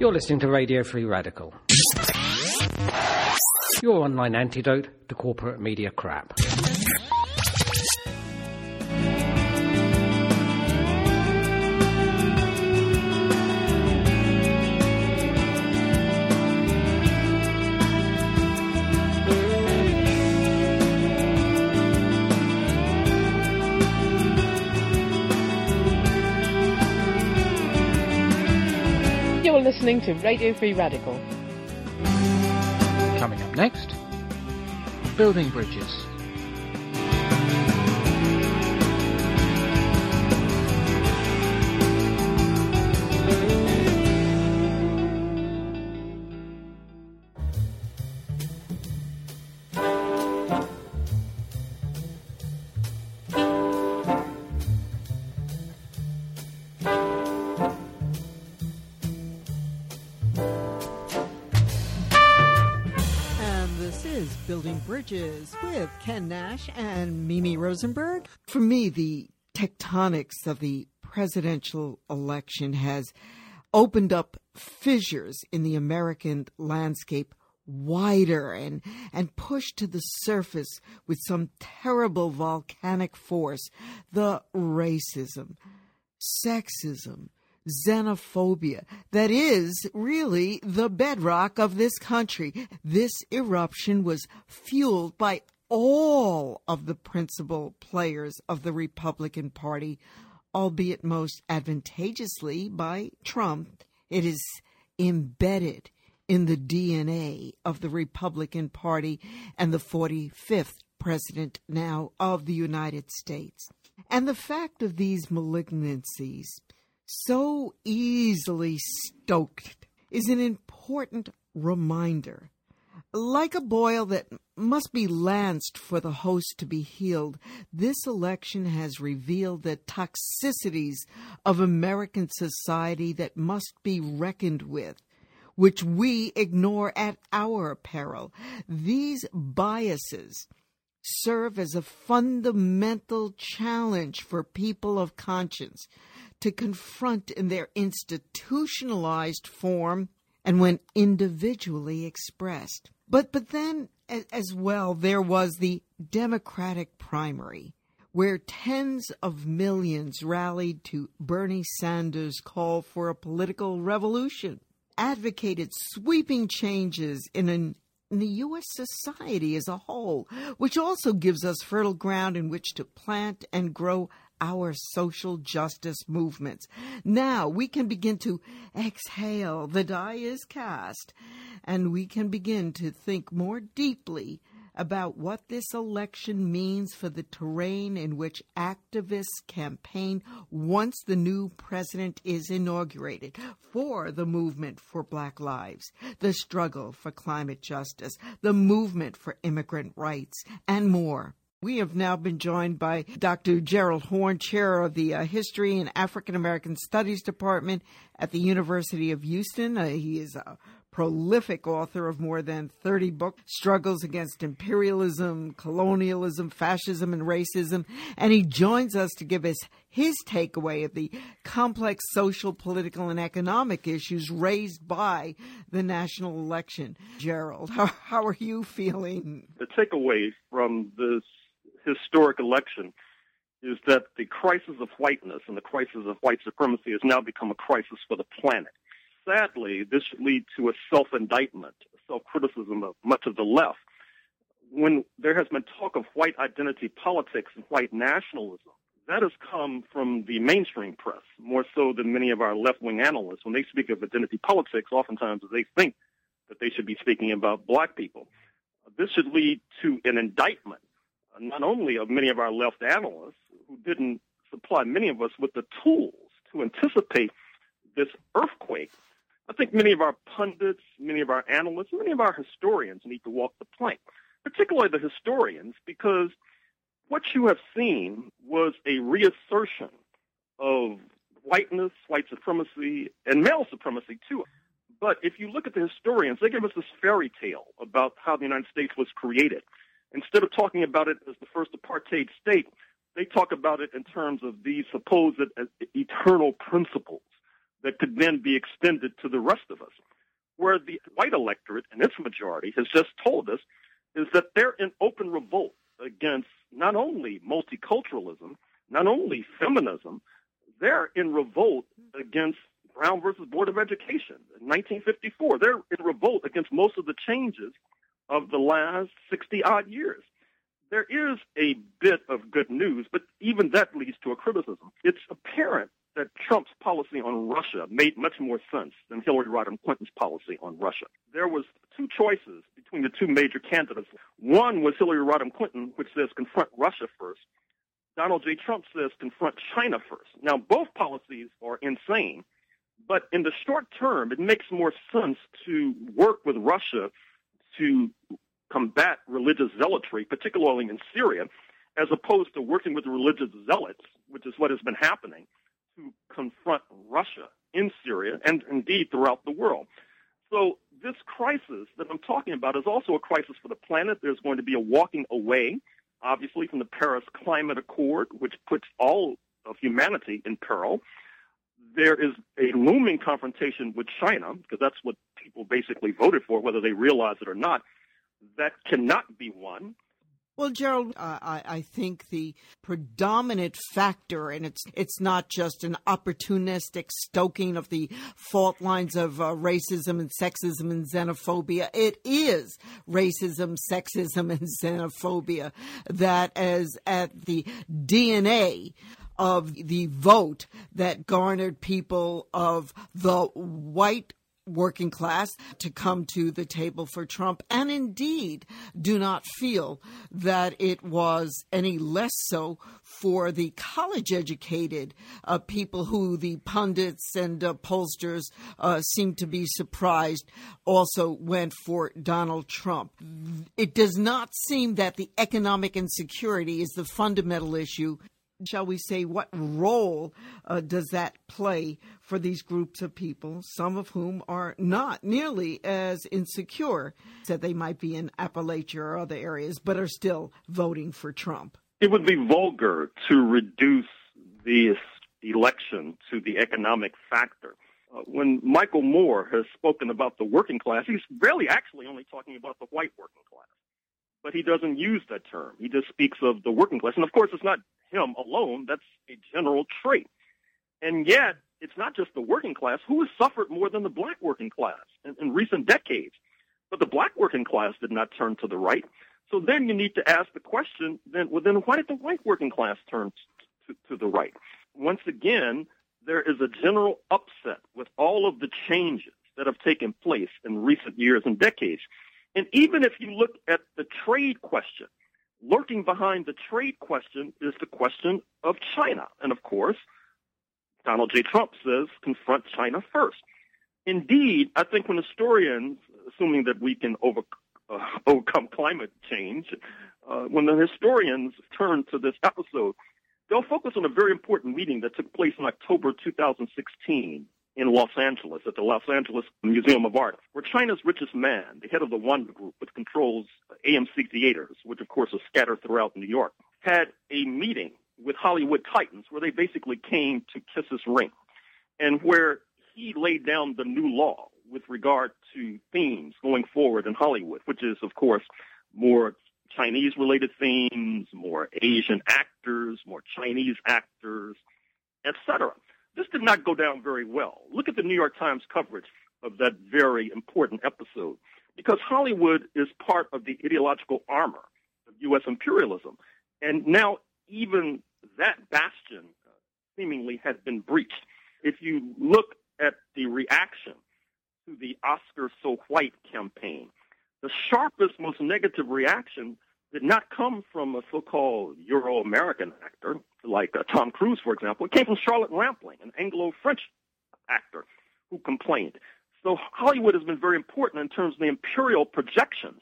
You're listening to Radio Free Radical, your online antidote to corporate media crap. You're listening to Radio Free Radical. Coming up next, building bridges. Building Bridges with Ken Nash and Mimi Rosenberg. For me, the tectonics of the presidential election has opened up fissures in the American landscape wider and, and pushed to the surface with some terrible volcanic force the racism, sexism, xenophobia that is really the bedrock of this country. This eruption was fueled by all of the principal players of the Republican Party, albeit most advantageously by Trump. It is embedded in the D N A of the Republican Party and the forty-fifth president now of the United States. And the fact of these malignancies, so easily stoked, is an important reminder. Like a boil that must be lanced for the host to be healed, this election has revealed the toxicities of American society that must be reckoned with, which we ignore at our peril. These biases serve as a fundamental challenge for people of conscience to confront in their institutionalized form and when individually expressed. But but then, as well, there was the Democratic primary, where tens of millions rallied to Bernie Sanders' call for a political revolution, advocated sweeping changes in an in the U S society as a whole, which also gives us fertile ground in which to plant and grow our social justice movements. Now we can begin to exhale. The die is cast, and we can begin to think more deeply about what this election means for the terrain in which activists campaign once the new president is inaugurated, for the movement for Black lives, the struggle for climate justice, the movement for immigrant rights, and more. We have now been joined by Doctor Gerald Horne, chair of the uh, History and African American Studies Department at the University of Houston. Uh, he is a prolific author of more than thirty books, struggles against imperialism, colonialism, fascism, and racism. And he joins us to give us his takeaway of the complex social, political, and economic issues raised by the national election. Gerald, how, how are you feeling? The takeaway from this historic election is that the crisis of whiteness and the crisis of white supremacy has now become a crisis for the planet. Sadly, this should lead to a self-indictment, a self-criticism of much of the left. When there has been talk of white identity politics and white nationalism, that has come from the mainstream press, more so than many of our left-wing analysts. When they speak of identity politics, oftentimes they think that they should be speaking about black people. This should lead to an indictment, not only of many of our left analysts who didn't supply many of us with the tools to anticipate this earthquake. I think many of our pundits, many of our analysts, many of our historians need to walk the plank, particularly the historians, because what you have seen was a reassertion of whiteness, white supremacy, and male supremacy, too. But if you look at the historians, they give us this fairy tale about how the United States was created. Instead of talking about it as the first apartheid state, they talk about it in terms of these supposed eternal principles that could then be extended to the rest of us. Where the white electorate and its majority has just told us is that they're in open revolt against not only multiculturalism, not only feminism, they're in revolt against Brown versus Board of Education in nineteen fifty-four. They're in revolt against most of the changes of the last sixty-odd years. There is a bit of good news, but even that leads to a criticism. It's apparent that Trump's policy on Russia made much more sense than Hillary Rodham Clinton's policy on Russia. There was two choices between the two major candidates. One was Hillary Rodham Clinton, which says confront Russia first. Donald J. Trump says confront China first. Now, both policies are insane, but in the short term, it makes more sense to work with Russia to combat religious zealotry, particularly in Syria, as opposed to working with religious zealots, which is what has been happening, to confront Russia in Syria and indeed throughout the world. So this crisis that I'm talking about is also a crisis for the planet. There's going to be a walking away, obviously, from the Paris Climate Accord, which puts all of humanity in peril. There is a looming confrontation with China, because that's what people basically voted for, whether they realize it or not. That cannot be won. Well, Gerald, uh, I, I think the predominant factor, and it's it's not just an opportunistic stoking of the fault lines of uh, racism and sexism and xenophobia. It is racism, sexism, and xenophobia that is at the D N A of the vote that garnered people of the white working class to come to the table for Trump, and indeed do not feel that it was any less so for the college-educated uh, people who the pundits and uh, pollsters uh, seem to be surprised also went for Donald Trump. It does not seem that the economic insecurity is the fundamental issue. Shall we say, what role uh, does that play for these groups of people, some of whom are not nearly as insecure that they might be in Appalachia or other areas, but are still voting for Trump? It would be vulgar to reduce this election to the economic factor. Uh, when Michael Moore has spoken about the working class, he's really actually only talking about the white working class. But he doesn't use that term. He just speaks of the working class. And, of course, it's not him alone. That's a general trait. And yet, it's not just the working class. Who has suffered more than the black working class in, in recent decades? But the black working class did not turn to the right. So then you need to ask the question, then, well, then why did the white working class turn to, to the right? Once again, there is a general upset with all of the changes that have taken place in recent years and decades. And even if you look at the trade question, lurking behind the trade question is the question of China. And, of course, Donald J. Trump says confront China first. Indeed, I think when historians, assuming that we can over, uh, overcome climate change, uh, when the historians turn to this episode, they'll focus on a very important meeting that took place in October two thousand sixteen. In Los Angeles, at the Los Angeles Museum of Art, where China's richest man, the head of the Wanda Group, which controls A M C theaters, which of course are scattered throughout New York, had a meeting with Hollywood titans where they basically came to kiss his ring, and where he laid down the new law with regard to themes going forward in Hollywood, which is, of course, more Chinese-related themes, more Asian actors, more Chinese actors, et cetera. This did not go down very well. Look at the New York Times coverage of that very important episode, because Hollywood is part of the ideological armor of U S imperialism. And now even that bastion uh, seemingly has been breached. If you look at the reaction to the Oscar So White campaign, the sharpest, most negative reaction did not come from a so-called Euro-American actor like uh, Tom Cruise, for example. It came from Charlotte Rampling, an Anglo-French actor who complained. So Hollywood has been very important in terms of the imperial projections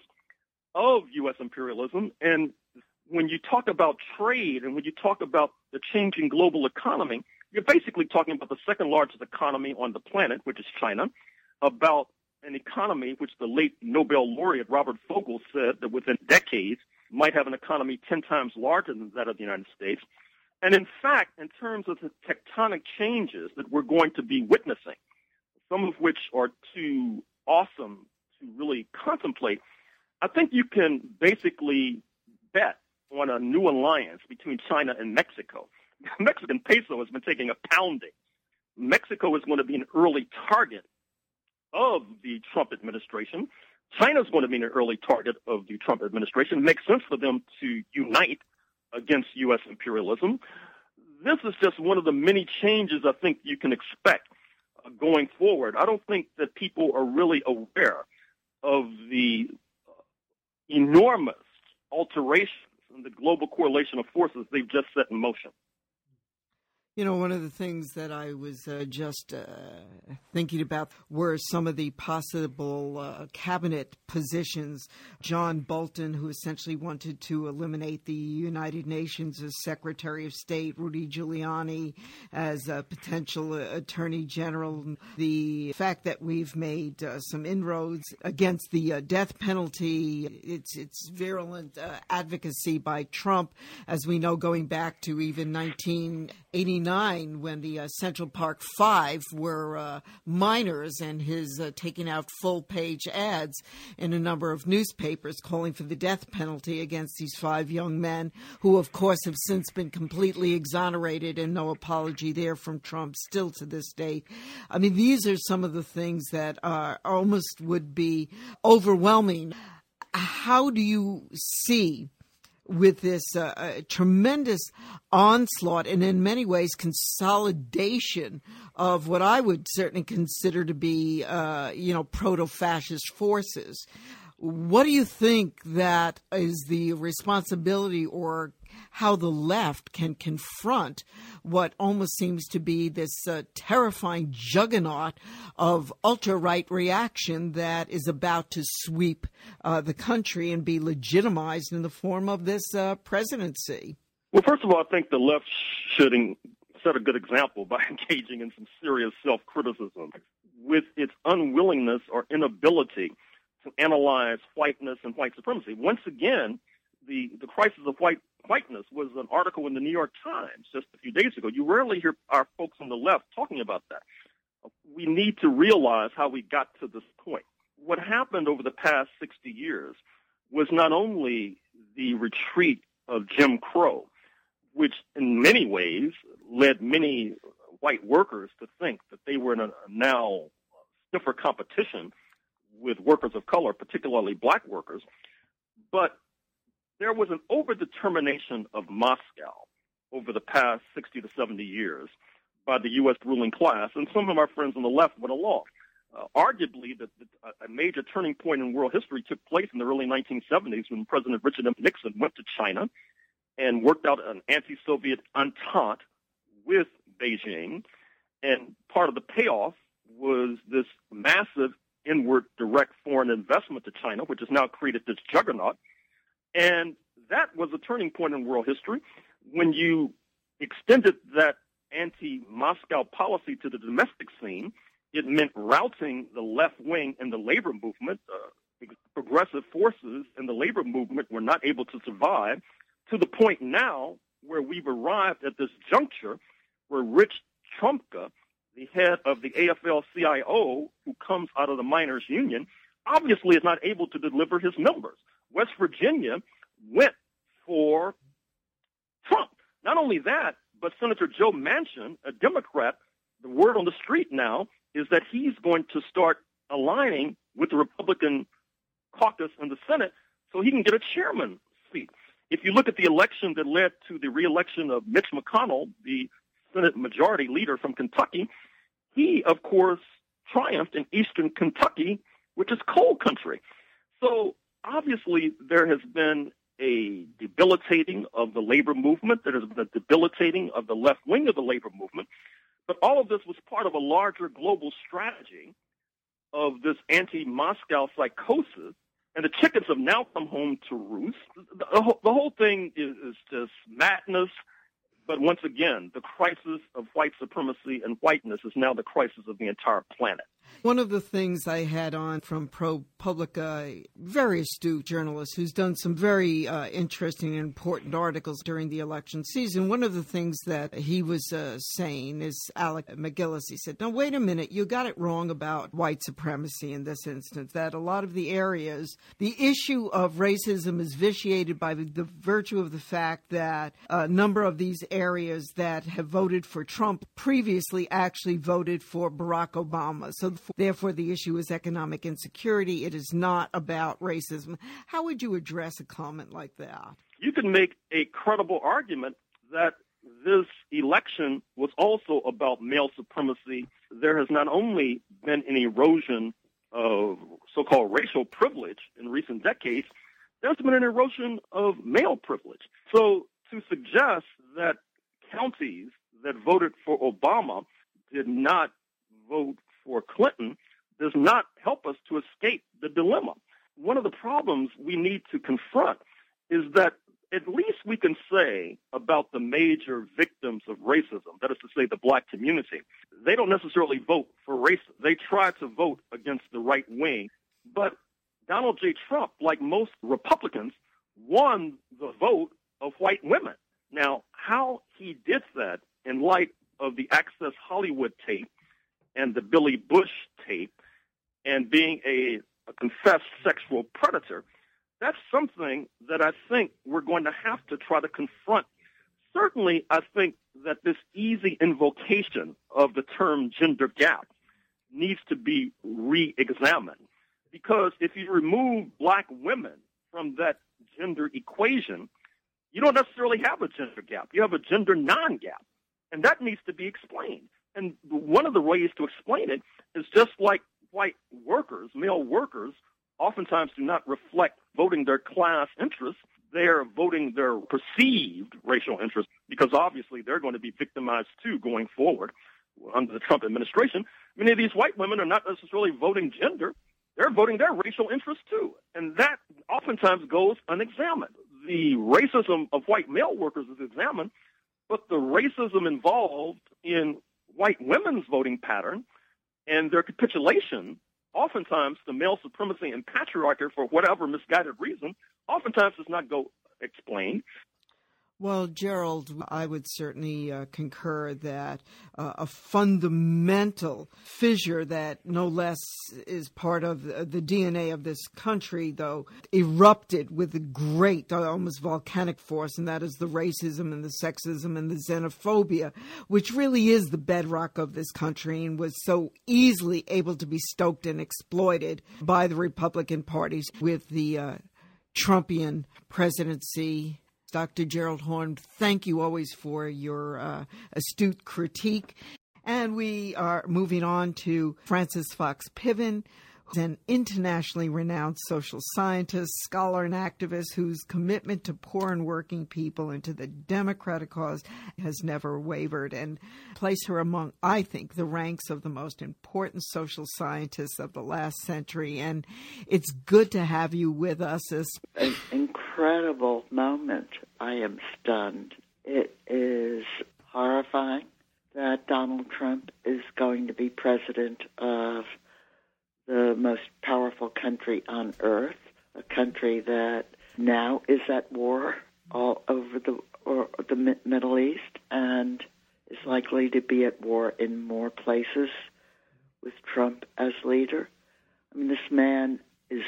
of U S imperialism. And when you talk about trade and when you talk about the changing global economy, you're basically talking about the second largest economy on the planet, which is China, about an economy which the late Nobel laureate Robert Fogel said that within decades might have an economy ten times larger than that of the United States, And in fact, in terms of the tectonic changes that we're going to be witnessing, some of which are too awesome to really contemplate, I think you can basically bet on a new alliance between China and Mexico. Mexican peso has been taking a pounding. Mexico is going to be an early target of the Trump administration. China is going to be an early target of the Trump administration. It makes sense for them to unite against U S imperialism. This is just one of the many changes I think you can expect uh, going forward. I don't think that people are really aware of the enormous alterations in the global correlation of forces they've just set in motion. You know, one of the things that I was uh, just uh, thinking about were some of the possible uh, cabinet positions. John Bolton, who essentially wanted to eliminate the United Nations as Secretary of State, Rudy Giuliani as a potential uh, Attorney General, the fact that we've made uh, some inroads against the uh, death penalty, its, its virulent uh, advocacy by Trump, as we know, going back to even nineteen eighty-nine. When the uh, Central Park Five were uh, minors, and his uh, taking out full-page ads in a number of newspapers calling for the death penalty against these five young men, who, of course, have since been completely exonerated, and no apology there from Trump still to this date. I mean, these are some of the things that are almost would be overwhelming. How do you see, with this uh, uh, tremendous onslaught and in many ways consolidation of what I would certainly consider to be, uh, you know, proto-fascist forces, what do you think that is the responsibility, or how the left can confront what almost seems to be this uh, terrifying juggernaut of ultra-right reaction that is about to sweep uh, the country and be legitimized in the form of this uh, presidency? Well, first of all, I think the left should set a good example by engaging in some serious self-criticism with its unwillingness or inability to analyze whiteness and white supremacy. Once again, the, the crisis of white whiteness was an article in the New York Times just a few days ago. You rarely hear our folks on the left talking about that. We need to realize how we got to this point. What happened over the past sixty years was not only the retreat of Jim Crow, which in many ways led many white workers to think that they were in a now stiffer competition with workers of color, particularly black workers, but there was an overdetermination of Moscow over the past sixty to seventy years by the U S ruling class, and some of our friends on the left went along. Uh, arguably, the, the, a major turning point in world history took place in the early nineteen seventies when President Richard M. Nixon went to China and worked out an anti-Soviet entente with Beijing, and part of the payoff was this massive inward direct foreign investment to China, which has now created this juggernaut. And that was a turning point in world history. When you extended that anti-Moscow policy to the domestic scene, it meant routing the left wing and the labor movement. Uh, progressive forces in the labor movement were not able to survive, to the point now where we've arrived at this juncture where Rich Trumka, the head of the A F L C I O, who comes out of the miners' union, obviously is not able to deliver his numbers. West Virginia went for Trump. Not only that, but Senator Joe Manchin, a Democrat, the word on the street now is that he's going to start aligning with the Republican caucus in the Senate so he can get a chairman seat. If you look at the election that led to the reelection of Mitch McConnell, the Senate Majority Leader from Kentucky, he, of course, triumphed in eastern Kentucky, which is coal country. So obviously there has been a debilitating of the labor movement. There has been a debilitating of the left wing of the labor movement. But all of this was part of a larger global strategy of this anti-Moscow psychosis. And the chickens have now come home to roost. The, the, whole, the whole thing is, is just madness, But once again, the crisis of white supremacy and whiteness is now the crisis of the entire planet. One of the things I had on from ProPublica, very astute journalist who's done some very uh, interesting and important articles during the election season. One of the things that he was uh, saying is Alec McGillis. He said, no, wait a minute, you got it wrong about white supremacy in this instance, that a lot of the areas, the issue of racism is vitiated by the, the virtue of the fact that a number of these areas that have voted for Trump previously actually voted for Barack Obama. So therefore, the issue is economic insecurity. It is not about racism. How would you address a comment like that? You can make a credible argument that this election was also about male supremacy. There has not only been an erosion of so-called racial privilege in recent decades, there's been an erosion of male privilege. So to suggest that counties that voted for Obama did not vote for Clinton does not help us to escape the dilemma. One of the problems we need to confront is that at least we can say about the major victims of racism, that is to say the black community, they don't necessarily vote for racism. They try to vote against the right wing. But Donald J. Trump, like most Republicans, won the vote of white women. Now, how he did that in light of the Access Hollywood tape and the Billy Bush tape and being a, a confessed sexual predator, that's something that I think we're going to have to try to confront. Certainly, I think that this easy invocation of the term gender gap needs to be re-examined, because if you remove black women from that gender equation, you don't necessarily have a gender gap. You have a gender non-gap, and that needs to be explained. And one of the ways to explain it is just like white workers, male workers, oftentimes do not reflect voting their class interests. They're voting their perceived racial interests, because obviously they're going to be victimized too going forward under the Trump administration. Many of these white women are not necessarily voting gender. They're voting their racial interests too. And that oftentimes goes unexamined. The racism of white male workers is examined, but the racism involved in white women's voting pattern and their capitulation, oftentimes the male supremacy and patriarchy, for whatever misguided reason, oftentimes does not go explained. Well, Gerald, I would certainly uh, concur that uh, a fundamental fissure that no less is part of the, the D N A of this country, though, erupted with a great, almost volcanic force, and that is the racism and the sexism and the xenophobia, which really is the bedrock of this country and was so easily able to be stoked and exploited by the Republican parties with the uh, Trumpian presidency. Doctor Gerald Horne, thank you always for your uh, astute critique. And we are moving on to Frances Fox Piven, who's an internationally renowned social scientist, scholar, and activist whose commitment to poor and working people and to the democratic cause has never wavered, and place her among, I think, the ranks of the most important social scientists of the last century. And it's good to have you with us. As An incredible moment. I am stunned. It is horrifying that Donald Trump is going to be president of the most powerful country on earth, a country that now is at war all over the or the Middle East and is likely to be at war in more places with Trump as leader. I mean, this man is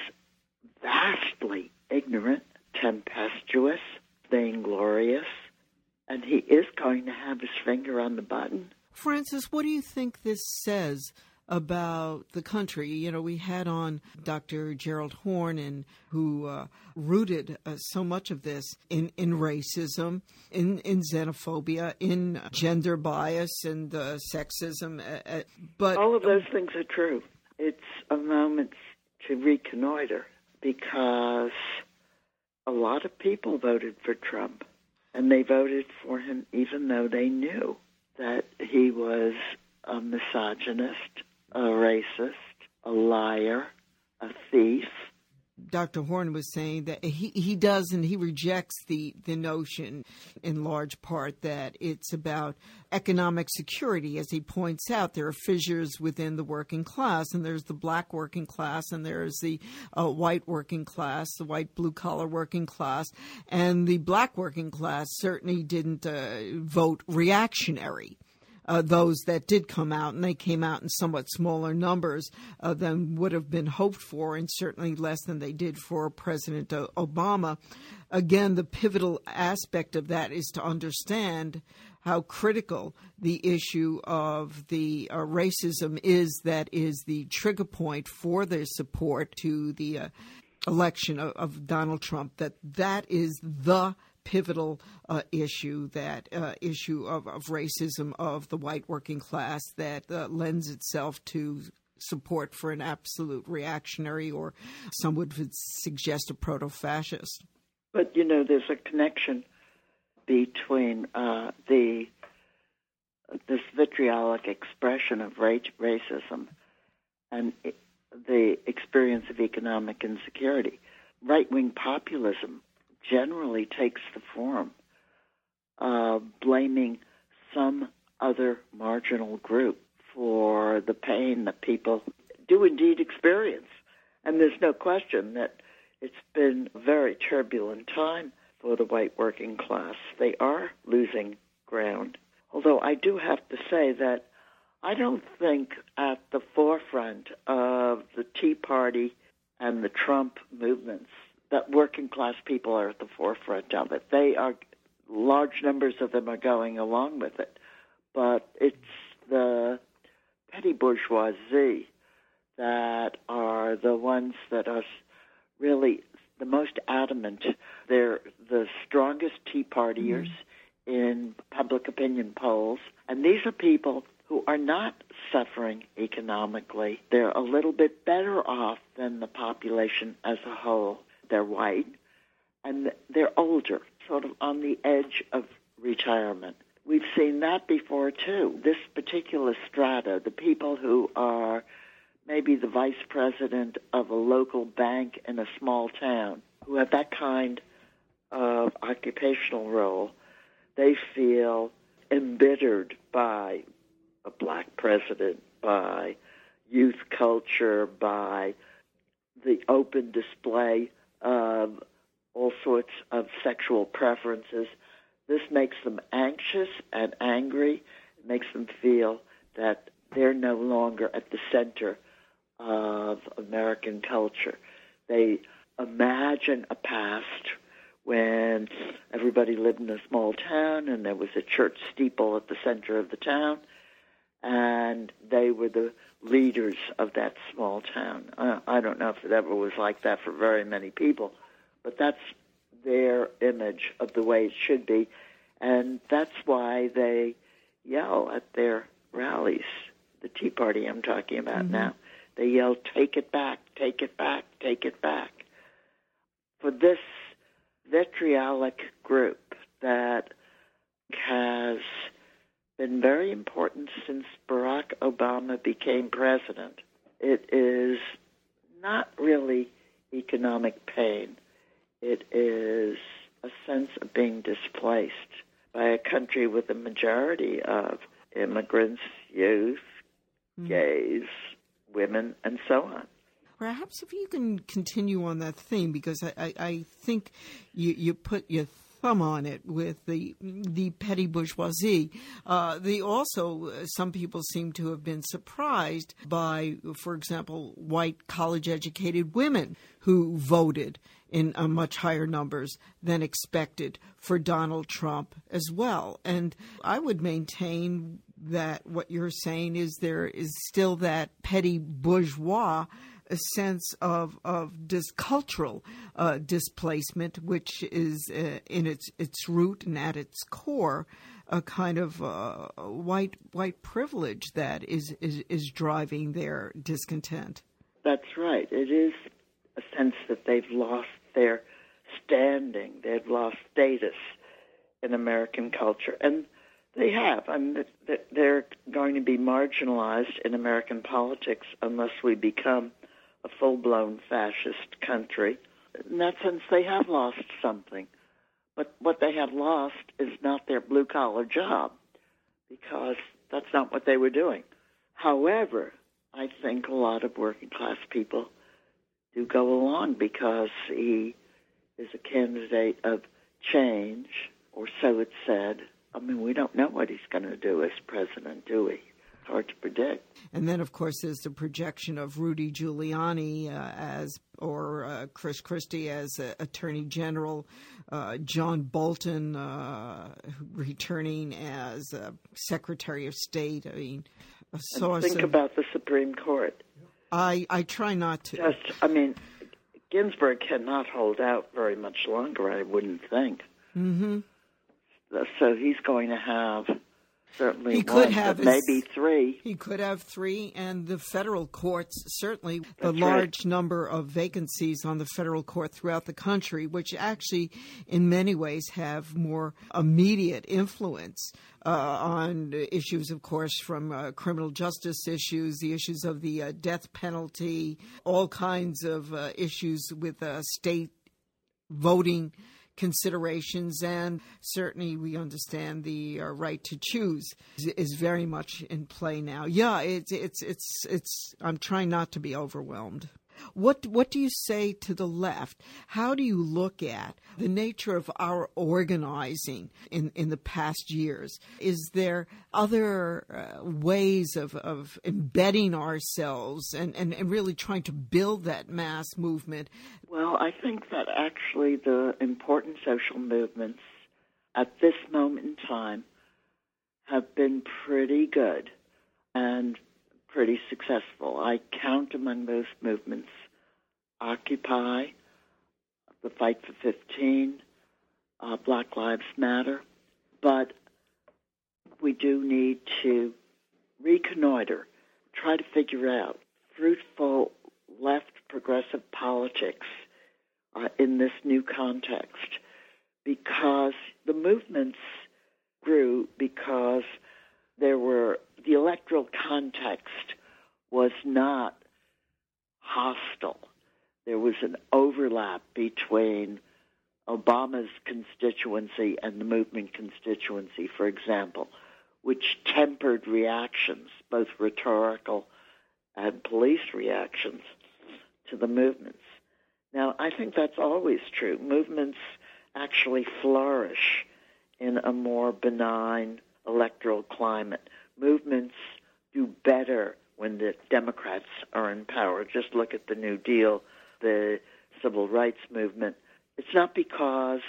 vastly ignorant, tempestuous, vainglorious, and he is going to have his finger on the button. Frances, what do you think this says about the country? You know, we had on Doctor Gerald Horne, and who uh, rooted uh, so much of this in, in racism, in, in xenophobia, in gender bias and uh, sexism. Uh, but all of those things are true. It's a moment to reconnoiter, because a lot of people voted for Trump, and they voted for him even though they knew that he was a misogynist, a racist, a liar, a thief, Doctor Horn was saying that he, he does and he rejects the, the notion in large part that it's about economic security. As he points out, there are fissures within the working class, and there's the black working class, and there's the uh, white working class, the white blue-collar working class, and the black working class certainly didn't uh, vote reactionary. Uh, those that did come out, and they came out in somewhat smaller numbers uh, than would have been hoped for, and certainly less than they did for President Obama. Again, the pivotal aspect of that is to understand how critical the issue of the uh, racism is that is the trigger point for their support to the uh, election of, of Donald Trump, that that is the pivotal uh, issue, that uh, issue of, of racism of the white working class that uh, lends itself to support for an absolute reactionary, or some would suggest a proto-fascist. But, you know, there's a connection between uh, the this vitriolic expression of race, racism and the experience of economic insecurity. Right-wing populism generally takes the form of blaming some other marginal group for the pain that people do indeed experience. And there's no question that it's been a very turbulent time for the white working class. They are losing ground. Although I do have to say that I don't think at the forefront of the Tea Party and the Trump movements that working class people are at the forefront of it. They are, large numbers of them are going along with it. But it's the petty bourgeoisie that are the ones that are really the most adamant. They're the strongest Tea Partiers mm-hmm. in public opinion polls. And these are people who are not suffering economically. They're a little bit better off than the population as a whole. They're white, and they're older, sort of on the edge of retirement. We've seen that before, too. This particular strata, the people who are maybe the vice president of a local bank in a small town, who have that kind of occupational role, they feel embittered by a black president, by youth culture, by the open display of all sorts of sexual preferences. This makes them anxious and angry. It makes them feel that they're no longer at the center of American culture. They imagine a past when everybody lived in a small town and there was a church steeple at the center of the town, and they were the leaders of that small town. Uh, I don't know if it ever was like that for very many people, but that's their image of the way it should be, and that's why they yell at their rallies, the Tea Party I'm talking about mm-hmm. now. They yell, take it back, take it back, take it back. For this vitriolic group that has been very important since Barack Obama became president, it is not really economic pain. It is a sense of being displaced by a country with a majority of immigrants, youth, mm. gays, women, and so on. Perhaps if you can continue on that theme, because I, I, I think you, you put your thumb on it with the the petty bourgeoisie. Uh, the also, uh, some people seem to have been surprised by, for example, white college-educated women who voted in uh, much higher numbers than expected for Donald Trump as well. And I would maintain that what you're saying is there is still that petty bourgeois a sense of of dis- cultural uh, displacement, which is uh, in its its root and at its core a kind of uh, white white privilege that is, is is driving their discontent. That's right. It is a sense that they've lost their standing, they've lost status in American culture, and they have. I mean, they're going to be marginalized in American politics unless we become a full-blown fascist country. In that sense, they have lost something. But what they have lost is not their blue-collar job, because that's not what they were doing. However, I think a lot of working-class people do go along because he is a candidate of change, or so it's said. I mean, we don't know what he's going to do as president, do we? It's hard to predict. And then, of course, there's the projection of Rudy Giuliani uh, as, or uh, Chris Christie as uh, Attorney General, uh, John Bolton uh, returning as uh, Secretary of State. I mean, a source and think of, about the Supreme Court. I, I try not to. Just, I mean, Ginsburg cannot hold out very much longer, I wouldn't think. Mm-hmm. So he's going to have certainly he one, could have but maybe three. He could have three, and the federal courts, certainly the That's large right. number of vacancies on the federal court throughout the country, which actually in many ways have more immediate influence uh, on issues, of course, from uh, criminal justice issues, the issues of the uh, death penalty, all kinds of uh, issues with uh, state voting considerations, and certainly we understand the uh, right to choose is, is very much in play now. Yeah, it's it's it's it's. I'm trying not to be overwhelmed. What what do you say to the left? How do you look at the nature of our organizing in, in the past years? Is there other uh, ways of, of embedding ourselves and, and, and really trying to build that mass movement? Well, I think that actually the important social movements at this moment in time have been pretty good and pretty successful. I count among those movements Occupy, the Fight for fifteen, uh, Black Lives Matter, but we do need to reconnoiter, try to figure out fruitful left progressive politics uh, in this new context, because the movements grew because there were the electoral context was not hostile. There was an overlap between Obama's constituency and the movement constituency, for example, which tempered reactions, both rhetorical and police reactions, to the movements. Now, I think that's always true. Movements actually flourish in a more benign electoral climate. Movements do better when the Democrats are in power. Just look at the New Deal, the civil rights movement. It's not because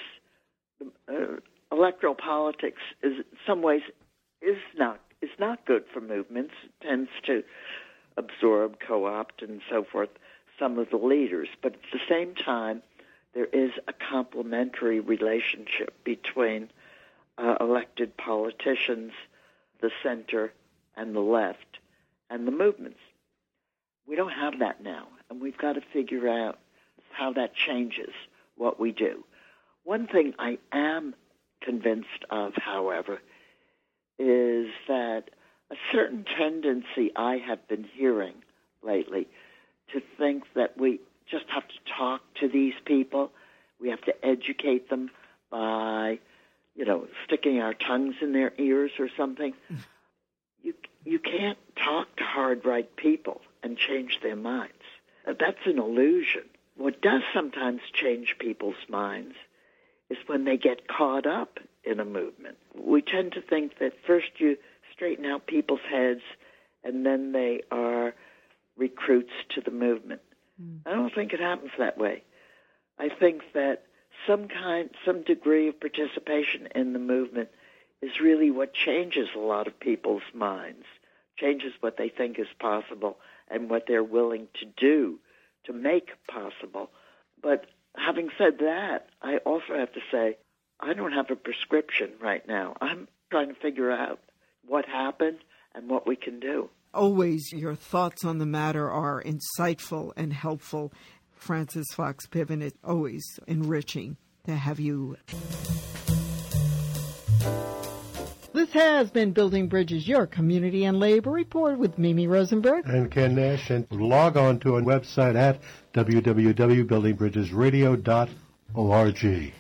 uh, electoral politics is, in some ways, is not is not good for movements. It tends to absorb, co-opt, and so forth some of the leaders. But at the same time, there is a complementary relationship between uh, elected politicians, the center, and the left, and the movements. We don't have that now, and we've got to figure out how that changes what we do. One thing I am convinced of, however, is that a certain tendency I have been hearing lately to think that we just have to talk to these people, we have to educate them by, you know, sticking our tongues in their ears or something. You you can't talk to hard right people and change their minds. That's an illusion. What does sometimes change people's minds is when they get caught up in a movement. We tend to think that first you straighten out people's heads and then they are recruits to the movement. Mm. I don't think it happens that way. I think that some kind, some degree of participation in the movement is really what changes a lot of people's minds, changes what they think is possible and what they're willing to do to make possible. But having said that, I also have to say, I don't have a prescription right now. I'm trying to figure out what happened and what we can do. Always your thoughts on the matter are insightful and helpful. Frances Fox Piven, it's always enriching to have you. This has been Building Bridges, your community and labor report with Mimi Rosenberg. And Ken Nash. And log on to our website at w w w dot building bridges radio dot org.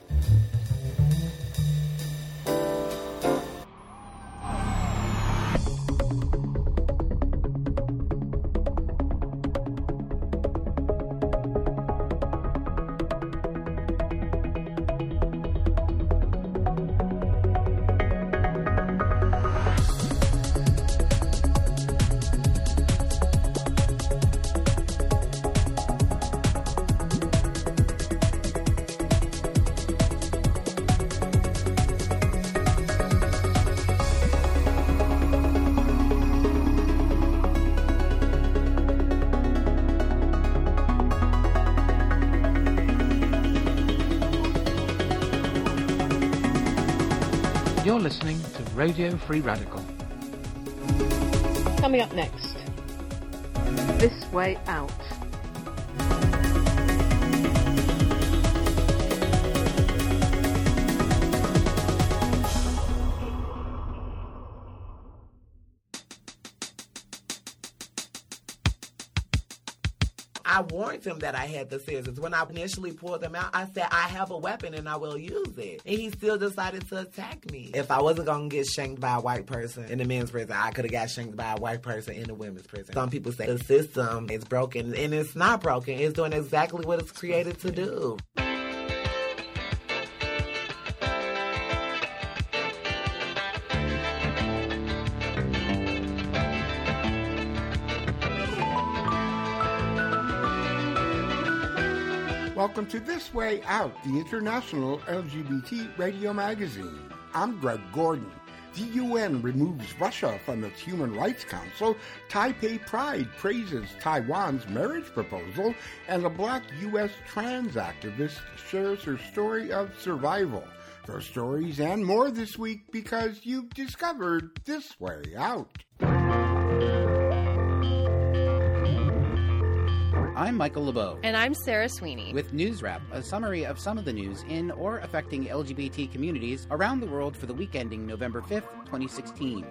You're listening to Radio Free Radical. Coming up next, This Way Out. I warned him that I had the scissors. When I initially pulled them out, I said, I have a weapon and I will use it. And he still decided to attack me. If I wasn't going to get shanked by a white person in the men's prison, I could have got shanked by a white person in the women's prison. Some people say the system is broken, and it's not broken. It's doing exactly what it's created to do. Welcome to This Way Out, the international L G B T radio magazine. I'm Greg Gordon. The U N removes Russia from its Human Rights Council. Taipei Pride praises Taiwan's marriage proposal. And a black U S trans activist shares her story of survival. Those stories and more this week because you've discovered This Way Out. I'm Michael LeBeau. And I'm Sarah Sweeney. With News Wrap, a summary of some of the news in or affecting L G B T communities around the world for the week ending November fifth, twenty sixteen.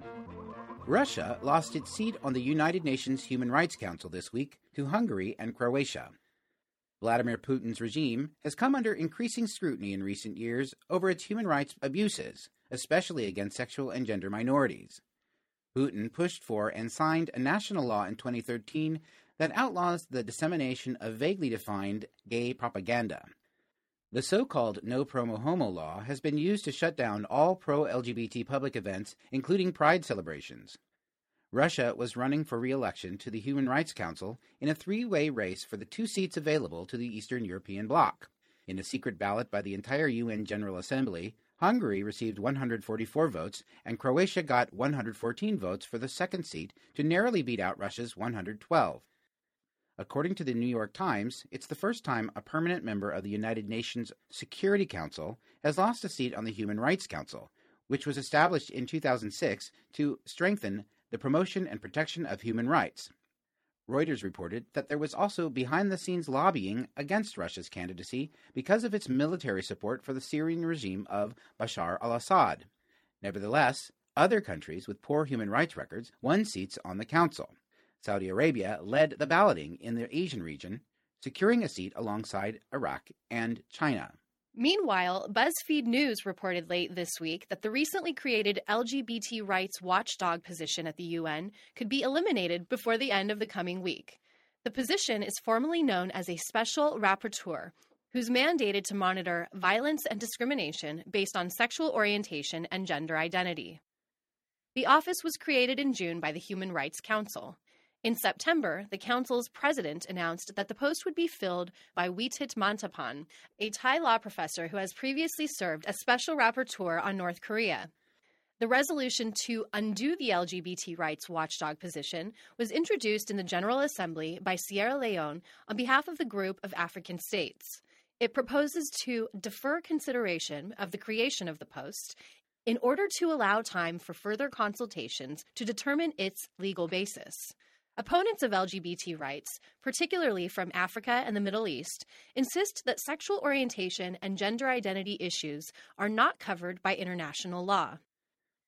Russia lost its seat on the United Nations Human Rights Council this week to Hungary and Croatia. Vladimir Putin's regime has come under increasing scrutiny in recent years over its human rights abuses, especially against sexual and gender minorities. Putin pushed for and signed a national law in twenty thirteen that outlaws the dissemination of vaguely defined gay propaganda. The so-called No Promo Homo law has been used to shut down all pro-L G B T public events, including pride celebrations. Russia was running for re-election to the Human Rights Council in a three-way race for the two seats available to the Eastern European bloc. In a secret ballot by the entire U N General Assembly, Hungary received one hundred forty-four votes, and Croatia got one hundred fourteen votes for the second seat to narrowly beat out Russia's one hundred twelve. According to the New York Times, it's the first time a permanent member of the United Nations Security Council has lost a seat on the Human Rights Council, which was established in two thousand six to strengthen the promotion and protection of human rights. Reuters reported that there was also behind-the-scenes lobbying against Russia's candidacy because of its military support for the Syrian regime of Bashar al-Assad. Nevertheless, other countries with poor human rights records won seats on the council. Saudi Arabia led the balloting in the Asian region, securing a seat alongside Iraq and China. Meanwhile, BuzzFeed News reported late this week that the recently created L G B T rights watchdog position at the U N could be eliminated before the end of the coming week. The position is formally known as a special rapporteur, who's mandated to monitor violence and discrimination based on sexual orientation and gender identity. The office was created in June by the Human Rights Council. In September, the Council's president announced that the post would be filled by Witit Mantapan, a Thai law professor who has previously served as special rapporteur on North Korea. The resolution to undo the L G B T rights watchdog position was introduced in the General Assembly by Sierra Leone on behalf of the Group of African States. It proposes to defer consideration of the creation of the post in order to allow time for further consultations to determine its legal basis. Opponents of L G B T rights, particularly from Africa and the Middle East, insist that sexual orientation and gender identity issues are not covered by international law.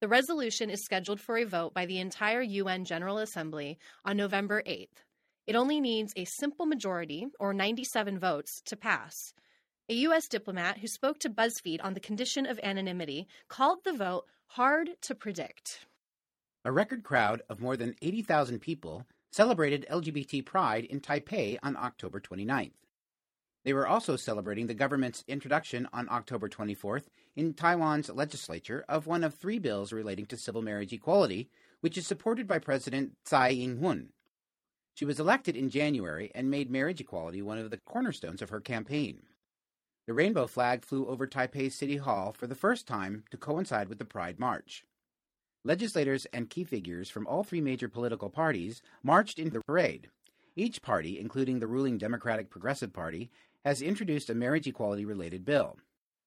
The resolution is scheduled for a vote by the entire U N General Assembly on November eighth. It only needs a simple majority, or ninety-seven votes, to pass. A U S diplomat who spoke to BuzzFeed on the condition of anonymity called the vote hard to predict. A record crowd of more than eighty thousand people celebrated L G B T Pride in Taipei on October twenty-ninth. They were also celebrating the government's introduction on October twenty-fourth in Taiwan's legislature of one of three bills relating to civil marriage equality, which is supported by President Tsai Ing-wen. She was elected in January and made marriage equality one of the cornerstones of her campaign. The rainbow flag flew over Taipei City Hall for the first time to coincide with the Pride March. Legislators and key figures from all three major political parties marched in the parade. Each party, including the ruling Democratic Progressive Party, has introduced a marriage equality-related bill.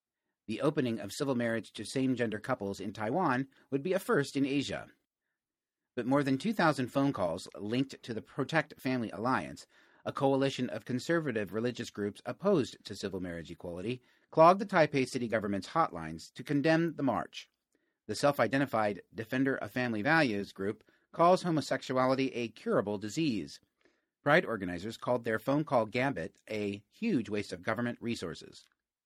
The opening of civil marriage to same-gender couples in Taiwan would be a first in Asia. But more than two thousand phone calls linked to the Protect Family Alliance, a coalition of conservative religious groups opposed to civil marriage equality, clogged the Taipei city government's hotlines to condemn the march. The self-identified Defender of Family Values group calls homosexuality a curable disease. Pride organizers called their phone call gambit a huge waste of government resources.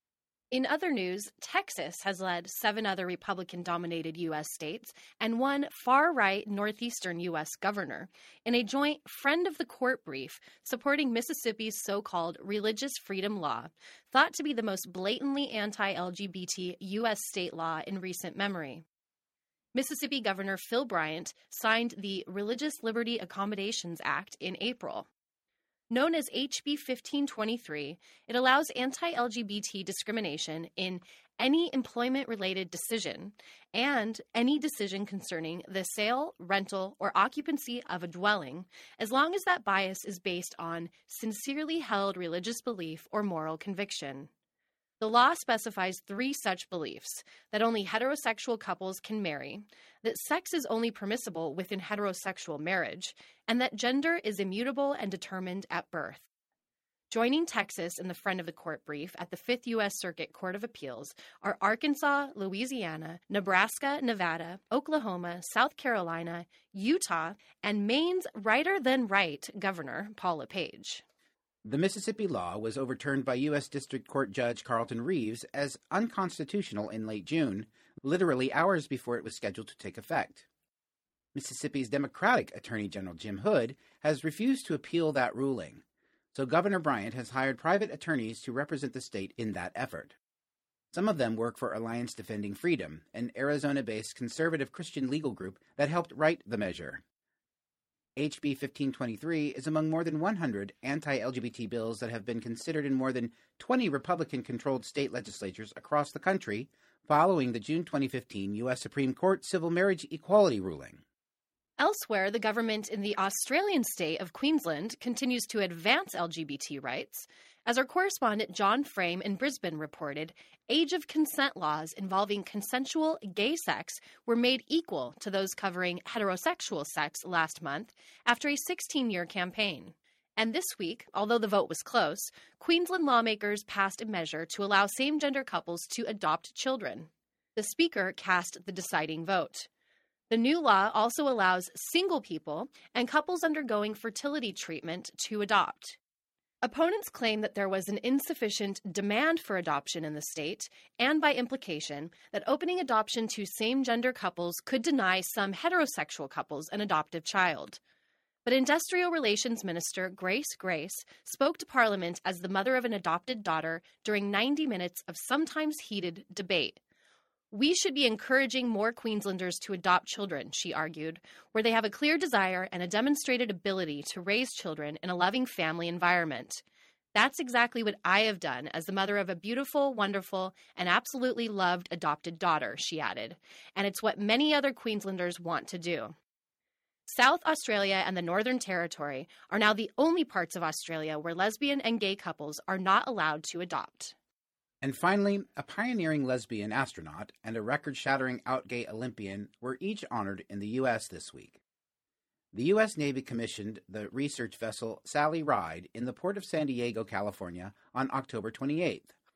In other news, Texas has led seven other Republican-dominated U S states and one far-right northeastern U S governor in a joint friend of the court brief supporting Mississippi's so-called religious freedom law, thought to be the most blatantly anti-L G B T U S state law in recent memory. Mississippi Governor Phil Bryant signed the Religious Liberty Accommodations Act in April. Known as H B fifteen twenty-three, it allows anti-L G B T discrimination in any employment-related decision and any decision concerning the sale, rental, or occupancy of a dwelling, as long as that bias is based on sincerely held religious belief or moral conviction. The law specifies three such beliefs: that only heterosexual couples can marry, that sex is only permissible within heterosexual marriage, and that gender is immutable and determined at birth. Joining Texas in the friend of the court brief at the Fifth U S Circuit Court of Appeals are Arkansas, Louisiana, Nebraska, Nevada, Oklahoma, South Carolina, Utah, and Maine's righter-than-right Governor Paul LePage. The Mississippi law was overturned by U S District Court Judge Carlton Reeves as unconstitutional in late June, literally hours before it was scheduled to take effect. Mississippi's Democratic Attorney General Jim Hood has refused to appeal that ruling, so Governor Bryant has hired private attorneys to represent the state in that effort. Some of them work for Alliance Defending Freedom, an Arizona-based conservative Christian legal group that helped write the measure. H B fifteen twenty-three is among more than one hundred anti-L G B T bills that have been considered in more than twenty Republican-controlled state legislatures across the country following the June twenty fifteen U S Supreme Court civil marriage equality ruling. Elsewhere, the government in the Australian state of Queensland continues to advance L G B T rights. As our correspondent John Frame in Brisbane reported, age of consent laws involving consensual gay sex were made equal to those covering heterosexual sex last month after a sixteen-year campaign. And this week, although the vote was close, Queensland lawmakers passed a measure to allow same-gender couples to adopt children. The Speaker cast the deciding vote. The new law also allows single people and couples undergoing fertility treatment to adopt. Opponents claim that there was an insufficient demand for adoption in the state, and by implication, that opening adoption to same-gender couples could deny some heterosexual couples an adoptive child. But Industrial Relations Minister Grace Grace spoke to Parliament as the mother of an adopted daughter during ninety minutes of sometimes heated debate. We should be encouraging more Queenslanders to adopt children, she argued, where they have a clear desire and a demonstrated ability to raise children in a loving family environment. That's exactly what I have done as the mother of a beautiful, wonderful, and absolutely loved adopted daughter, she added, and it's what many other Queenslanders want to do. South Australia and the Northern Territory are now the only parts of Australia where lesbian and gay couples are not allowed to adopt. And finally, a pioneering lesbian astronaut and a record-shattering out-gay Olympian were each honored in the U S this week. The U S Navy commissioned the research vessel Sally Ride in the port of San Diego, California, on October twenty-eighth.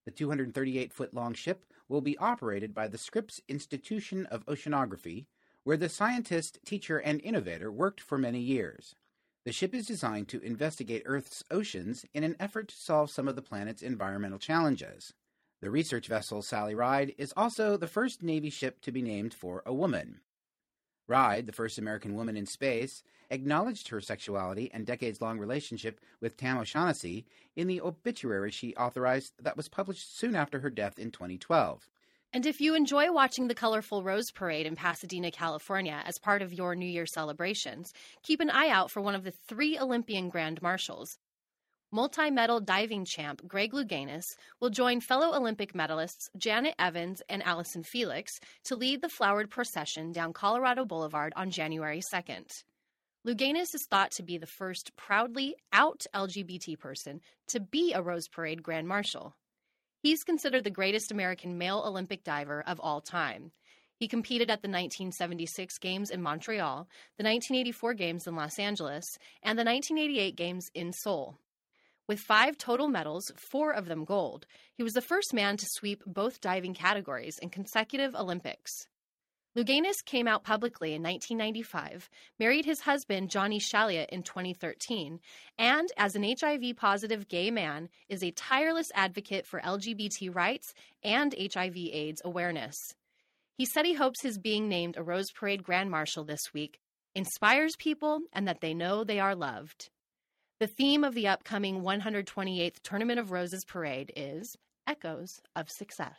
The two hundred thirty-eight foot long ship will be operated by the Scripps Institution of Oceanography, where the scientist, teacher, and innovator worked for many years. The ship is designed to investigate Earth's oceans in an effort to solve some of the planet's environmental challenges. The research vessel Sally Ride is also the first Navy ship to be named for a woman. Ride, the first American woman in space, acknowledged her sexuality and decades-long relationship with Tam O'Shaughnessy in the obituary she authorized that was published soon after her death in twenty twelve. And if you enjoy watching the colorful Rose Parade in Pasadena, California as part of your New Year celebrations, keep an eye out for one of the three Olympian Grand Marshals. Multi-medal diving champ Greg Louganis will join fellow Olympic medalists Janet Evans and Allison Felix to lead the flowered procession down Colorado Boulevard on January second. Louganis is thought to be the first proudly out L G B T person to be a Rose Parade Grand Marshal. He's considered the greatest American male Olympic diver of all time. He competed at the nineteen seventy-six Games in Montreal, the nineteen eighty-four Games in Los Angeles, and the nineteen eighty-eight Games in Seoul. With five total medals, four of them gold, he was the first man to sweep both diving categories in consecutive Olympics. Louganis came out publicly in nineteen ninety-five, married his husband Johnny Chaliot in twenty thirteen, and as an H I V-positive gay man, is a tireless advocate for L G B T rights and H I V AIDS awareness. He said he hopes his being named a Rose Parade Grand Marshal this week inspires people and that they know they are loved. The theme of the upcoming one hundred twenty-eighth Tournament of Roses Parade is Echoes of Success.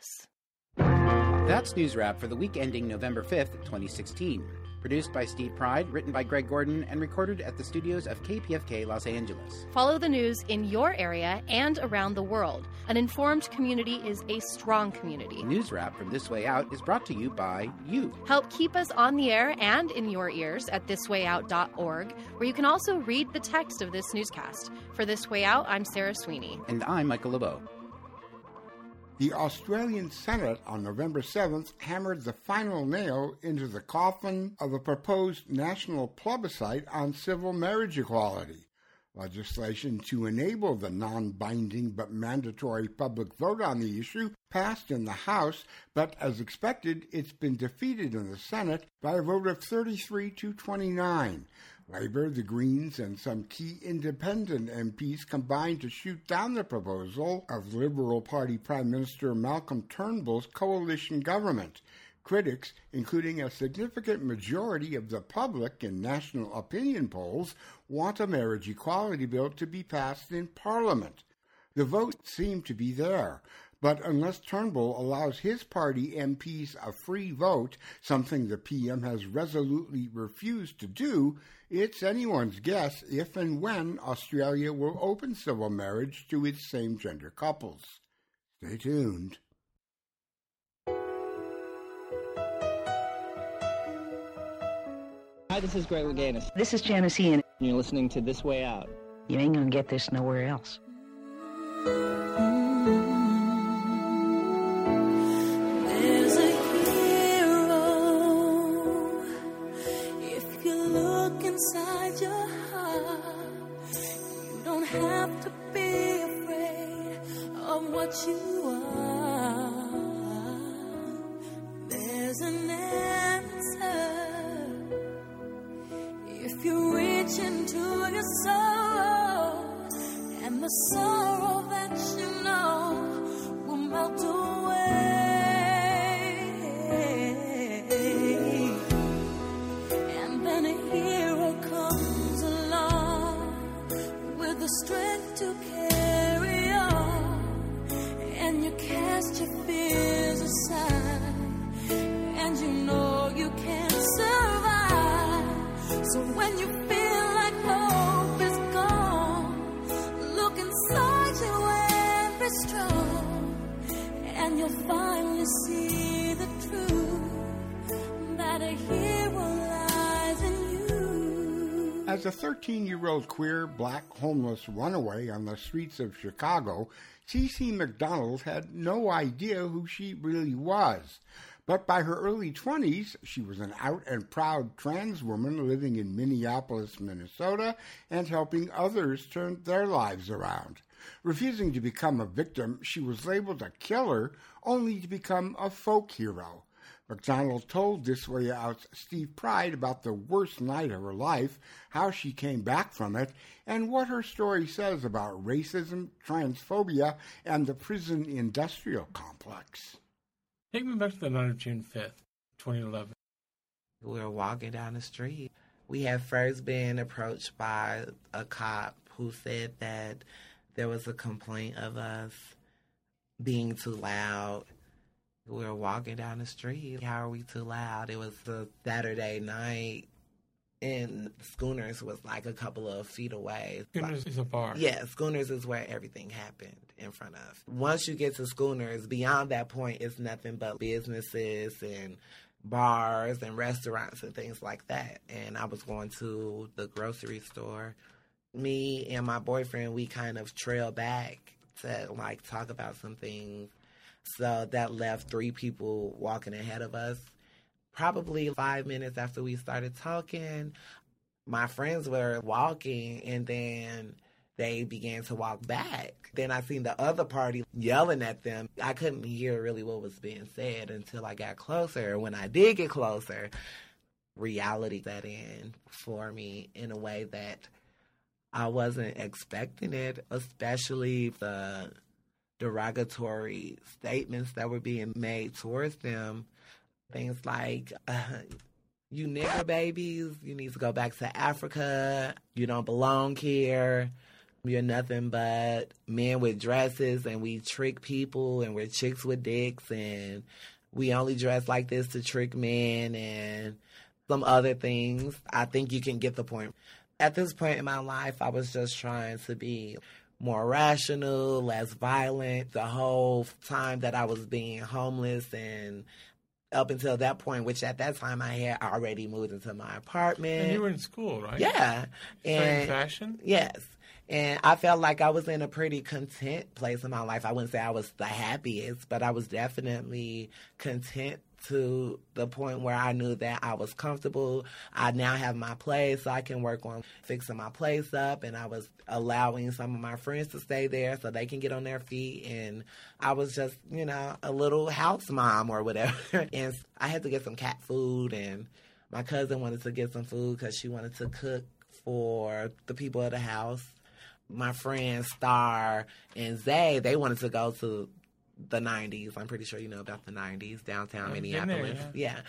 That's News Wrap for the week ending November fifth, twenty sixteen. Produced by Steve Pride, written by Greg Gordon, and recorded at the studios of K P F K Los Angeles. Follow the news in your area and around the world. An informed community is a strong community. News Wrap from This Way Out is brought to you by you. Help keep us on the air and in your ears at this way out dot org, where you can also read the text of this newscast. For This Way Out, I'm Sarah Sweeney. And I'm Michael LeBeau. The Australian Senate on November seventh hammered the final nail into the coffin of a proposed national plebiscite on civil marriage equality. Legislation to enable the non-binding but mandatory public vote on the issue passed in the House, but as expected, it's been defeated in the Senate by a vote of thirty-three to twenty-nine. Labour, the Greens, and some key independent M Ps combined to shoot down the proposal of Liberal Party Prime Minister Malcolm Turnbull's coalition government. Critics, including a significant majority of the public in national opinion polls, want a marriage equality bill to be passed in Parliament. The vote seemed to be there, but unless Turnbull allows his party M Ps a free vote, something the P M has resolutely refused to do, it's anyone's guess if and when Australia will open civil marriage to its same-gender couples. Stay tuned. Hi, this is Greg Louganis. This is Janice Ian. You're listening to This Way Out. You ain't gonna get this nowhere else. There's a hero. If you look inside your heart, you don't have to be afraid of what you are. There's an answer. If you reach into your soul, and the sorrow that you know will melt away, and then a hero comes along with the strength to carry on, and you cast your fears aside, and you know you can survive. So when you feel like hope is gone, look inside you and be strong, and you'll finally see the truth, that a hero lies in you. As a thirteen-year-old queer black homeless runaway on the streets of Chicago, Cece McDonald had no idea who she really was. But by her early twenties, she was an out and proud trans woman living in Minneapolis, Minnesota, and helping others turn their lives around. Refusing to become a victim, she was labeled a killer, only to become a folk hero. McDonald told This Way Out's Steve Pride about the worst night of her life, how she came back from it, and what her story says about racism, transphobia, and the prison industrial complex. Take me back to the night of June fifth, twenty eleven. We were walking down the street. We had first been approached by a cop who said that there was a complaint of us being too loud. We were walking down the street. How are we too loud? It was a Saturday night, and Schooners was like a couple of feet away. Schooners is a bar. Yeah, Schooners is where everything happened in front of. Once you get to Schooners, beyond that point, it's nothing but businesses and bars and restaurants and things like that. And I was going to the grocery store. Me and my boyfriend, we kind of trailed back to like talk about some things. So that left three people walking ahead of us. Probably five minutes after we started talking, my friends were walking, and then they began to walk back. Then I seen the other party yelling at them. I couldn't hear really what was being said until I got closer. When I did get closer, reality set in for me in a way that I wasn't expecting it, especially the derogatory statements that were being made towards them. Things like, uh, you nigger babies, you need to go back to Africa, you don't belong here, you're nothing but men with dresses, and we trick people, and we're chicks with dicks, and we only dress like this to trick men, and some other things. I think you can get the point. At this point in my life, I was just trying to be more rational, less violent. The whole time that I was being homeless, and up until that point, which at that time I had already moved into my apartment. And you were in school, right? Yeah. Studying fashion? Yes. And I felt like I was in a pretty content place in my life. I wouldn't say I was the happiest, but I was definitely content to the point where I knew that I was comfortable. I now have my place, so I can work on fixing my place up, and I was allowing some of my friends to stay there so they can get on their feet, and I was just, you know, a little house mom or whatever. And I had to get some cat food, and my cousin wanted to get some food because she wanted to cook for the people of the house. My friends Star and Zay, they wanted to go to the nineties. I'm pretty sure you know about the nineties, downtown Minneapolis. There, yeah. yeah.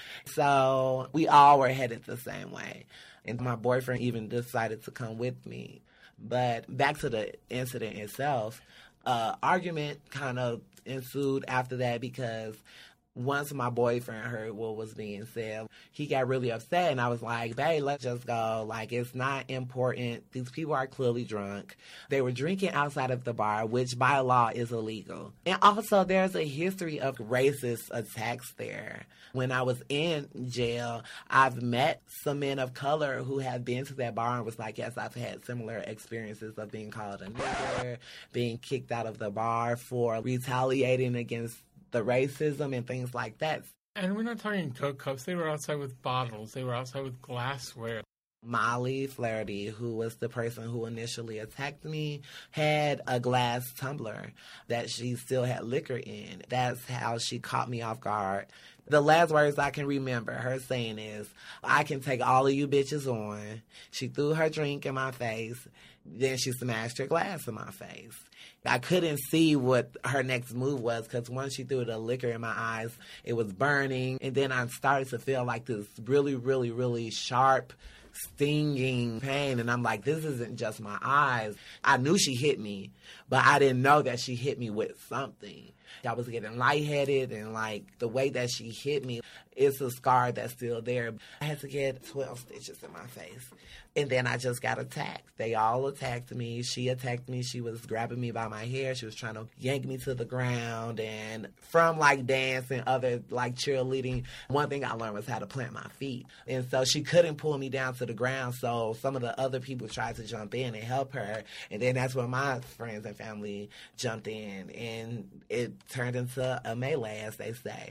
So we all were headed the same way. And my boyfriend even decided to come with me. But back to the incident itself, uh, argument kind of ensued after that because once my boyfriend heard what was being said, he got really upset, and I was like, babe, let's just go. Like, it's not important. These people are clearly drunk. They were drinking outside of the bar, which by law is illegal. And also, there's a history of racist attacks there. When I was in jail, I've met some men of color who have been to that bar and was like, yes, I've had similar experiences of being called a nigger, being kicked out of the bar for retaliating against the racism and things like that. And we're not talking Coke cups. They were outside with bottles. They were outside with glassware. Molly Flaherty, who was the person who initially attacked me, had a glass tumbler that she still had liquor in. That's how she caught me off guard. The last words I can remember her saying is, I can take all of you bitches on. She threw her drink in my face. Then she smashed her glass in my face. I couldn't see what her next move was because once she threw the liquor in my eyes, it was burning. And then I started to feel like this really, really, really sharp, stinging pain. And I'm like, this isn't just my eyes. I knew she hit me, but I didn't know that she hit me with something. I was getting lightheaded, and like the way that she hit me, it's a scar that's still there. I had to get twelve stitches in my face. And then I just got attacked. They all attacked me. She attacked me. She was grabbing me by my hair. She was trying to yank me to the ground. And from like dance and other like cheerleading, one thing I learned was how to plant my feet. And so she couldn't pull me down to the ground. So some of the other people tried to jump in and help her. And then that's when my friends and family jumped in. And it turned into a melee, as they say.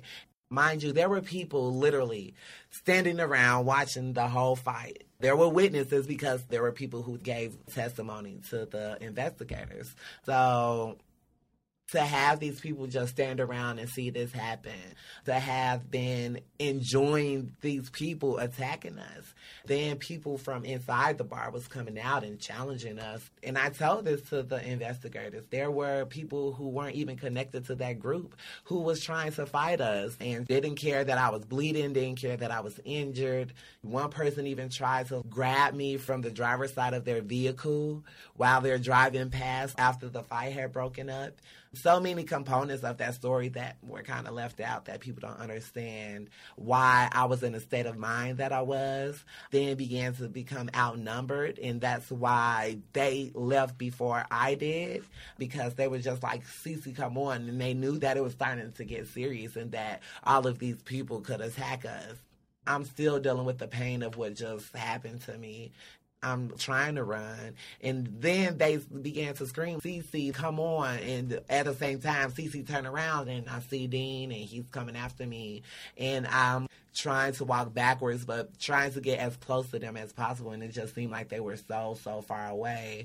Mind you, there were people literally standing around watching the whole fight. There were witnesses because there were people who gave testimony to the investigators. So to have these people just stand around and see this happen, to have been enjoying these people attacking us, then people from inside the bar was coming out and challenging us. And I told this to the investigators. There were people who weren't even connected to that group who was trying to fight us and didn't care that I was bleeding, didn't care that I was injured. One person even tried to grab me from the driver's side of their vehicle while they're driving past after the fight had broken up. So many components of that story that were kind of left out that people don't understand why I was in the state of mind that I was, then began to become outnumbered. And that's why they left before I did, because they were just like, Cece, come on. And they knew that it was starting to get serious and that all of these people could attack us. I'm still dealing with the pain of what just happened to me. I'm trying to run. And then they began to scream, Cece, come on. And at the same time, Cece turned around and I see Dean and he's coming after me. And I'm trying to walk backwards, but trying to get as close to them as possible. And it just seemed like they were so, so far away.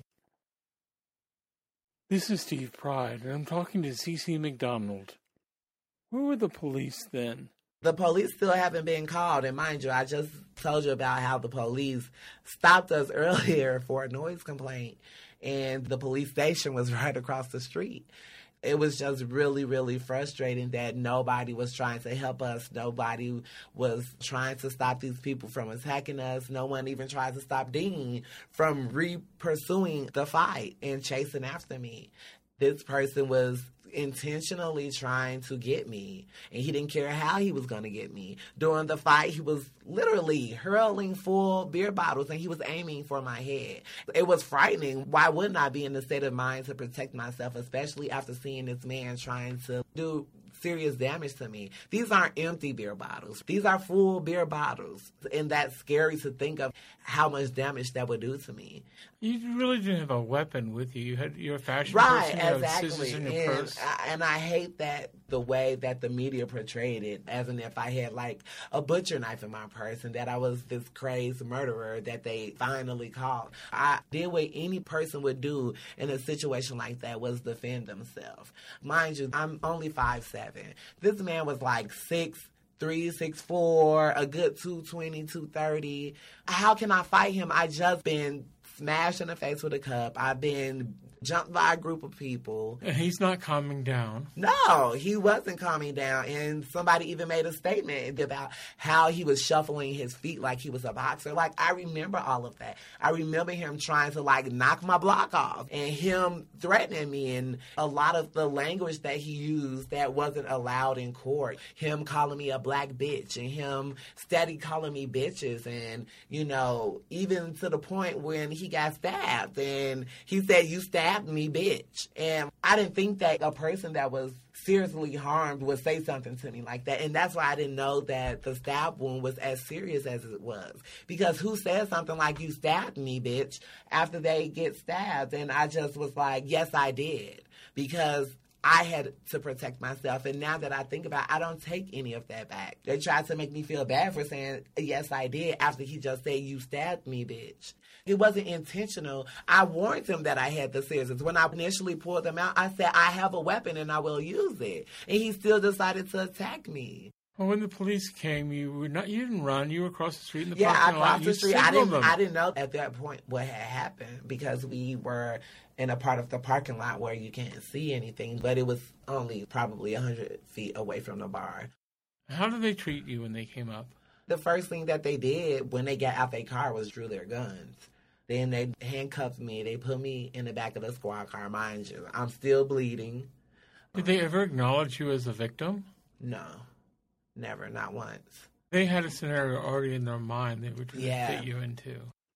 This is Steve Pride, and I'm talking to Cece McDonald. Where were the police then? The police still haven't been called, and mind you, I just told you about how the police stopped us earlier for a noise complaint, and the police station was right across the street. It was just really, really frustrating that nobody was trying to help us. Nobody was trying to stop these people from attacking us. No one even tried to stop Dean from re-pursuing the fight and chasing after me. This person was intentionally trying to get me, and he didn't care how he was going to get me. During the fight, he was literally hurling full beer bottles, and he was aiming for my head. It was frightening. Why wouldn't I be in the state of mind to protect myself, especially after seeing this man trying to do serious damage to me? These aren't empty beer bottles. These are full beer bottles, and that's scary to think of how much damage that would do to me. You really didn't have a weapon with you. You had your fashion right, person, you had exactly. scissors in your and, purse. I, and I hate that the way that the media portrayed it, as in if I had like a butcher knife in my purse and that I was this crazed murderer that they finally caught. I did what any person would do in a situation like that, was defend themselves. Mind you, I'm only five seven. This man was like six. Three, six, four, a good two twenty, two thirty. How can I fight him? I just been smashed in the face with a cup. I've been jumped by a group of people. And he's not calming down. No, he wasn't calming down. And somebody even made a statement about how he was shuffling his feet like he was a boxer. Like, I remember all of that. I remember him trying to, like, knock my block off and him threatening me, and a lot of the language that he used that wasn't allowed in court. Him calling me a black bitch and him steady calling me bitches, and, you know, even to the point when he got stabbed and he said, you stabbed me, bitch. And I didn't think that a person that was seriously harmed would say something to me like that. And that's why I didn't know that the stab wound was as serious as it was. Because who says something like, you stabbed me, bitch, after they get stabbed? And I just was like, yes, I did. Because I had to protect myself. And now that I think about it, I don't take any of that back. They tried to make me feel bad for saying, yes, I did, after he just said, you stabbed me, bitch. It wasn't intentional. I warned him that I had the scissors. When I initially pulled them out, I said, I have a weapon and I will use it. And he still decided to attack me. Well, when the police came, you were not. You didn't run. You were across the street in the yeah, parking I lot. crossed the street. I signaled didn't. them. I didn't know at that point what had happened, because we were in a part of the parking lot where you can't see anything. But it was only probably a hundred feet away from the bar. How did they treat you when they came up? The first thing that they did when they got out their car was drew their guns. Then they handcuffed me. They put me in the back of the squad car, mind you. I'm still bleeding. Did they ever acknowledge you as a victim? No. Never. Not once. They had a scenario already in their mind they were trying yeah. to fit you into.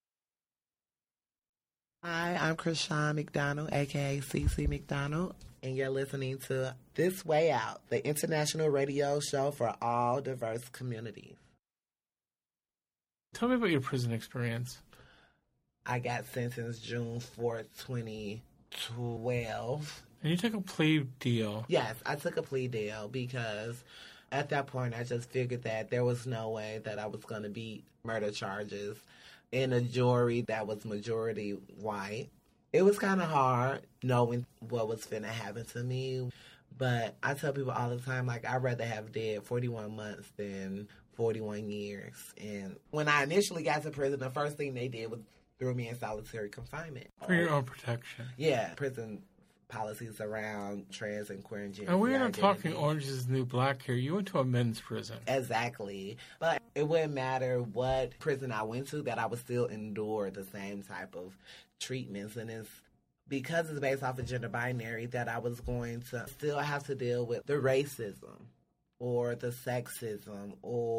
Hi, I'm Krishan McDonald, a k a. Cece McDonald, and you're listening to This Way Out, the international radio show for all diverse communities. Tell me about your prison experience. I got sentenced June fourth, twenty twelve. And you took a plea deal. Yes, I took a plea deal because At that point, I just figured that there was no way that I was going to beat murder charges in a jury that was majority white. It was kind of hard knowing what was finna happen to me. But I tell people all the time, like, I'd rather have dead forty-one months than forty-one years. And when I initially got to prison, the first thing they did was threw me in solitary confinement. For your own protection. Yeah, prison policies around trans and queer and gender. And we're not talking Orange is the New Black here. You went to a men's prison. Exactly. But it wouldn't matter what prison I went to, that I would still endure the same type of treatments. And it's because it's based off of gender binary that I was going to still have to deal with the racism or the sexism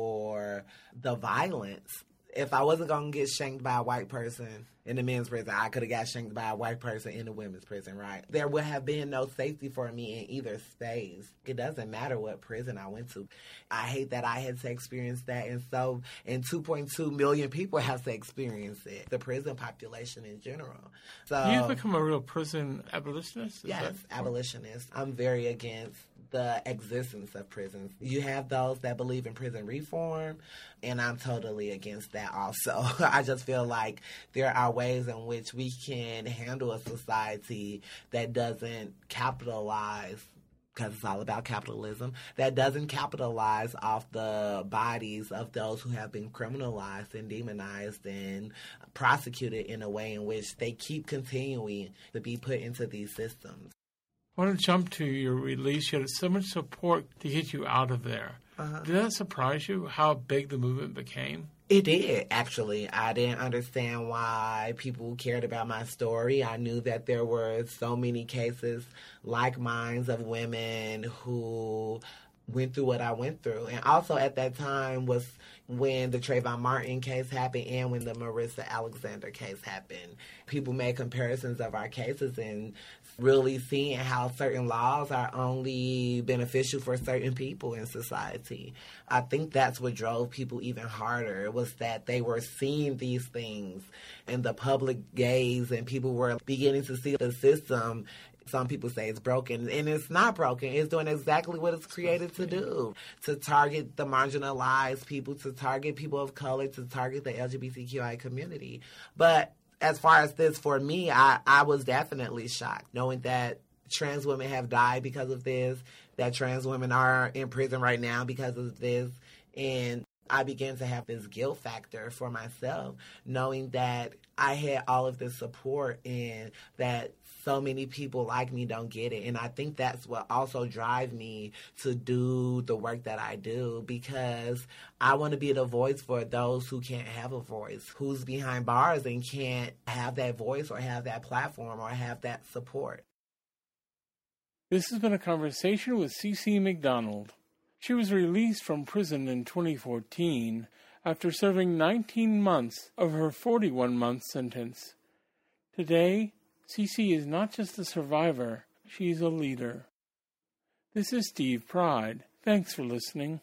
or the violence. If I wasn't going to get shanked by a white person in the men's prison, I could have got shanked by a white person in the women's prison, right? There would have been no safety for me in either space. It doesn't matter what prison I went to. I hate that I had to experience that, and so, and two point two million people have to experience it, the prison population in general. So You've become a real prison abolitionist? Is Yes, that- abolitionist. I'm very against the existence of prisons. You have those that believe in prison reform, and I'm totally against that also. I just feel like there are ways in which we can handle a society that doesn't capitalize, because it's all about capitalism, that doesn't capitalize off the bodies of those who have been criminalized and demonized and prosecuted in a way in which they keep continuing to be put into these systems. I want to jump to your release. You had so much support to get you out of there. Uh-huh. Did that surprise you, how big the movement became? It did, actually. I didn't understand why people cared about my story. I knew that there were so many cases like mine of women who went through what I went through. And also at that time was when the Trayvon Martin case happened and when the Marissa Alexander case happened. People made comparisons of our cases and really seeing how certain laws are only beneficial for certain people in society. I think that's what drove people even harder, was that they were seeing these things in the public gaze and people were beginning to see the system. Some people say it's broken, and it's not broken. It's doing exactly what it's created to do, to target the marginalized people, to target people of color, to target the L G B T Q I community. But as far as this, for me, I, I was definitely shocked, knowing that trans women have died because of this, that trans women are in prison right now because of this, and I began to have this guilt factor for myself, knowing that I had all of this support and that so many people like me don't get it. And I think that's what also drives me to do the work that I do, because I want to be the voice for those who can't have a voice, who's behind bars and can't have that voice or have that platform or have that support. This has been a conversation with Cece McDonald. She was released from prison in twenty fourteen after serving nineteen months of her forty-one month sentence. Today, Cece is not just a survivor, she's a leader. This is Steve Pride. Thanks for listening.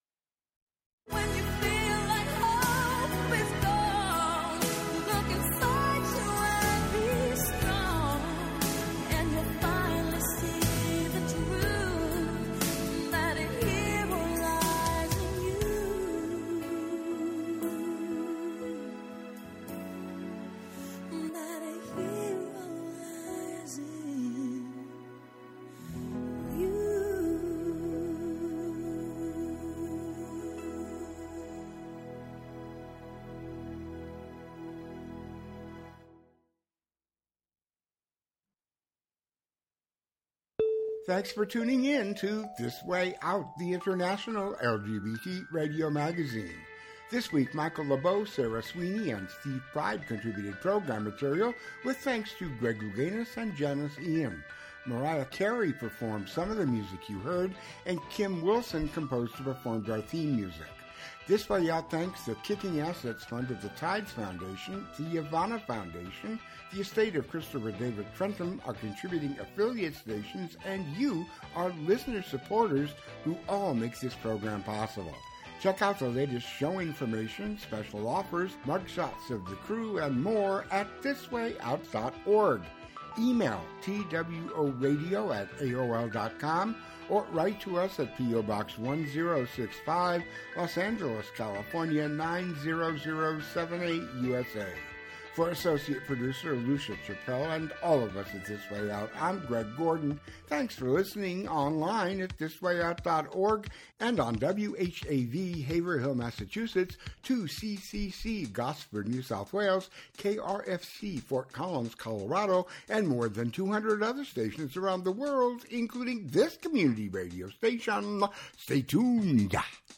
Thanks for tuning in to This Way Out, the international L G B T radio magazine. This week, Michael LeBeau, Sarah Sweeney, and Steve Pride contributed program material with thanks to Greg Louganis and Janice Ian. Mariah Carey performed some of the music you heard, and Kim Wilson composed and performed our theme music. This Way Out thanks the Kicking Assets Fund of the Tides Foundation, the Ivana Foundation, the estate of Christopher David Trentham, our contributing affiliate stations, and you, our listener supporters, who all make this program possible. Check out the latest show information, special offers, mugshots of the crew, and more at this way out dot org. email T W O radio at A O L dot com, or write to us at P O Box one zero six five, Los Angeles, California nine zero zero seven eight, U S A. For associate producer Lucia Chappelle and all of us at This Way Out, I'm Greg Gordon. Thanks for listening online at this way out dot org and on W H A V Haverhill, Massachusetts, two C C C Gosford, New South Wales, K R F C Fort Collins, Colorado, and more than two hundred other stations around the world, including this community radio station. Stay tuned.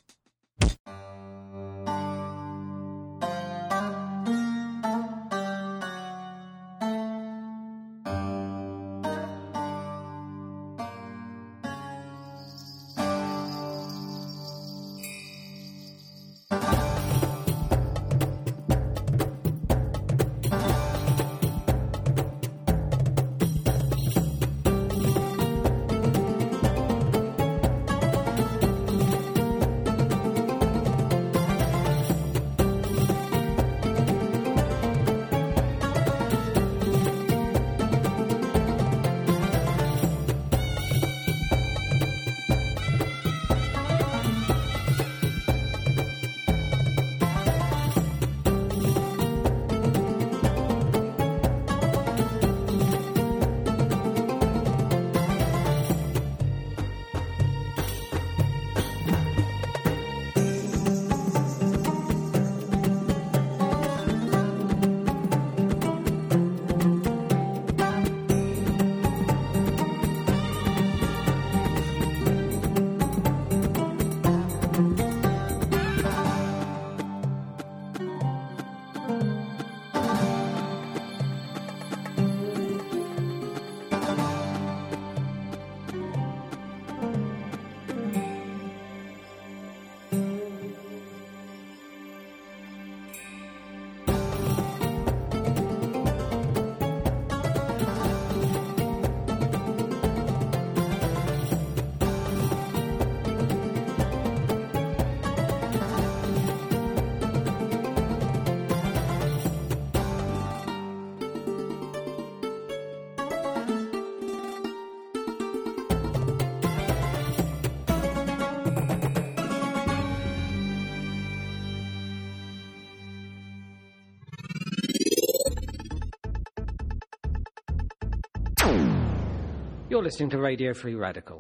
You're listening to Radio Free Radical,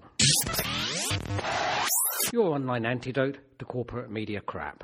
your online antidote to corporate media crap.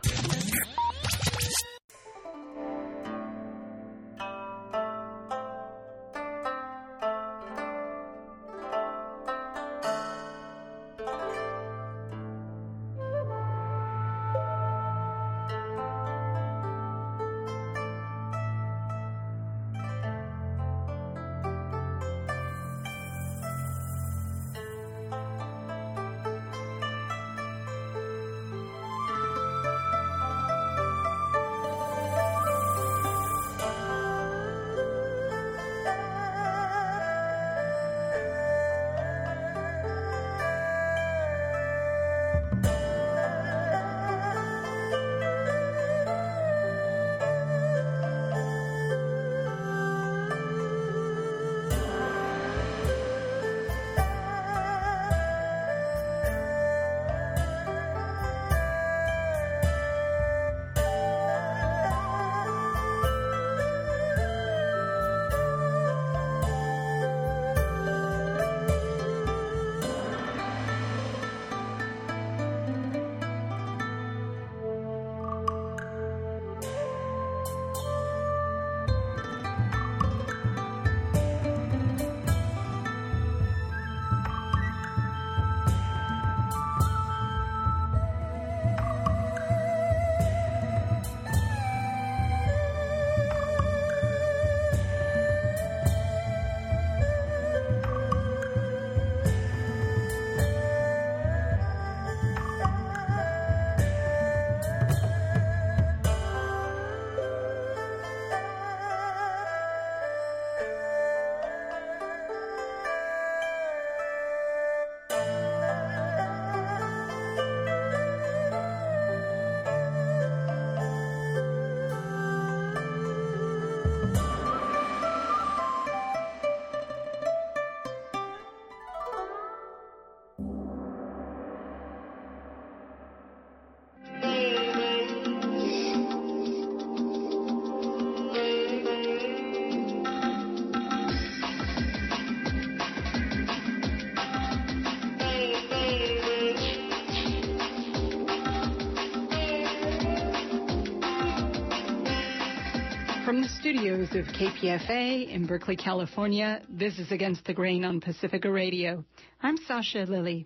From the studios of K P F A in Berkeley, California, this is Against the Grain on Pacifica Radio. I'm Sasha Lilly.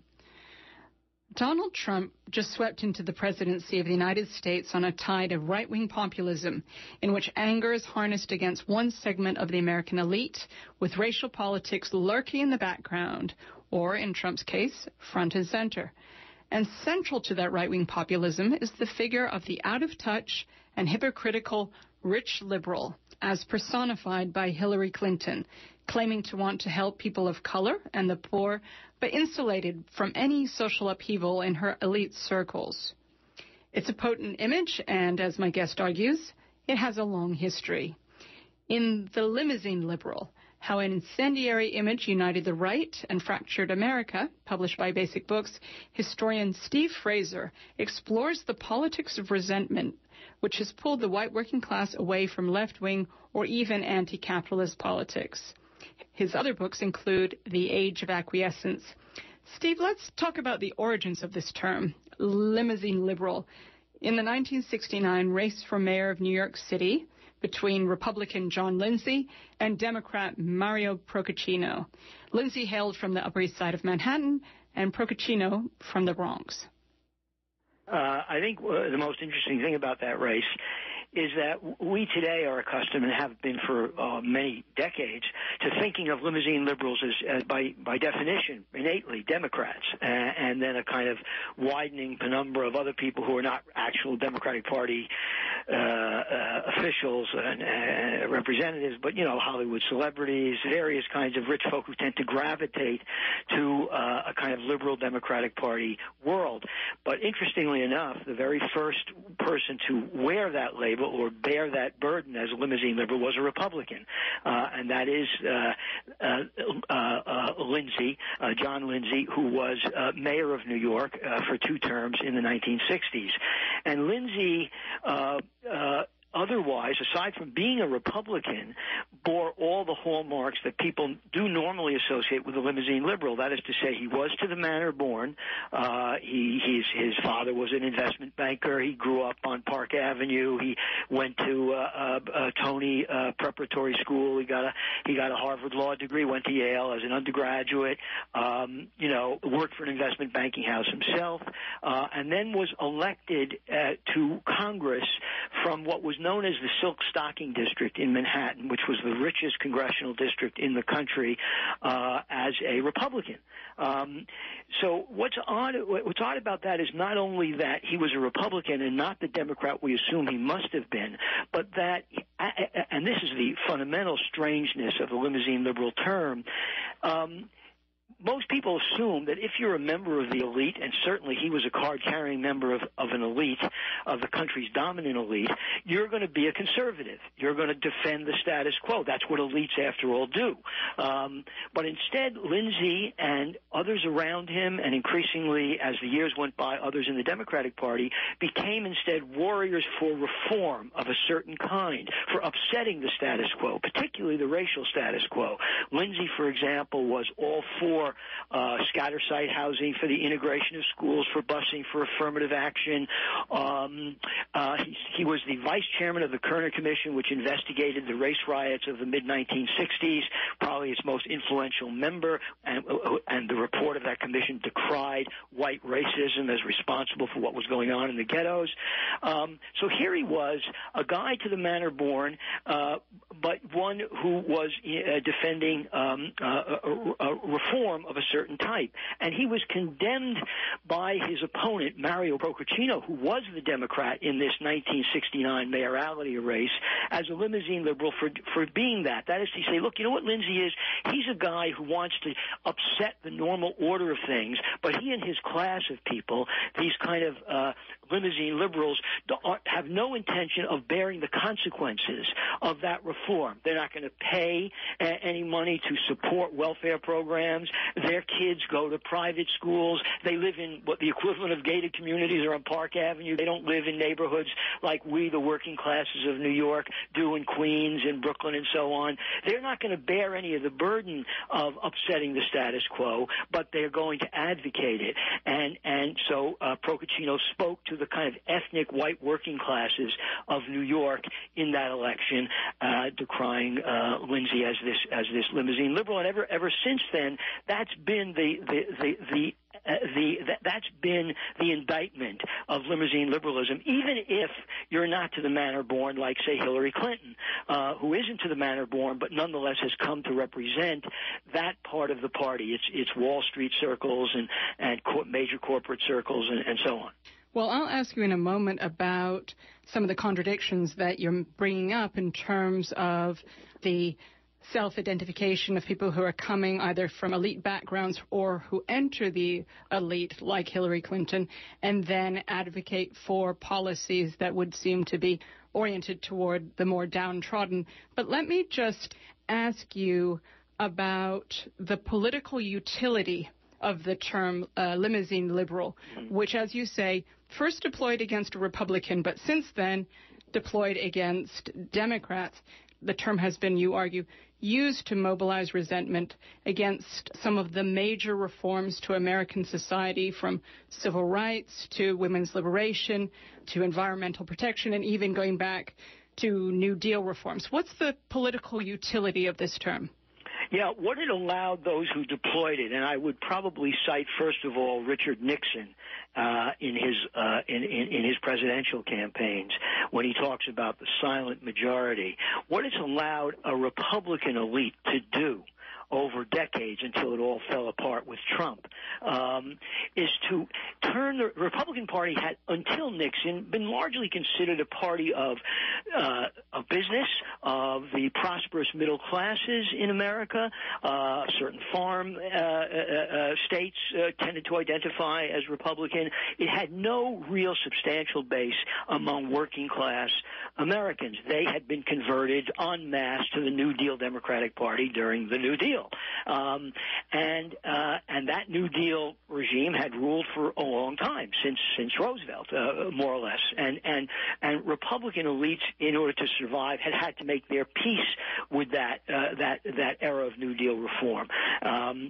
Donald Trump just swept into the presidency of the United States on a tide of right-wing populism in which anger is harnessed against one segment of the American elite, with racial politics lurking in the background, or, in Trump's case, front and center. And central to that right-wing populism is the figure of the out-of-touch and hypocritical rich liberal, as personified by Hillary Clinton, claiming to want to help people of color and the poor, but insulated from any social upheaval in her elite circles. It's a potent image, and as my guest argues, it has a long history. In The Limousine Liberal, How an Incendiary Image United the Right and Fractured America, published by Basic Books, historian Steve Fraser explores the politics of resentment, which has pulled the white working class away from left-wing or even anti-capitalist politics. His other books include The Age of Acquiescence. Steve, let's talk about the origins of this term, limousine liberal. In the nineteen sixty-nine race for mayor of New York City between Republican John Lindsay and Democrat Mario Procaccino. Lindsay hailed from the Upper East Side of Manhattan and Procaccino from the Bronx. Uh, I think uh, the most interesting thing about that race is that we today are accustomed and have been for uh, many decades to thinking of limousine liberals as, as by, by definition, innately Democrats, uh, and then a kind of widening penumbra of other people who are not actual Democratic Party uh, uh, officials and uh, representatives, but, you know, Hollywood celebrities, various kinds of rich folk who tend to gravitate to uh, a kind of liberal Democratic Party world. But interestingly enough, the very first person to wear that label or bear that burden as a limousine liberal was a Republican, uh, and that is uh, uh, uh, uh, Lindsay, uh, John Lindsay, who was uh, mayor of New York uh, for two terms in the nineteen sixties. And Lindsay uh, uh, otherwise, aside from being a Republican, bore all the hallmarks that people do normally associate with a limousine liberal. That is to say, he was to the manor born. Uh, he, his, his father was an investment banker. He grew up on Park Avenue. He went to uh, uh, uh, Tony uh, Preparatory School. He got a he got a Harvard Law degree. Went to Yale as an undergraduate. Um, you know, worked for an investment banking house himself, uh, and then was elected uh, to Congress from what was known as the Silk Stocking District in Manhattan, which was the richest congressional district in the country, uh, as a Republican. Um, so what's odd, what's odd about that is not only that he was a Republican and not the Democrat we assume he must have been, but that, and this is the fundamental strangeness of the limousine liberal term, um, most people assume that if you're a member of the elite, and certainly he was a card-carrying member of, of an elite, of the country's dominant elite, you're going to be a conservative. You're going to defend the status quo. That's what elites, after all, do. Um, but instead, Lindsay and others around him, and increasingly, as the years went by, others in the Democratic Party, became instead warriors for reform of a certain kind, for upsetting the status quo, particularly the racial status quo. Lindsay, for example, was all for Uh, scatter site housing, for the integration of schools, for busing, for affirmative action. Um, uh, he, he was the vice chairman of the Kerner Commission, which investigated the race riots of the mid nineteen sixties, probably its most influential member, and, and the report of that commission decried white racism as responsible for what was going on in the ghettos. Um, so here he was, a guy to the manor born, uh, but one who was uh, defending um, uh, a, a reform of a certain type. And he was condemned by his opponent, Mario Procaccino, who was the Democrat in this nineteen sixty-nine mayoralty race, as a limousine liberal for for being that. That is to say, look, you know what Lindsay is? He's a guy who wants to upset the normal order of things, but he and his class of people, these kind of uh, limousine liberals, have no intention of bearing the consequences of that reform. reform. They're not going to pay uh, any money to support welfare programs. Their kids go to private schools. They live in what the equivalent of gated communities are on Park Avenue. They don't live in neighborhoods like we, the working classes of New York, do in Queens and Brooklyn and so on. They're not going to bear any of the burden of upsetting the status quo, but they're going to advocate it. And and so uh, Procaccino spoke to the kind of ethnic white working classes of New York in that election, uh, decrying uh, Lindsay as this as this limousine liberal. And ever ever since then, that's been the the the, the Uh, the that, that's been the indictment of limousine liberalism, even if you're not to the manner born like, say, Hillary Clinton, uh, who isn't to the manner born, but nonetheless has come to represent that part of the party. It's it's Wall Street circles and, and co- major corporate circles and, and so on. Well, I'll ask you in a moment about some of the contradictions that you're bringing up in terms of the self-identification of people who are coming either from elite backgrounds or who enter the elite, like Hillary Clinton, and then advocate for policies that would seem to be oriented toward the more downtrodden. But let me just ask you about the political utility of the term uh, limousine liberal, which, as you say, first deployed against a Republican, but since then deployed against Democrats. The term has been, you argue, used to mobilize resentment against some of the major reforms to American society, from civil rights to women's liberation to environmental protection, and even going back to New Deal reforms. What's the political utility of this term? Yeah, what it allowed those who deployed it, and I would probably cite, first of all, Richard Nixon uh, in his uh, in, in, in his presidential campaigns when he talks about the silent majority. What it's allowed a Republican elite to do over decades until it all fell apart with Trump, um, is to turn the Republican Party had, until Nixon, been largely considered a party of, uh, of business, of the prosperous middle classes in America. Uh, certain farm uh, uh, uh, states uh, tended to identify as Republican. It had no real substantial base among working class Americans. They had been converted en masse to the New Deal Democratic Party during the New Deal. Um, and uh, and that New Deal regime had ruled for a long time, since since Roosevelt, uh, more or less. And, and and Republican elites, in order to survive, had had to make their peace with that uh, that that era of New Deal reform. Um,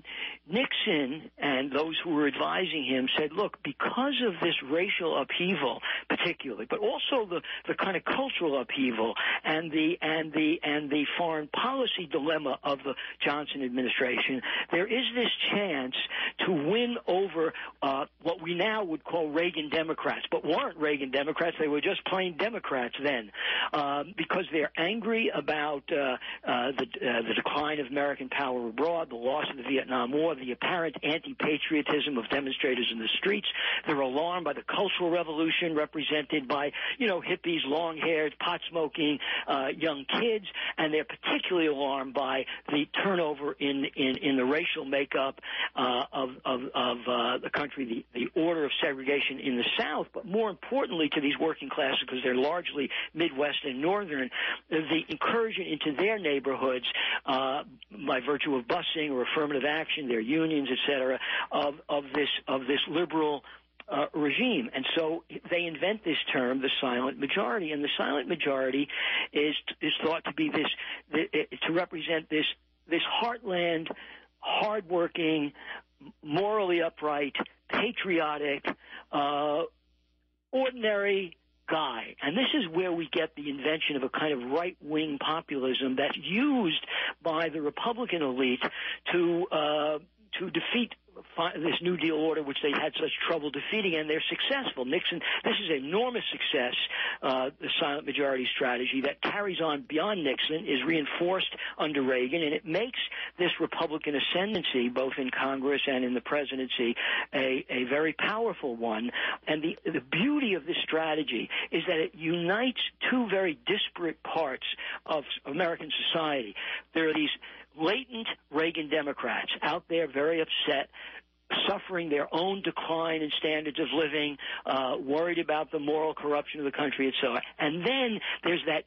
Nixon and those who were advising him said, look, because of this racial upheaval, particularly, but also the, the kind of cultural upheaval and the and the and the foreign policy dilemma of the Johnson administration, there is this chance to win over uh, what we now would call Reagan Democrats, but weren't Reagan Democrats. They were just plain Democrats then, um, because they're angry about uh, uh, the, uh, the decline of American power abroad, the loss of the Vietnam War, the apparent anti-patriotism of demonstrators in the streets. They're alarmed by the cultural revolution represented by, you know, hippies, long-haired, pot-smoking uh, young kids, and they're particularly alarmed by the turnover in, in, in the racial makeup uh, of, of, of uh, the country, the, the order of segregation in the South, but more importantly to these working classes, because they're largely Midwest and Northern, the incursion into their neighborhoods uh, by virtue of busing or affirmative action, their unions, et cetera, of, of this of this liberal Uh, regime. And so they invent this term, the silent majority, and the silent majority is is thought to be this, to represent this this heartland, hardworking, morally upright, patriotic, uh, ordinary guy. And this is where we get the invention of a kind of right-wing populism that's used by the Republican elite to uh, to defeat this New Deal order, which they had such trouble defeating, and they're successful. Nixon, this is enormous success, uh, the silent majority strategy that carries on beyond Nixon, is reinforced under Reagan, and it makes this Republican ascendancy, both in Congress and in the presidency, a, a very powerful one. And the, the beauty of this strategy is that it unites two very disparate parts of American society. There are these latent Reagan Democrats out there very upset, suffering their own decline in standards of living, uh, worried about the moral corruption of the country, et cetera. And then there's that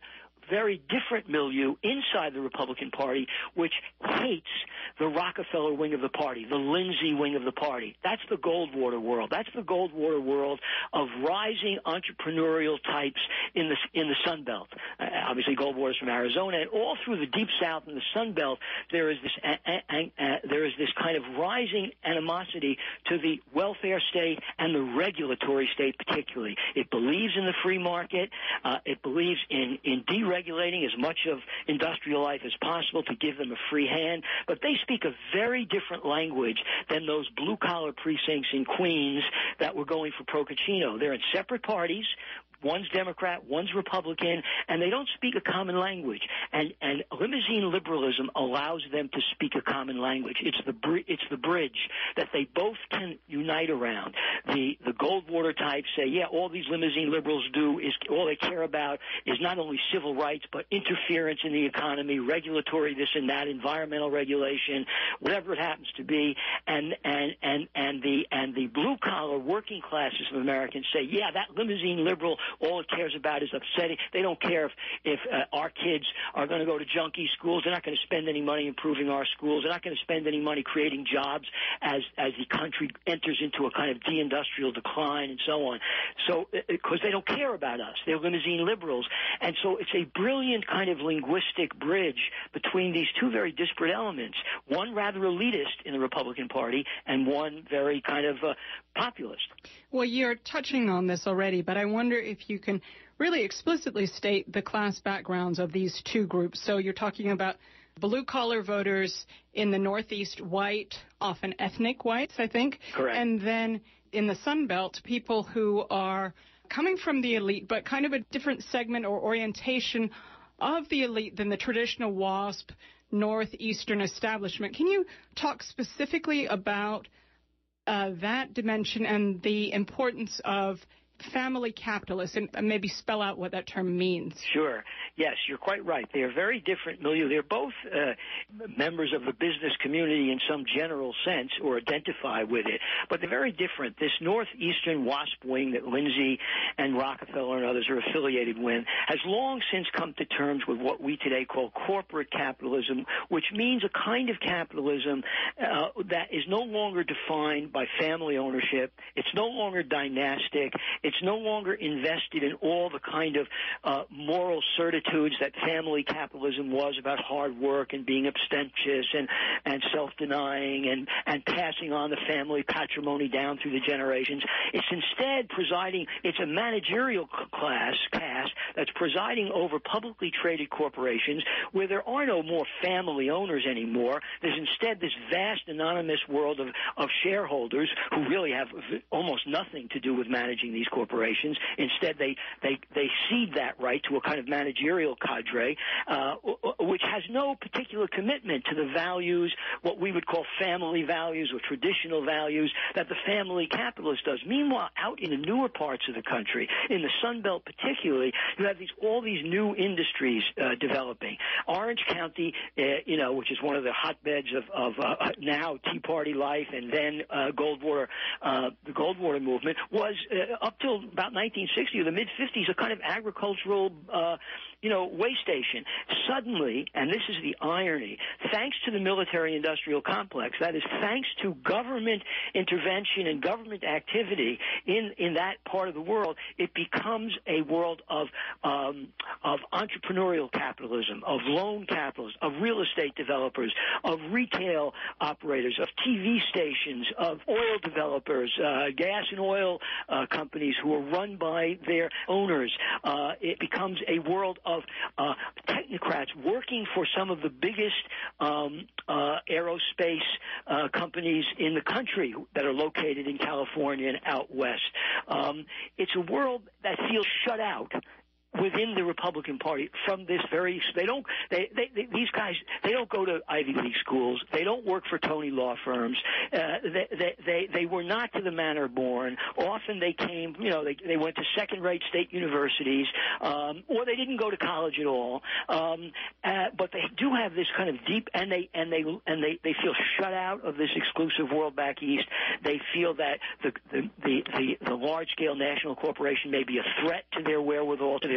very different milieu inside the Republican Party, which hates the Rockefeller wing of the party, the Lindsay wing of the party. That's the Goldwater world. That's the Goldwater world of rising entrepreneurial types in the in the Sun Belt. Uh, obviously, Goldwater's from Arizona, and all through the Deep South and the Sun Belt, there is this uh, uh, uh, there is this kind of rising animosity to the welfare state and the regulatory state, particularly. It believes in the free market. Uh, it believes in in deregulating as much of industrial life as possible to give them a free hand. But they speak a very different language than those blue-collar precincts in Queens that were going for Procaccino. They're in separate parties. One's Democrat, one's Republican, and they don't speak a common language. And and limousine liberalism allows them to speak a common language. It's the br- it's the bridge that they both can unite around. The the Goldwater types say, yeah, all these limousine liberals do is all they care about is not only civil rights but interference in the economy, regulatory this and that, environmental regulation, whatever it happens to be. And and and and the and the blue collar working classes of Americans say, yeah, that limousine liberal, all it cares about is upsetting. They don't care if, if uh, our kids are going to go to junkie schools. They're not going to spend any money improving our schools. They're not going to spend any money creating jobs as as the country enters into a kind of deindustrial decline and so on. So, because they don't care about us. They're limousine liberals. And so it's a brilliant kind of linguistic bridge between these two very disparate elements, one rather elitist in the Republican Party and one very kind of uh, populist. Well, you're touching on this already, but I wonder if you can really explicitly state the class backgrounds of these two groups. So you're talking about blue-collar voters in the Northeast, white, often ethnic whites, I think. Correct. And then in the Sun Belt, people who are coming from the elite, but kind of a different segment or orientation of the elite than the traditional WASP Northeastern establishment. Can you talk specifically about uh, that dimension and the importance of family capitalists, and maybe spell out what that term means? Sure. Yes, you're quite right. They are very different milieu. They're both uh, members of the business community in some general sense, or identify with it, but they're very different. This Northeastern WASP wing that Lindsay and Rockefeller and others are affiliated with has long since come to terms with what we today call corporate capitalism, which means a kind of capitalism uh, that is no longer defined by family ownership. It's no longer dynastic. It's no longer invested in all the kind of uh, moral certitudes that family capitalism was about hard work and being abstemious and, and self-denying and, and passing on the family patrimony down through the generations. It's instead presiding, it's a managerial class, caste, that's presiding over publicly traded corporations where there are no more family owners anymore. There's instead this vast anonymous world of, of shareholders who really have almost nothing to do with managing these corporations. Instead, they, they, they cede that right to a kind of managerial cadre, uh, which has no particular commitment to the values, what we would call family values or traditional values that the family capitalist does. Meanwhile, out in the newer parts of the country, in the Sun Belt particularly, you have these all these new industries uh, developing. Orange County, uh, you know, which is one of the hotbeds of, of uh, now Tea Party life and then uh, Goldwater, uh, the Goldwater movement, was uh, up till about nineteen sixty or the mid-fifties a kind of agricultural, uh, you know, way station. Suddenly, and this is the irony, thanks to the military-industrial complex, that is, thanks to government intervention and government activity in, in that part of the world, it becomes a world of um, of entrepreneurial capitalism, of loan capitalism, of real estate developers, of retail operators, of T V stations, of oil developers, uh, gas and oil uh, companies who are run by their owners. Uh, it becomes a world of uh, technocrats working for some of the biggest um, uh, aerospace uh, companies in the country that are located in California and out west. Um, it's a world that feels shut out within the Republican Party from this very, they don't, they, they, they, these guys, they don't go to Ivy League schools. They don't work for Tony law firms. Uh, they, they, they, they were not to the manor born. Often they came, you know, they, they went to second-rate state universities, um, or they didn't go to college at all. Um, uh, but they do have this kind of deep, and they, and they, and they, they feel shut out of this exclusive world back east. They feel that the, the, the, the, the large-scale national corporation may be a threat to their wherewithal, to their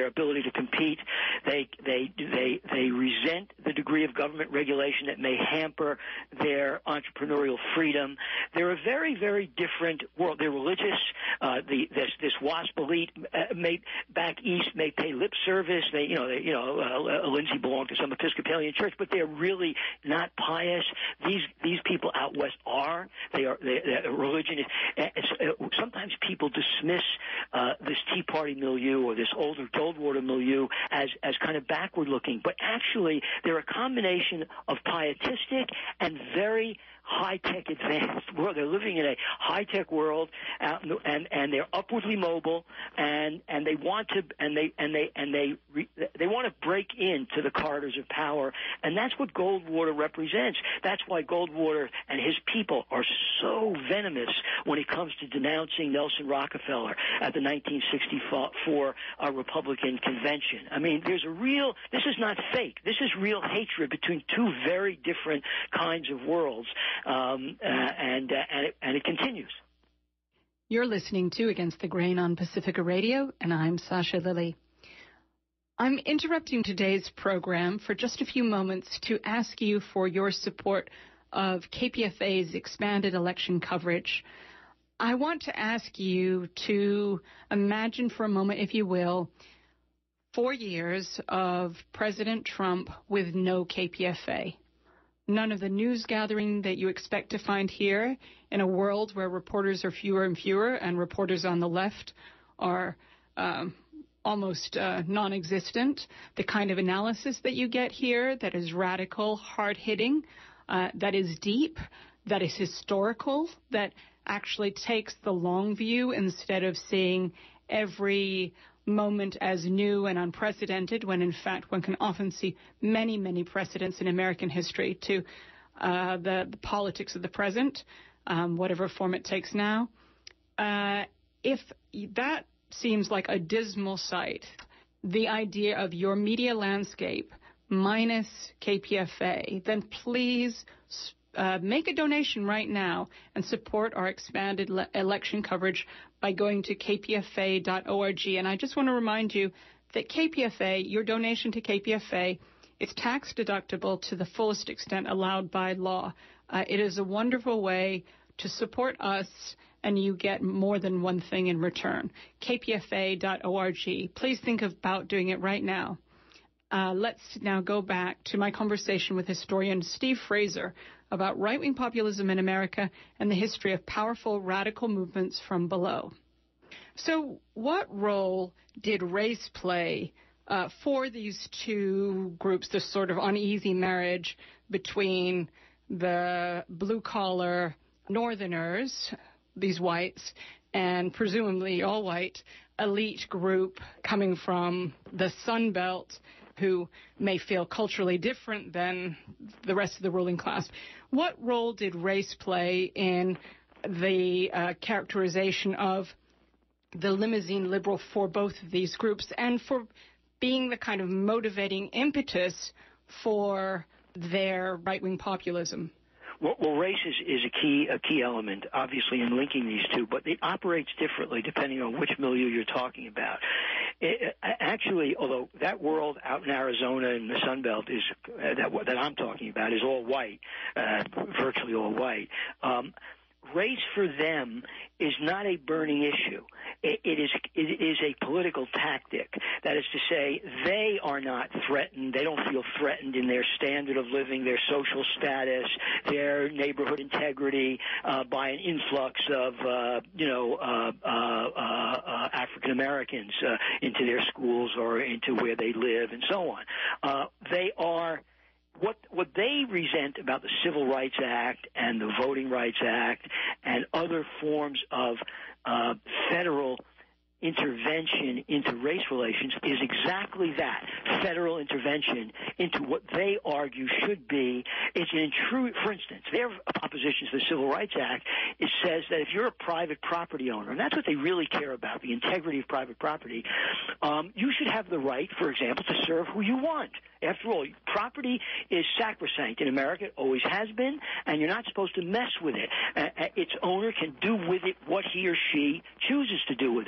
their ability to compete. They they they they resent the degree of government regulation that may hamper their entrepreneurial freedom. They're a very very different world. They're religious. Uh, the this this WASP elite uh, may back east may pay lip service. They you know they, you know uh, Lindsay belonged to some Episcopalian church, but they're really not pious. These these people out west are. They are. They, their religion is. Uh, sometimes people dismiss uh, this Tea Party milieu or this older Goldwater milieu as as kind of backward looking, but actually they're a combination of pietistic and very high-tech advanced world. They're living in a high-tech world, out in the, and and they're upwardly mobile, and and they want to and they and they and they re, they want to break into the corridors of power, and that's what Goldwater represents. That's why Goldwater and his people are so venomous when it comes to denouncing Nelson Rockefeller at the nineteen sixty-four uh, Republican convention. I mean, there's a real. This is not fake. This is real hatred between two very different kinds of worlds. Um, uh, and, uh, and, it, and it continues. You're listening to Against the Grain on Pacifica Radio, and I'm Sasha Lilly. I'm interrupting today's program for just a few moments to ask you for your support of K P F A's expanded election coverage. I want to ask you to imagine for a moment, if you will, four years of President Trump with no K P F A. None of the news gathering that you expect to find here in a world where reporters are fewer and fewer and reporters on the left are um, almost uh, non-existent. The kind of analysis that you get here that is radical, hard-hitting, uh, that is deep, that is historical, that actually takes the long view instead of seeing every moment as new and unprecedented, when in fact one can often see many, many precedents in American history to uh, the, the politics of the present, um, whatever form it takes now. Uh, if that seems like a dismal sight, the idea of your media landscape minus K P F A, then please Uh, make a donation right now and support our expanded le- election coverage by going to k p f a dot org. And I just want to remind you that K P F A, your donation to K P F A, is tax deductible to the fullest extent allowed by law. Uh, it is a wonderful way to support us, and you get more than one thing in return. k p f a dot org. Please think about doing it right now. Uh, let's now go back to my conversation with historian Steve Fraser about right-wing populism in America and the history of powerful radical movements from below. So what role did race play uh, for these two groups, this sort of uneasy marriage between the blue-collar Northerners, these whites, and presumably all-white elite group coming from the Sun Belt, who may feel culturally different than the rest of the ruling class? What role did race play in the uh, characterization of the limousine liberal for both of these groups, and for being the kind of motivating impetus for their right-wing populism? Well, well, race is, is a key a key element, obviously, in linking these two, but it operates differently depending on which milieu you're talking about. It, actually, although that world out in Arizona and the Sun Belt is uh, that that I'm talking about is all white, uh, virtually all white. Um, race for them is not a burning issue. It, it is it is a political tactic. That is to say, they are not threatened. They don't feel threatened in their standard of living, their social status, their neighborhood integrity uh, by an influx of uh, you know uh, uh, uh, African Americans uh, into their schools or into where they live and so on. Uh, they are. What what they resent about the Civil Rights Act and the Voting Rights Act and other forms of uh, federal intervention into race relations is exactly that, federal intervention into what they argue should be. It's an intrude. For instance, their opposition to the Civil Rights Act, it says that if you're a private property owner, and that's what they really care about, the integrity of private property, um, you should have the right, for example, to serve who you want. After all, property is sacrosanct in America. It always has been, and you're not supposed to mess with it. Uh, its owner can do with it what he or she chooses to do with it.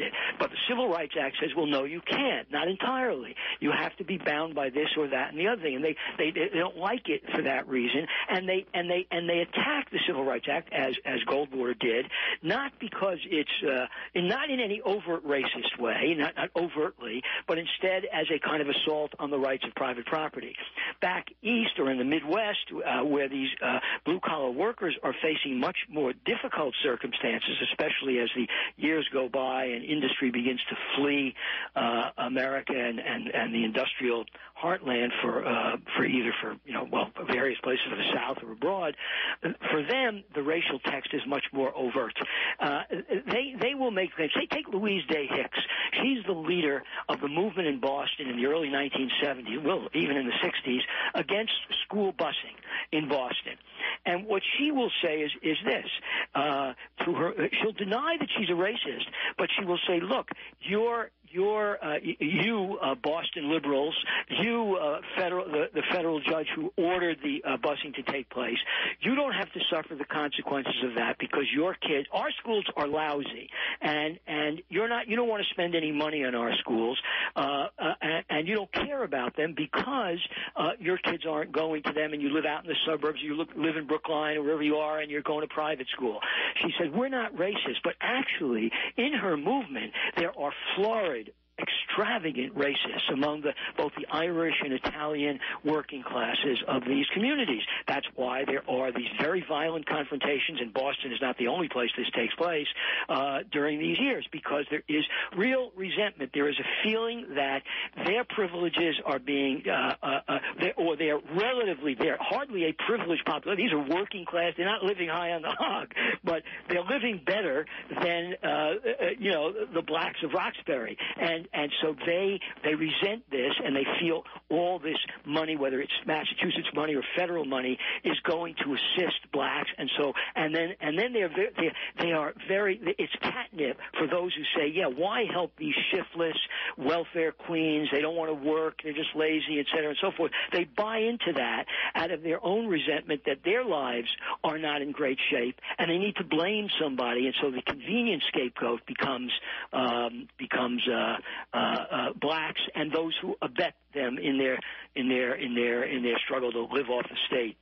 But the Civil Rights Act says, well, no, you can't, not entirely. You have to be bound by this or that and the other thing, and they they, they don't like it for that reason, and they and they and they attack the Civil Rights Act as as Goldwater did, not because it's uh, not in any overt racist way, not, not overtly, but instead as a kind of assault on the rights of private property. Back east or in the Midwest, uh, where these uh, blue-collar workers are facing much more difficult circumstances, especially as the years go by and industry begins to flee uh, America and, and, and the industrial heartland for uh, for either for you know well various places of the South or abroad. For them, the racial text is much more overt. Uh, they they will make claims. Say take Louise Day Hicks. She's the leader of the movement in Boston in the early nineteen seventies, well even in the sixties, against school busing in Boston. And what she will say is is this: uh, to her, she'll deny that she's a racist, but she will say, "Look, you're." You're, uh, you, uh, Boston liberals, you, uh, federal, the, the federal judge who ordered the uh, busing to take place, you don't have to suffer the consequences of that because your kids, our schools are lousy, and and you're not, you don't want to spend any money on our schools, uh, uh, and, and you don't care about them because uh, your kids aren't going to them, and you live out in the suburbs, you look, live in Brookline or wherever you are, and you're going to private school." She said, "We're not racist," but actually, in her movement, there are florid, extravagant racists among the both the Irish and Italian working classes of these communities. That's why there are these very violent confrontations, and Boston is not the only place this takes place uh, during these years, because there is real resentment. There is a feeling that their privileges are being, uh, uh, uh, they're, or they're relatively, they're hardly a privileged population. These are working class. They're not living high on the hog, but they're living better than, uh, uh, you know, the blacks of Roxbury. And And so they they resent this, and they feel all this money, whether it's Massachusetts money or federal money, is going to assist blacks. And so and then and then they're very, they they are very it's catnip for those who say, yeah, why help these shiftless welfare queens? They don't want to work, they're just lazy, et cetera, and so forth. They buy into that out of their own resentment that their lives are not in great shape, and they need to blame somebody. And so the convenient scapegoat becomes um, becomes. Uh, Uh, uh, blacks and those who abet them in their in their in their in their struggle to live off the state.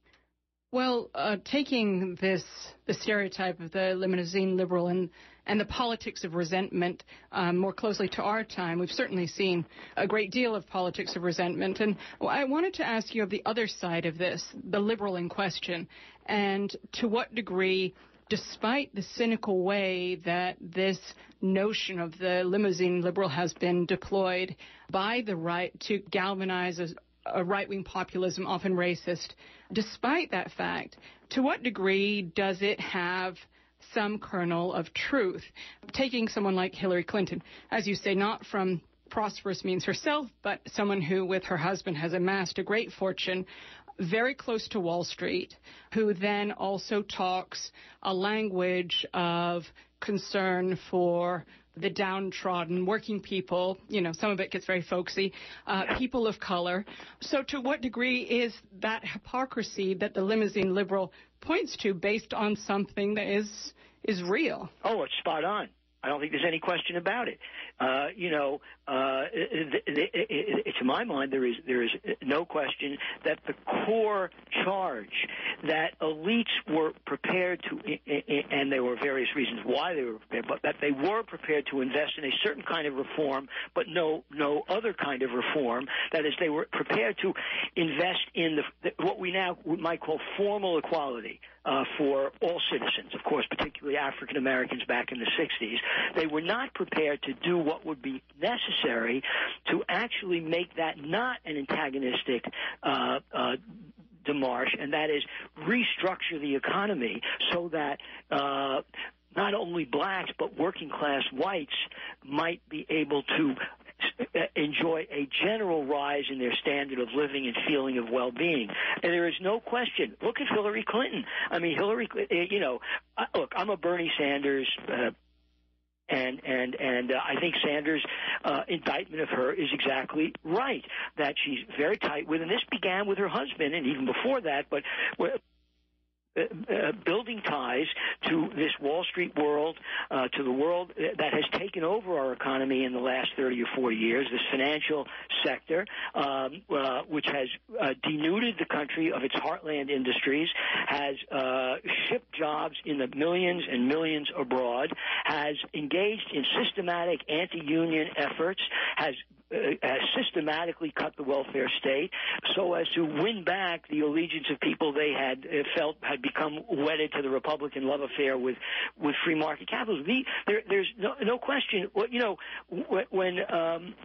Well, uh, taking this the stereotype of the limousine liberal and and the politics of resentment um, more closely to our time, we've certainly seen a great deal of politics of resentment. And I wanted to ask you of the other side of this, the liberal in question, and to what degree, despite the cynical way that this notion of the limousine liberal has been deployed by the right to galvanize a, a right-wing populism, often racist, despite that fact, to what degree does it have some kernel of truth? Taking someone like Hillary Clinton, as you say, not from prosperous means herself, but someone who, with her husband, has amassed a great fortune, very close to Wall Street, who then also talks a language of concern for the downtrodden, working people, you know, some of it gets very folksy, uh, people of color. So to what degree is that hypocrisy that the limousine liberal points to based on something that is is real? Oh, it's spot on. I don't think there's any question about it. Uh, you know, uh, it, it, it, it, to my mind, there is there is no question that the core charge that elites were prepared to, and there were various reasons why they were prepared, but that they were prepared to invest in a certain kind of reform, but no no other kind of reform. That is, they were prepared to invest in the what we now might call formal equality uh, for all citizens, of course, particularly African Americans back in the sixties. They were not prepared to do what would be necessary to actually make that not an antagonistic uh, uh, demarche, and that is restructure the economy so that uh, not only blacks but working class whites might be able to enjoy a general rise in their standard of living and feeling of well-being. And there is no question. Look at Hillary Clinton. I mean, Hillary, you know, look, I'm a Bernie Sanders uh, And and and uh, I think Sanders' uh, indictment of her is exactly right, that she's very tight with, and this began with her husband, and even before that. But Uh, uh, building ties to this Wall Street world, uh, to the world that has taken over our economy in the last thirty or forty years, this financial sector, um, uh, which has uh, denuded the country of its heartland industries, has uh, shipped jobs in the millions and millions abroad, has engaged in systematic anti-union efforts, has Uh, has systematically cut the welfare state so as to win back the allegiance of people they had uh, felt had become wedded to the Republican love affair with, with free market capitalism. The, there, there's no, no question. You know, when um,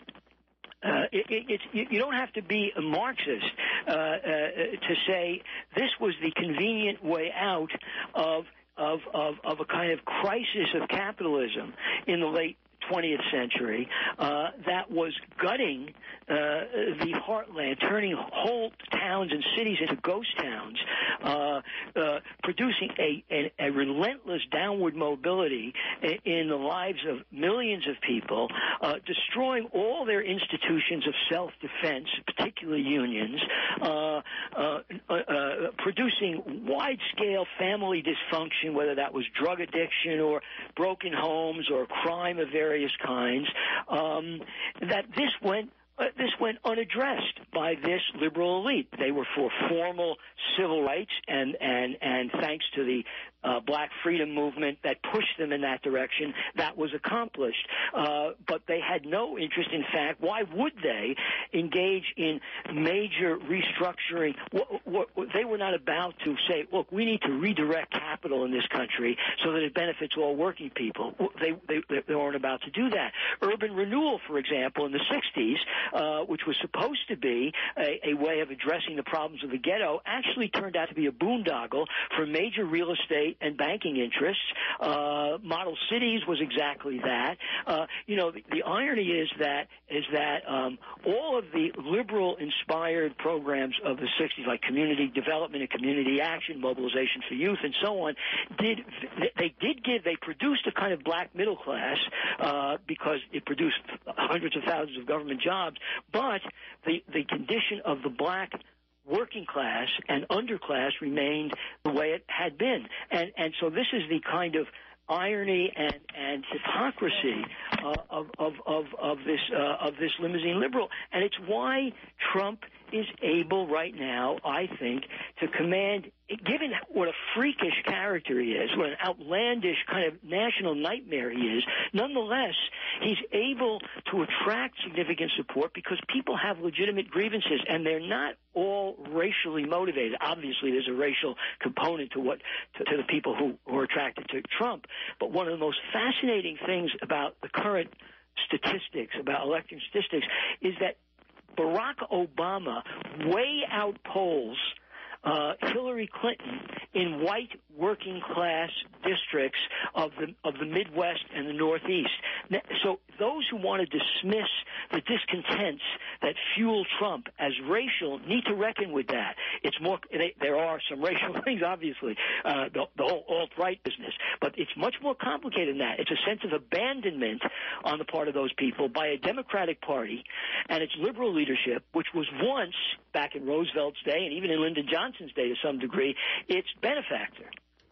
Uh, it, it, it's, you, you don't have to be a Marxist uh, uh, to say this was the convenient way out of of, of of a kind of crisis of capitalism in the late twentieth century uh, that was gutting uh, the heartland, turning whole towns and cities into ghost towns, uh, uh, producing a, a, a relentless downward mobility in, in the lives of millions of people, uh, destroying all their institutions of self-defense, particularly unions, uh, uh, uh, producing wide-scale family dysfunction, whether that was drug addiction or broken homes or crime of various kinds, um, that this went uh, this went unaddressed by this liberal elite. They were for formal civil rights, and and and thanks to the uh, Black Freedom Movement that pushed them in that direction, that was accomplished. Uh, but they had no interest. In fact, why would they engage in major restructuring? What, what, what, they were not about to say, look, we need to redirect capital in this country so that it benefits all working people. They, they, they weren't about to do that. Urban renewal, for example, in the sixties, uh, which was supposed to be a, a way of addressing the problems of the ghetto, actually turned out to be a boondoggle for major real estate and banking interests. Uh, model cities was exactly that. Uh, you know, the, the irony is that is that um, all of the liberal-inspired programs of the sixties, like community development and community action, mobilization for youth, and so on, did they did give they produced a kind of black middle class uh, because it produced hundreds of thousands of government jobs, but the the condition of the black working class and underclass remained the way it had been. And and so this is the kind of irony and, and hypocrisy uh, of, of, of, of this uh, of this limousine liberal. And it's why Trump is able right now, I think, to command, given what a freakish character he is, what an outlandish kind of national nightmare he is, nonetheless, he's able to attract significant support because people have legitimate grievances, and they're not all racially motivated. Obviously, there's a racial component to what to, to the people who, who are attracted to Trump. But one of the most fascinating things about the current statistics, about election statistics, is that Barack Obama way outpolls uh, Hillary Clinton in white working class districts of the of the Midwest and the Northeast. So those who want to dismiss the discontents that fuel Trump as racial need to reckon with that. It's more. They, there are some racial things, obviously, uh, the, the whole alt-right business, but it's much more complicated than that. It's a sense of abandonment on the part of those people by a Democratic Party and its liberal leadership, which was once, back in Roosevelt's day and even in Lyndon Johnson's day to some degree, its benefactor.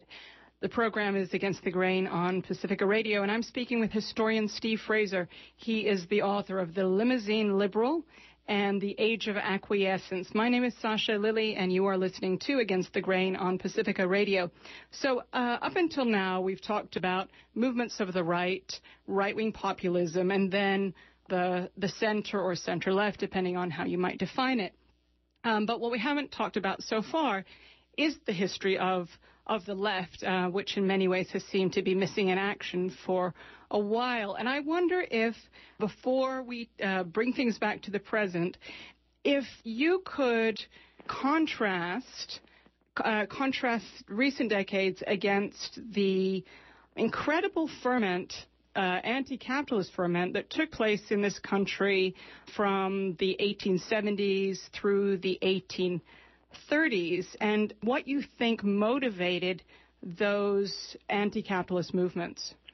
The program is Against the Grain on Pacifica Radio, and I'm speaking with historian Steve Fraser. He is the author of The Limousine Liberal and The Age of Acquiescence. My name is Sasha Lilly, and you are listening to Against the Grain on Pacifica Radio. So uh, up until now, we've talked about movements of the right, right-wing populism, and then the, the center or center-left, depending on how you might define it. Um, but what we haven't talked about so far is the history of of the left, uh, which in many ways has seemed to be missing in action for a while. And I wonder if, before we uh, bring things back to the present, if you could contrast uh, contrast recent decades against the incredible ferment, uh, anti-capitalist ferment that took place in this country from the eighteen seventies through the eighteen thirties, and what you think motivated those anti-capitalist movements.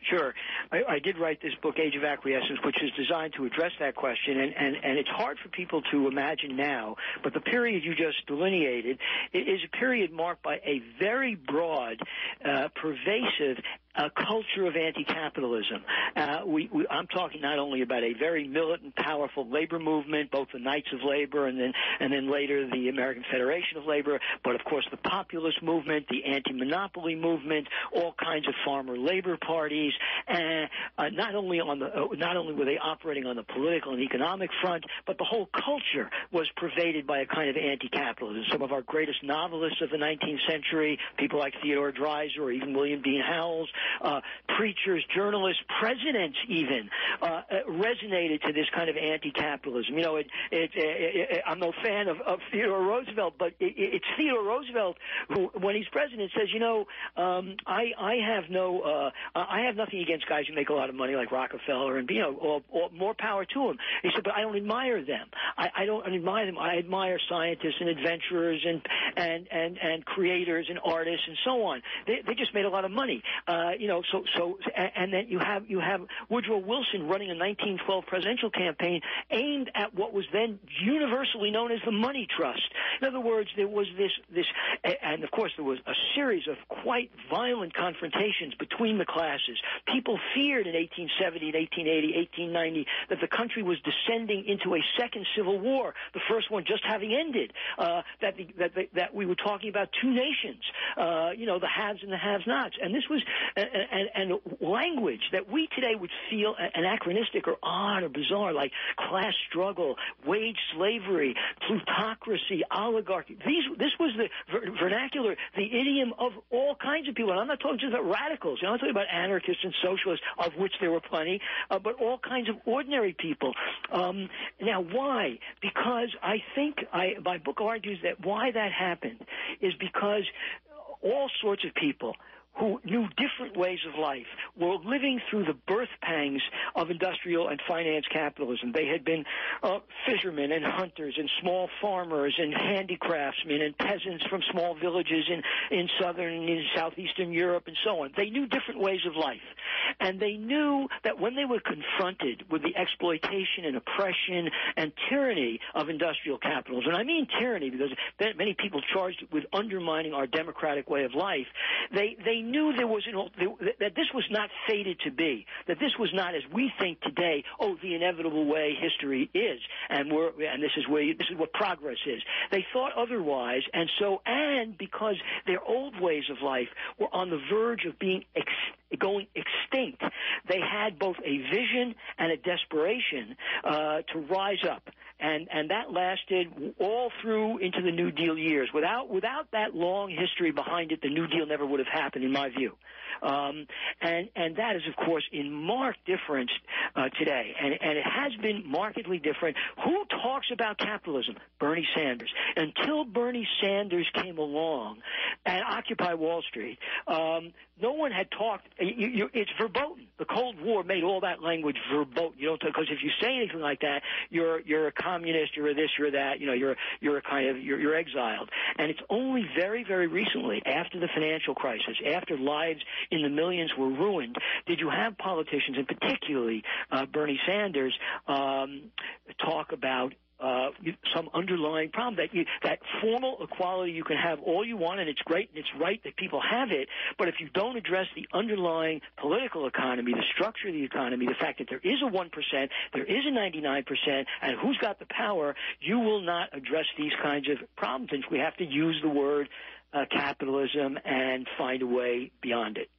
Sure. I, I did write this book, Age of Acquiescence, which is designed to address that question, and, and, and it's hard for people to imagine now, but the period you just delineated is a period marked by a very broad, uh, pervasive a culture of anti-capitalism. Uh, we, we, I'm talking not only about a very militant, powerful labor movement, both the Knights of Labor and then and then later the American Federation of Labor, but of course the populist movement, the anti-monopoly movement, all kinds of farmer labor parties. And uh, not only on the uh, not only were they operating on the political and economic front, but the whole culture was pervaded by a kind of anti-capitalism. Some of our greatest novelists of the nineteenth century, people like Theodore Dreiser or even William Dean Howells, Uh, preachers, journalists, presidents even uh, resonated to this kind of anti-capitalism. You know, it, it, it, it, I'm no fan of, of Theodore Roosevelt, but it, it's Theodore Roosevelt who, when he's president, says, you know, um, I, I have no, uh, I have nothing against guys who make a lot of money like Rockefeller, and you know, or, or more power to them. He said, but I don't admire them. I, I don't admire them. I admire scientists and adventurers and and and and creators and artists and so on. They, they just made a lot of money. Uh, you know, so so, and then you have you have Woodrow Wilson running a nineteen twelve presidential campaign aimed at what was then universally known as the money trust. In other words, there was this this, and of course there was a series of quite violent confrontations between the classes. People feared in eighteen seventy, eighteen eighty, eighteen ninety that the country was descending into a second civil war, the first one just having ended. Uh, that the, that the, that we were talking about two nations, uh, you know, the haves and the have-nots, and this was. And, and, and language that we today would feel anachronistic or odd or bizarre, like class struggle, wage slavery, plutocracy, oligarchy. These, this was the ver- vernacular, the idiom of all kinds of people. And I'm not talking just about radicals. You know, I'm talking about anarchists and socialists, of which there were plenty, uh, but all kinds of ordinary people. Um, now, why? Because I think I, my book argues that why that happened is because all sorts of people who knew different ways of life were living through the birth pangs of industrial and finance capitalism. They had been uh, fishermen and hunters and small farmers and handicraftsmen and peasants from small villages in, in southern and southeastern Europe and so on. They knew different ways of life. And they knew that when they were confronted with the exploitation and oppression and tyranny of industrial capitalism, and I mean tyranny because many people charged it with undermining our democratic way of life, they, they knew there was an, that this was not fated to be, that this was not as we think today, oh, the inevitable way history is, and we're and this is where this is what progress is. They thought otherwise, and so and because their old ways of life were on the verge of being ex, going extinct, they had both a vision and a desperation uh, to rise up. And and that lasted all through into the New Deal years. Without without that long history behind it, the New Deal never would have happened, in my view. Um, and and that is, of course, in marked difference uh, today. And and it has been markedly different. Who talks about capitalism? Bernie Sanders. Until Bernie Sanders came along and Occupy Wall Street, um, no one had talked. You, you, it's verboten. The Cold War made all that language verboten. You don't because if you say anything like that, you're you're a communist, you're a this, you're a that. You know, you're you're a kind of you're, you're exiled. And it's only very very recently, after the financial crisis, after lives in the millions were ruined, did you have politicians, and particularly uh, Bernie Sanders, um, talk about Uh, some underlying problem, that you, that formal equality you can have all you want, and it's great and it's right that people have it, but if you don't address the underlying political economy, the structure of the economy, the fact that there is a one percent, there is a ninety-nine percent, and who's got the power, you will not address these kinds of problems. And we have to use the word uh, capitalism and find a way beyond it.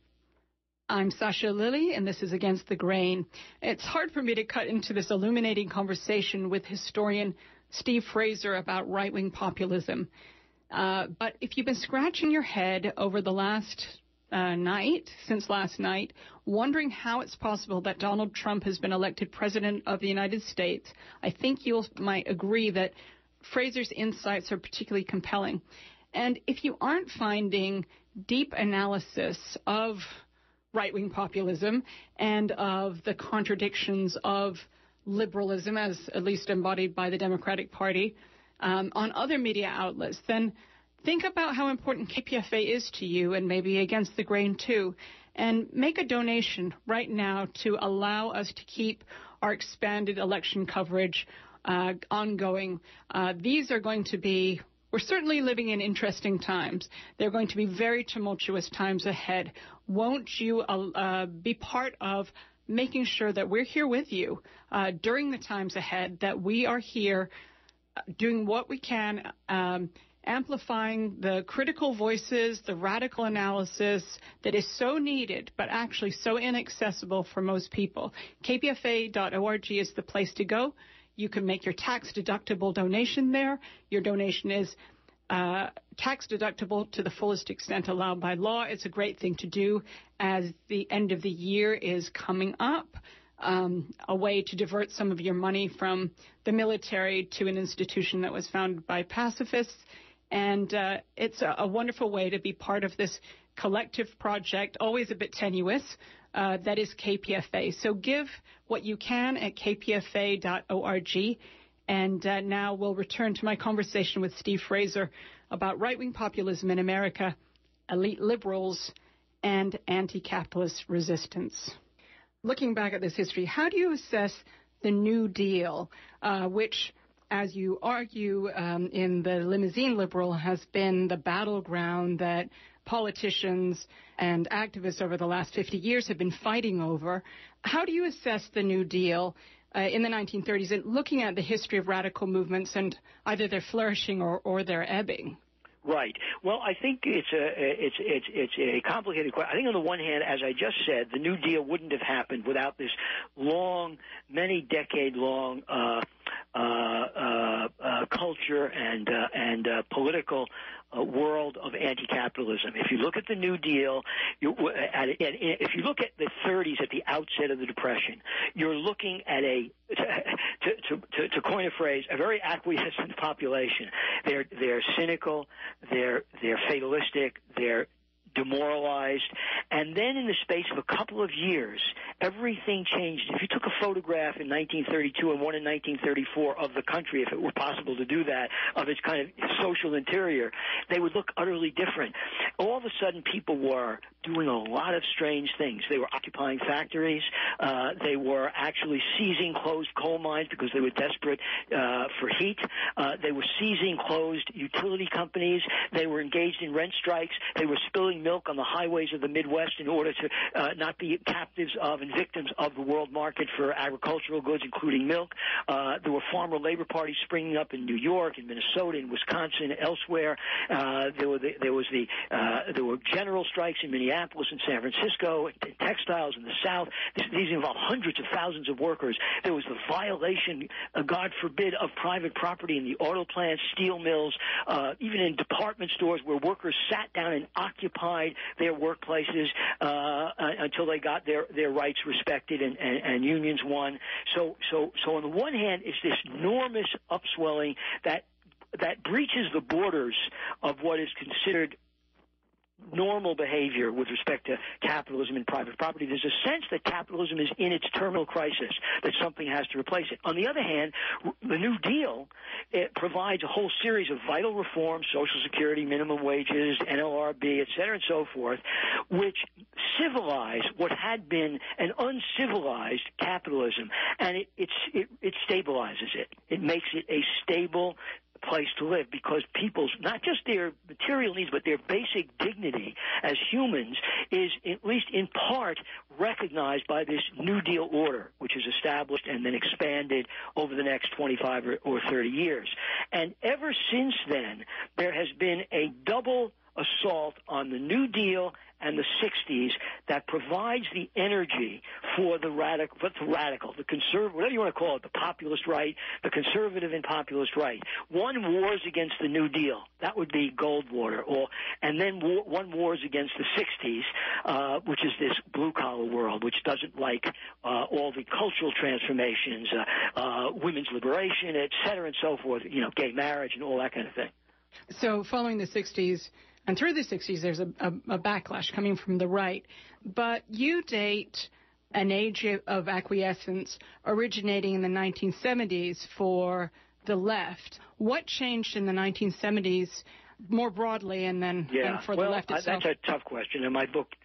I'm Sasha Lilley, and this is Against the Grain. It's hard for me to cut into this illuminating conversation with historian Steve Fraser about right-wing populism. Uh, but if you've been scratching your head over the last uh, night, since last night, wondering how it's possible that Donald Trump has been elected president of the United States, I think you might agree that Fraser's insights are particularly compelling. And if you aren't finding deep analysis of right-wing populism and of the contradictions of liberalism, as at least embodied by the Democratic Party, um, on other media outlets, then think about how important K P F A is to you, and maybe Against the Grain too. and make a donation right now to allow us to keep our expanded election coverage uh, ongoing. Uh, these are going to be, we're certainly living in interesting times. They're going to be very tumultuous times ahead. Won't you uh, be part of making sure that we're here with you uh, during the times ahead, that we are here doing what we can, um, amplifying the critical voices, the radical analysis that is so needed, but actually so inaccessible for most people. K P F A dot org is the place to go. You can make your tax-deductible donation there. Your donation is uh, tax-deductible to the fullest extent allowed by law. It's a great thing to do as the end of the year is coming up. Um, a way to divert some of your money from the military to an institution that was founded by pacifists. And uh, it's a, a wonderful way to be part of this collective project, always a bit tenuous, uh, that is K P F A. So give what you can at K P F A dot org. And uh, now we'll return to my conversation with Steve Fraser about right-wing populism in America, elite liberals, and anti-capitalist resistance. Looking back at this history, how do you assess the New Deal, uh, which, as you argue um, in the Limousine Liberal, has been the battleground that politicians and activists over the last fifty years have been fighting over? How do you assess the New Deal uh, in the nineteen thirties, and looking at the history of radical movements and either their flourishing or, or their ebbing? Right. Well, I think it's a it's it's it's a complicated question. I think on the one hand, as I just said, the New Deal wouldn't have happened without this long, many decade long uh, uh, uh, uh, culture and uh, and uh, political uh, world of anti-capitalism. If you look at the New Deal, you, at, at, if you look at the thirties, at the outset of the Depression, you're looking at a to, to, to, to coin a phrase, a very acquiescent population. They're they're cynical. They're they're fatalistic, they're demoralized, and then in the space of a couple of years, everything changed. If you took a photograph in nineteen thirty-two and one in nineteen thirty-four of the country, if it were possible to do that, of its kind of social interior, they would look utterly different. All of a sudden, people were doing a lot of strange things. They were occupying factories. Uh, they were actually seizing closed coal mines because they were desperate uh, for heat. Uh, they were seizing closed utility companies. They were engaged in rent strikes. They were spilling milk on the highways of the Midwest in order to uh, not be captives of and victims of the world market for agricultural goods, including milk. Uh, there were farmer labor parties springing up in New York, in Minnesota, in Wisconsin, elsewhere. Uh, there were the, there was the uh, there were general strikes in Minneapolis and San Francisco, and textiles in the South. This, these involved hundreds of thousands of workers. There was the violation, uh, God forbid, of private property in the auto plants, steel mills, uh, even in department stores where workers sat down and occupied their workplaces uh, until they got their, their rights respected and, and, and unions won. So, so, so on the one hand, it's this enormous upswelling that that breaches the borders of what is considered normal behavior with respect to capitalism and private property. There's a sense that capitalism is in its terminal crisis, that something has to replace it. On the other hand, the New Deal, it provides a whole series of vital reforms, Social Security, minimum wages, N L R B, et cetera, and so forth, which civilize what had been an uncivilized capitalism, and it, it's, it, it stabilizes it. It makes it a stable place to live, because people's, not just their material needs, but their basic dignity as humans is, at least in part, recognized by this New Deal order, which is established and then expanded over the next twenty-five or thirty years. And ever since then, there has been a double assault on the New Deal and the sixties that provides the energy for the radical, the radical, the conservative, whatever you want to call it, the populist right, the conservative and populist right. One wars against the New Deal. That would be Goldwater. Or, and then war, one wars against the sixties, uh, which is this blue-collar world, which doesn't like uh, all the cultural transformations, uh, uh, women's liberation, et cetera, and so forth, you know, gay marriage and all that kind of thing. So following the sixties, and through the sixties, there's a, a, a backlash coming from the right. But you date an age of acquiescence originating in the nineteen seventies for the left. What changed in the nineteen seventies more broadly, and then yeah. and for well, the left itself? That's a tough question, and my book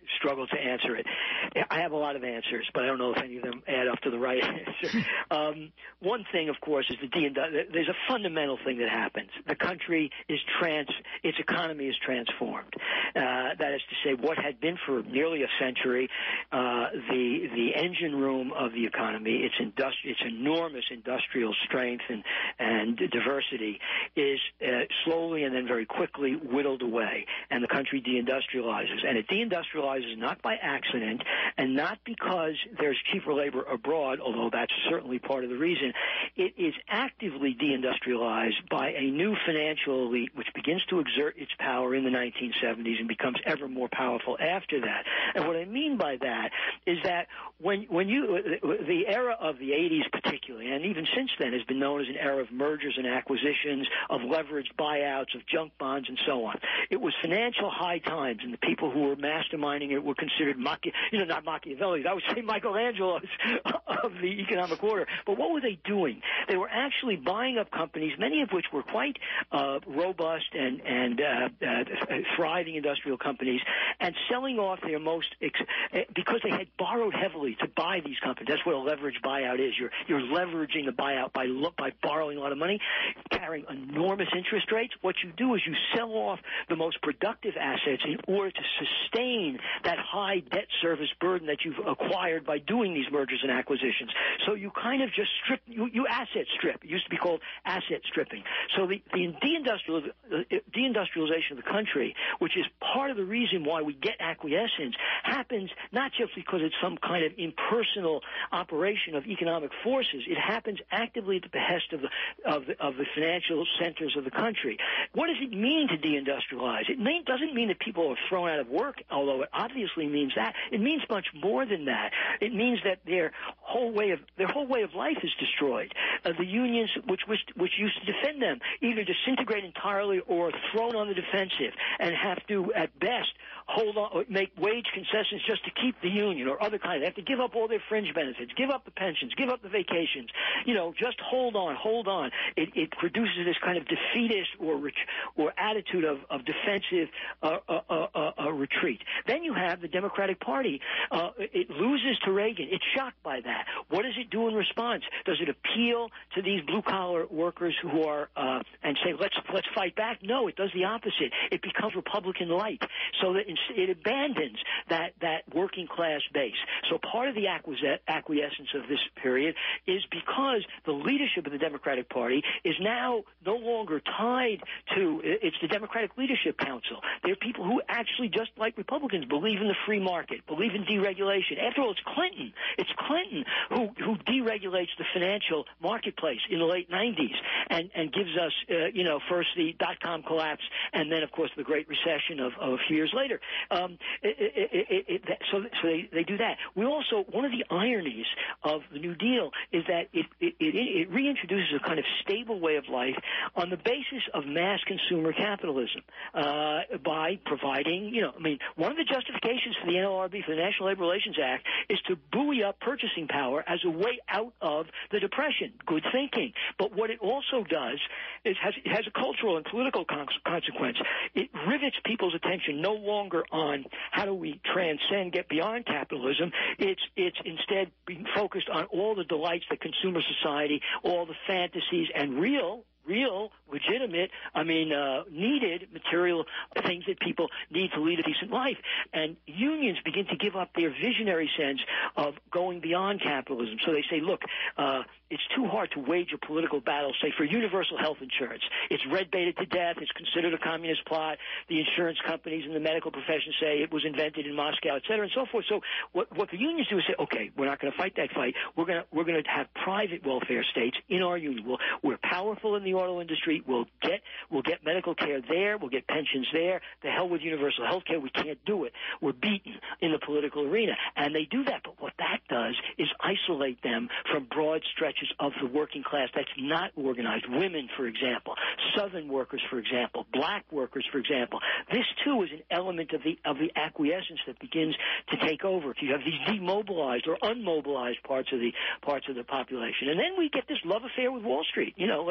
struggle to answer it. I have a lot of answers, but I don't know if any of them add up to the right answer. Um, one thing, of course, is the de- there's a fundamental thing that happens. The country is trans, its economy is transformed. Uh, that is to say, what had been for nearly a century uh, the the engine room of the economy, its industri- its enormous industrial strength and and diversity, is uh, slowly and then very quickly whittled away, and the country deindustrializes. And it deindustrializes not by accident and not because there's cheaper labor abroad, although that's certainly part of the reason. It is actively deindustrialized by a new financial elite which begins to exert its power in the nineteen seventies and becomes ever more powerful after that. And what I mean by that is that when when you the era of the eighties particularly, and even since then, has been known as an era of mergers and acquisitions, of leveraged buyouts, of junk bonds, and so on. It was financial high times, and the people who were masterminding it were considered, Machi- you know, not Machiavelli, I would say Michelangelo's of the economic order. But what were they doing? They were actually buying up companies, many of which were quite uh, robust and, and uh, uh, thriving industrial companies, and selling off their most, ex- because they had borrowed heavily to buy these companies. That's what a leveraged buyout is. You're, you're leveraging the buyout by, by borrowing a lot of money, carrying enormous interest rates. What you do is you sell off the most productive assets in order to sustain that high debt service burden that you've acquired by doing these mergers and acquisitions. So you kind of just strip, you, you asset strip. It used to be called asset stripping. So the, the deindustrial, uh, deindustrialization of the country, which is part of the reason why we get acquiescence, happens not just because it's some kind of impersonal operation of economic forces. It happens actively at the behest of the, of the, of the financial centers of the country. What does it mean to deindustrialize? It mean, doesn't mean that people are thrown out of work, although it obviously means that. It means much more than that. It means that their whole way of their whole way of life is destroyed. Uh, the unions, which, which which used to defend them, either disintegrate entirely or thrown on the defensive, and have to, at best, hold on, make wage concessions just to keep the union or other kinds. They have to give up all their fringe benefits, give up the pensions, give up the vacations. You know, just hold on, hold on. It, it produces this kind of defeatist or ret- or attitude of, of defensive uh, uh, uh, uh, uh, retreat. Then you have the Democratic Party. Uh, it loses to Reagan. It's shocked by that. What does it do in response? Does it appeal to these blue-collar workers who are uh, and say, let's let's fight back? No, it does the opposite. It becomes Republican light, so that it abandons that, that working class base. So part of the acquiescence of this period is because the leadership of the Democratic Party is now no longer tied to, it's the Democratic Leadership Council. They're people who actually, just like Republicans, believe in the free market, believe in deregulation. After all, it's Clinton. It's Clinton who, who deregulates the financial marketplace in the late nineties and, and gives us, uh, you know, first the dot-com collapse and then, of course, the Great Recession of, of a few years later. Um, it, it, it, it, that, so so they, they do that. We also, one of the ironies of the New Deal is that it, it, it, it reintroduces a kind of stable way of life on the basis of mass consumer capitalism uh, by providing, you know, I mean, one of the justifications for the N L R B, for the National Labor Relations Act, is to buoy up purchasing power as a way out of the Depression. Good thinking. But what it also does is has, it has a cultural and political con- consequence. It rivets people's attention no longer on how do we transcend, get beyond capitalism. It's it's instead being focused on all the delights that consumer society, all the fantasies and real real, legitimate, I mean, uh, needed material things that people need to lead a decent life. And unions begin to give up their visionary sense of going beyond capitalism. So they say, look, uh, it's too hard to wage a political battle, say, for universal health insurance. It's red-baited to death. It's considered a communist plot. The insurance companies and the medical profession say it was invented in Moscow, et cetera, and so forth. So what, what the unions do is say, okay, we're not going to fight that fight. We're going to we're going to have private welfare states in our union. We'll, we're powerful in the auto industry. We'll get we'll get medical care there. We'll get pensions there. The hell with universal health care. We can't do it. We're beaten in the political arena. And they do that. But what that does is isolate them from broad stretches of the working class that's not organized. Women, for example, Southern workers, for example, black workers, for example. This, too, is an element of the of the acquiescence that begins to take over. If you have these demobilized or unmobilized parts of the parts of the population. And then we get this love affair with Wall Street. You know, let's face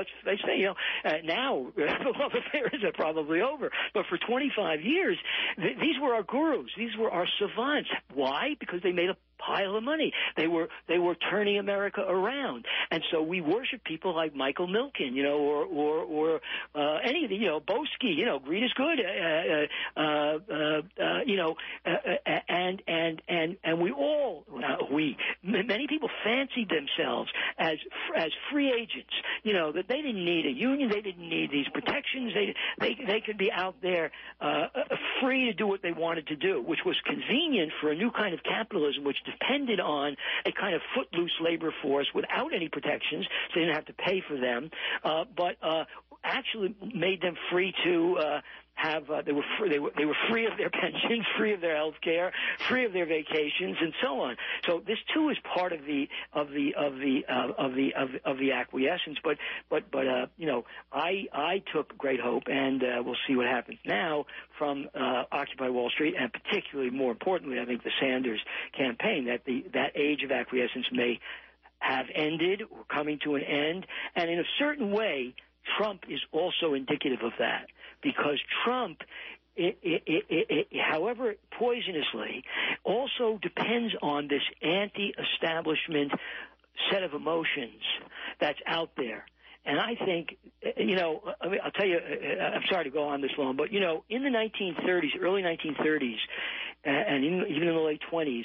thing. You know, uh, now the love affairs are probably over, but for twenty-five years, th- these were our gurus. These were our savants. Why? Because they made a pile of money. They were they were turning America around, and so we worship people like Michael Milken, you know, or or or uh, any of the, you know, Boesky, you know, greed is good, uh, uh, uh, uh, you know, uh, uh, and and and and we all uh, we many people fancied themselves as as free agents, you know, that they didn't need a union, they didn't need these protections, they they they could be out there uh, free to do what they wanted to do, which was convenient for a new kind of capitalism, which depended on a kind of footloose labor force without any protections, so they didn't have to pay for them, uh, but uh, actually made them free to uh, have. Uh, they were free, they were they were free of their pensions, free of their health care, free of their vacations, and so on. So this too is part of the of the of the uh, of the of, of the acquiescence. But but but uh, you know, I I took great hope, and uh, we'll see what happens now from uh, Occupy Wall Street, and particularly, more importantly, I think the Sanders campaign, that the that age of acquiescence may have ended or coming to an end, and in a certain way, Trump is also indicative of that, because Trump, it, it, it, it, however poisonously, also depends on this anti-establishment set of emotions that's out there. And I think, you know, I mean, I'll tell you, I'm sorry to go on this long, but, you know, in the nineteen thirties, early nineteen thirties, and in, even in the late twenties,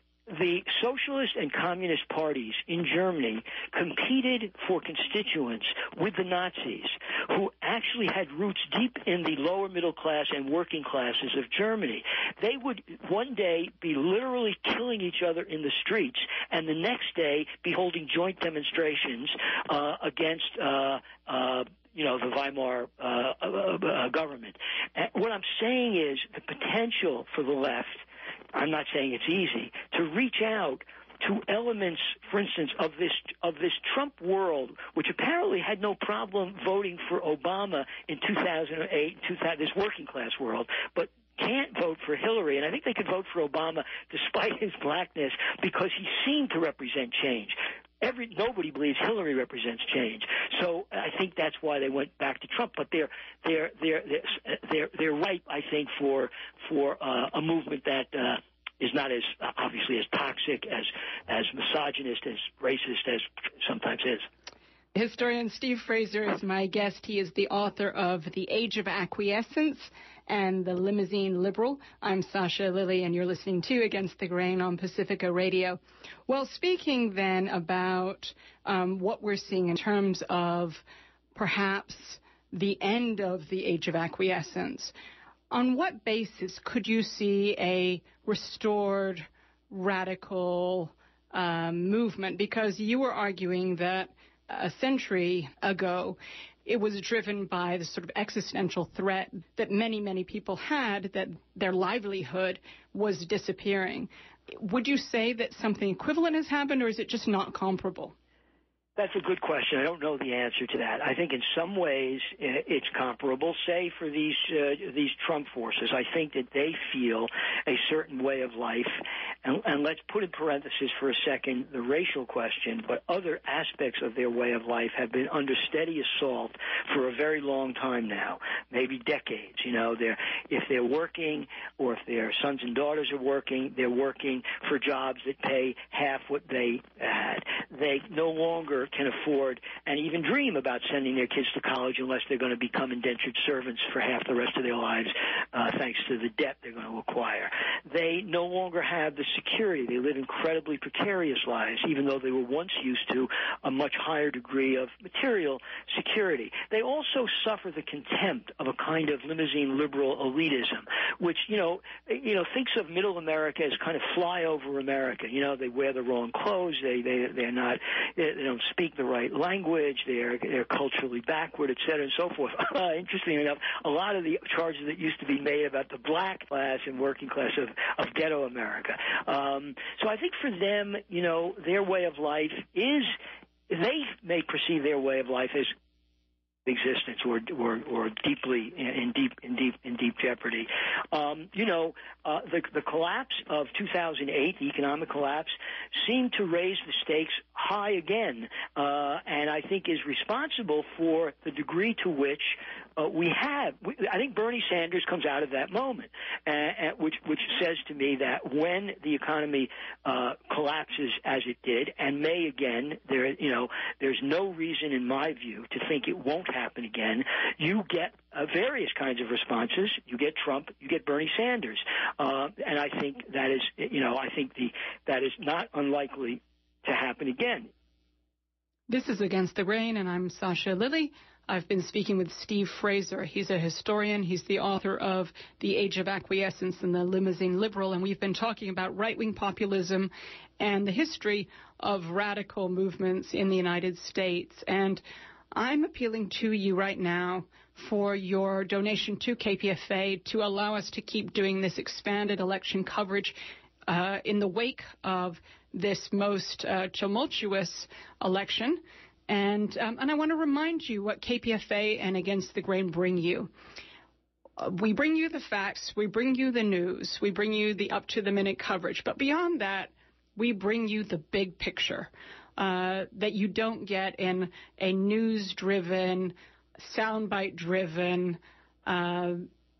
the socialist and communist parties in Germany competed for constituents with the Nazis, who actually had roots deep in the lower middle class and working classes of Germany. They would one day be literally killing each other in the streets, and the next day be holding joint demonstrations uh, against uh, uh, you know, the Weimar uh, uh, uh, government. And what I'm saying is the potential for the left, I'm not saying it's easy, to reach out to elements, for instance, of this of this Trump world, which apparently had no problem voting for Obama in two thousand eight, two thousand, this working class world, but can't vote for Hillary. And I think they could vote for Obama despite his blackness, because he seemed to represent change. Every nobody believes Hillary represents change, so I think that's why they went back to Trump. But they're they're they're they're they're, they're ripe, I think, for for uh, a movement that uh, is not as uh, obviously as toxic, as as misogynist, as racist as sometimes is. Historian Steve Fraser is my guest. He is the author of The Age of Acquiescence and The Limousine Liberal. I'm Sasha Lilly, and you're listening to Against the Grain on Pacifica Radio. Well, speaking then about um, what we're seeing in terms of perhaps the end of the Age of Acquiescence, on what basis could you see a restored radical um, movement? Because you were arguing that a century ago, it was driven by the sort of existential threat that many, many people had, that their livelihood was disappearing. Would you say that something equivalent has happened, or is it just not comparable? That's a good question. I don't know the answer to that. I think in some ways it's comparable. Say for these uh, these Trump forces, I think that they feel a certain way of life, and, and let's put in parentheses for a second the racial question, but other aspects of their way of life have been under steady assault for a very long time now, maybe decades. You know, they're if they're working, or if their sons and daughters are working, they're working for jobs that pay half what they had. They no longer can afford and even dream about sending their kids to college unless they're going to become indentured servants for half the rest of their lives, uh, thanks to the debt they're going to acquire. They no longer have the security. They live incredibly precarious lives, even though they were once used to a much higher degree of material security. They also suffer the contempt of a kind of limousine liberal elitism, which, you know, you know, thinks of middle America as kind of flyover America. You know, they wear the wrong clothes. They, they, they're not, they don't speak the right language, they're they're culturally backward, et cetera, and so forth. Uh, interestingly enough, a lot of the charges that used to be made about the black class and working class of, of ghetto America. Um, so I think for them, you know, their way of life is, they may perceive their way of life as existence or or or deeply in deep in deep in deep jeopardy. Um, you know, uh, the the collapse of two thousand eight, the economic collapse, seemed to raise the stakes high again, uh, and I think is responsible for the degree to which uh, we have. We, I think Bernie Sanders comes out of that moment, uh, uh, which which says to me that when the economy uh, collapses as it did and may again, there you know, there's no reason in my view to think it won't happen again. You get uh, various kinds of responses. You get Trump, you get Bernie Sanders, uh, and I think that is, you know, I think the that is not unlikely to happen again. This is Against the Grain, and I'm Sasha Lilly. I've been speaking with Steve Fraser. He's a historian. He's the author of The Age of Acquiescence and the Limousine Liberal, and we've been talking about right-wing populism and the history of radical movements in the United States. And I'm appealing to you right now for your donation to K P F A to allow us to keep doing this expanded election coverage uh, in the wake of this most uh, tumultuous election. And um, and I want to remind you what K P F A and Against the Grain bring you. Uh, we bring you the facts, we bring you the news, we bring you the up-to-the-minute coverage. But beyond that, we bring you the big picture uh, that you don't get in a news-driven, soundbite-driven uh,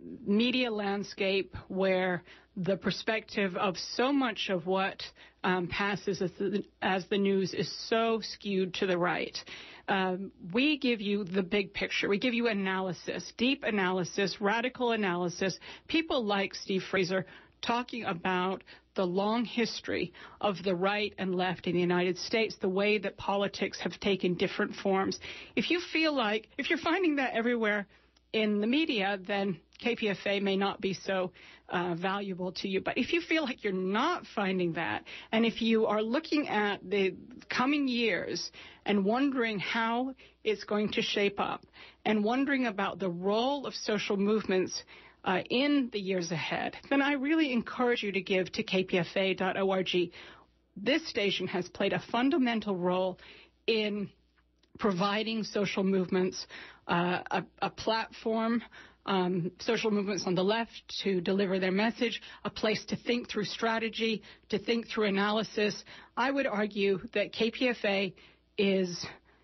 media landscape where the perspective of so much of what um, passes as the, as the news is so skewed to the right. Um, we give you the big picture. We give you analysis, deep analysis, radical analysis. People like Steve Fraser talking about the long history of the right and left in the United States, the way that politics have taken different forms. If you feel like, if you're finding that everywhere in the media, then K P F A may not be so uh, valuable to you. But if you feel like you're not finding that, and if you are looking at the coming years and wondering how it's going to shape up, and wondering about the role of social movements uh, in the years ahead, then I really encourage you to give to K P F A dot org. This station has played a fundamental role in providing social movements uh, a, a platform, um, social movements on the left to deliver their message, a place to think through strategy, to think through analysis. I would argue that K P F A is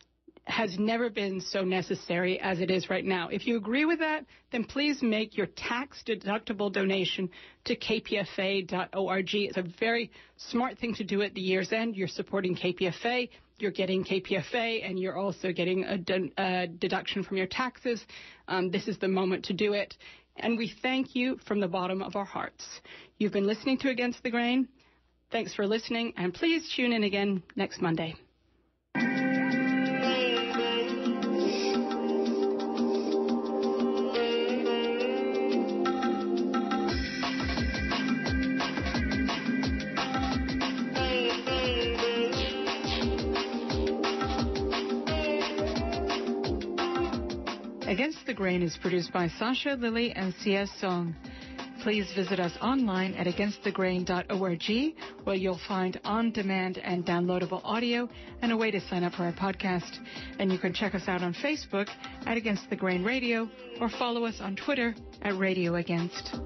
has never been so necessary as it is right now. If you agree with that, then please make your tax-deductible donation to K P F A dot org. It's a very smart thing to do at the year's end. You're supporting K P F A, you're getting K P F A, and you're also getting a, de- a deduction from your taxes. Um, this is the moment to do it. And we thank you from the bottom of our hearts. You've been listening to Against the Grain. Thanks for listening, and please tune in again next Monday. Against the Grain is produced by Sasha Lilly and C S Song. Please visit us online at against the grain dot org, where you'll find on-demand and downloadable audio and a way to sign up for our podcast. And you can check us out on Facebook at Against the Grain Radio, or follow us on Twitter at Radio Against.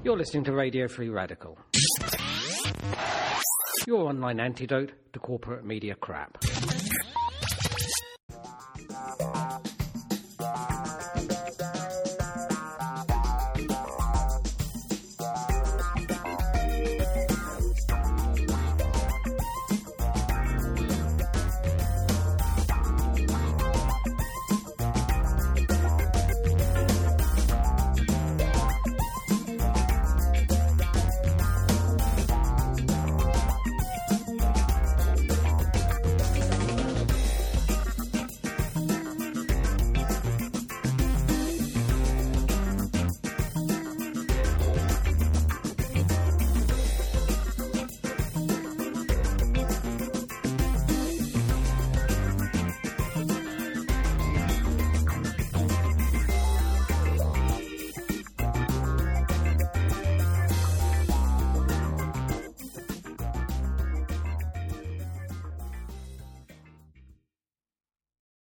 You're listening to Radio Free Radical, your online antidote to corporate media crap.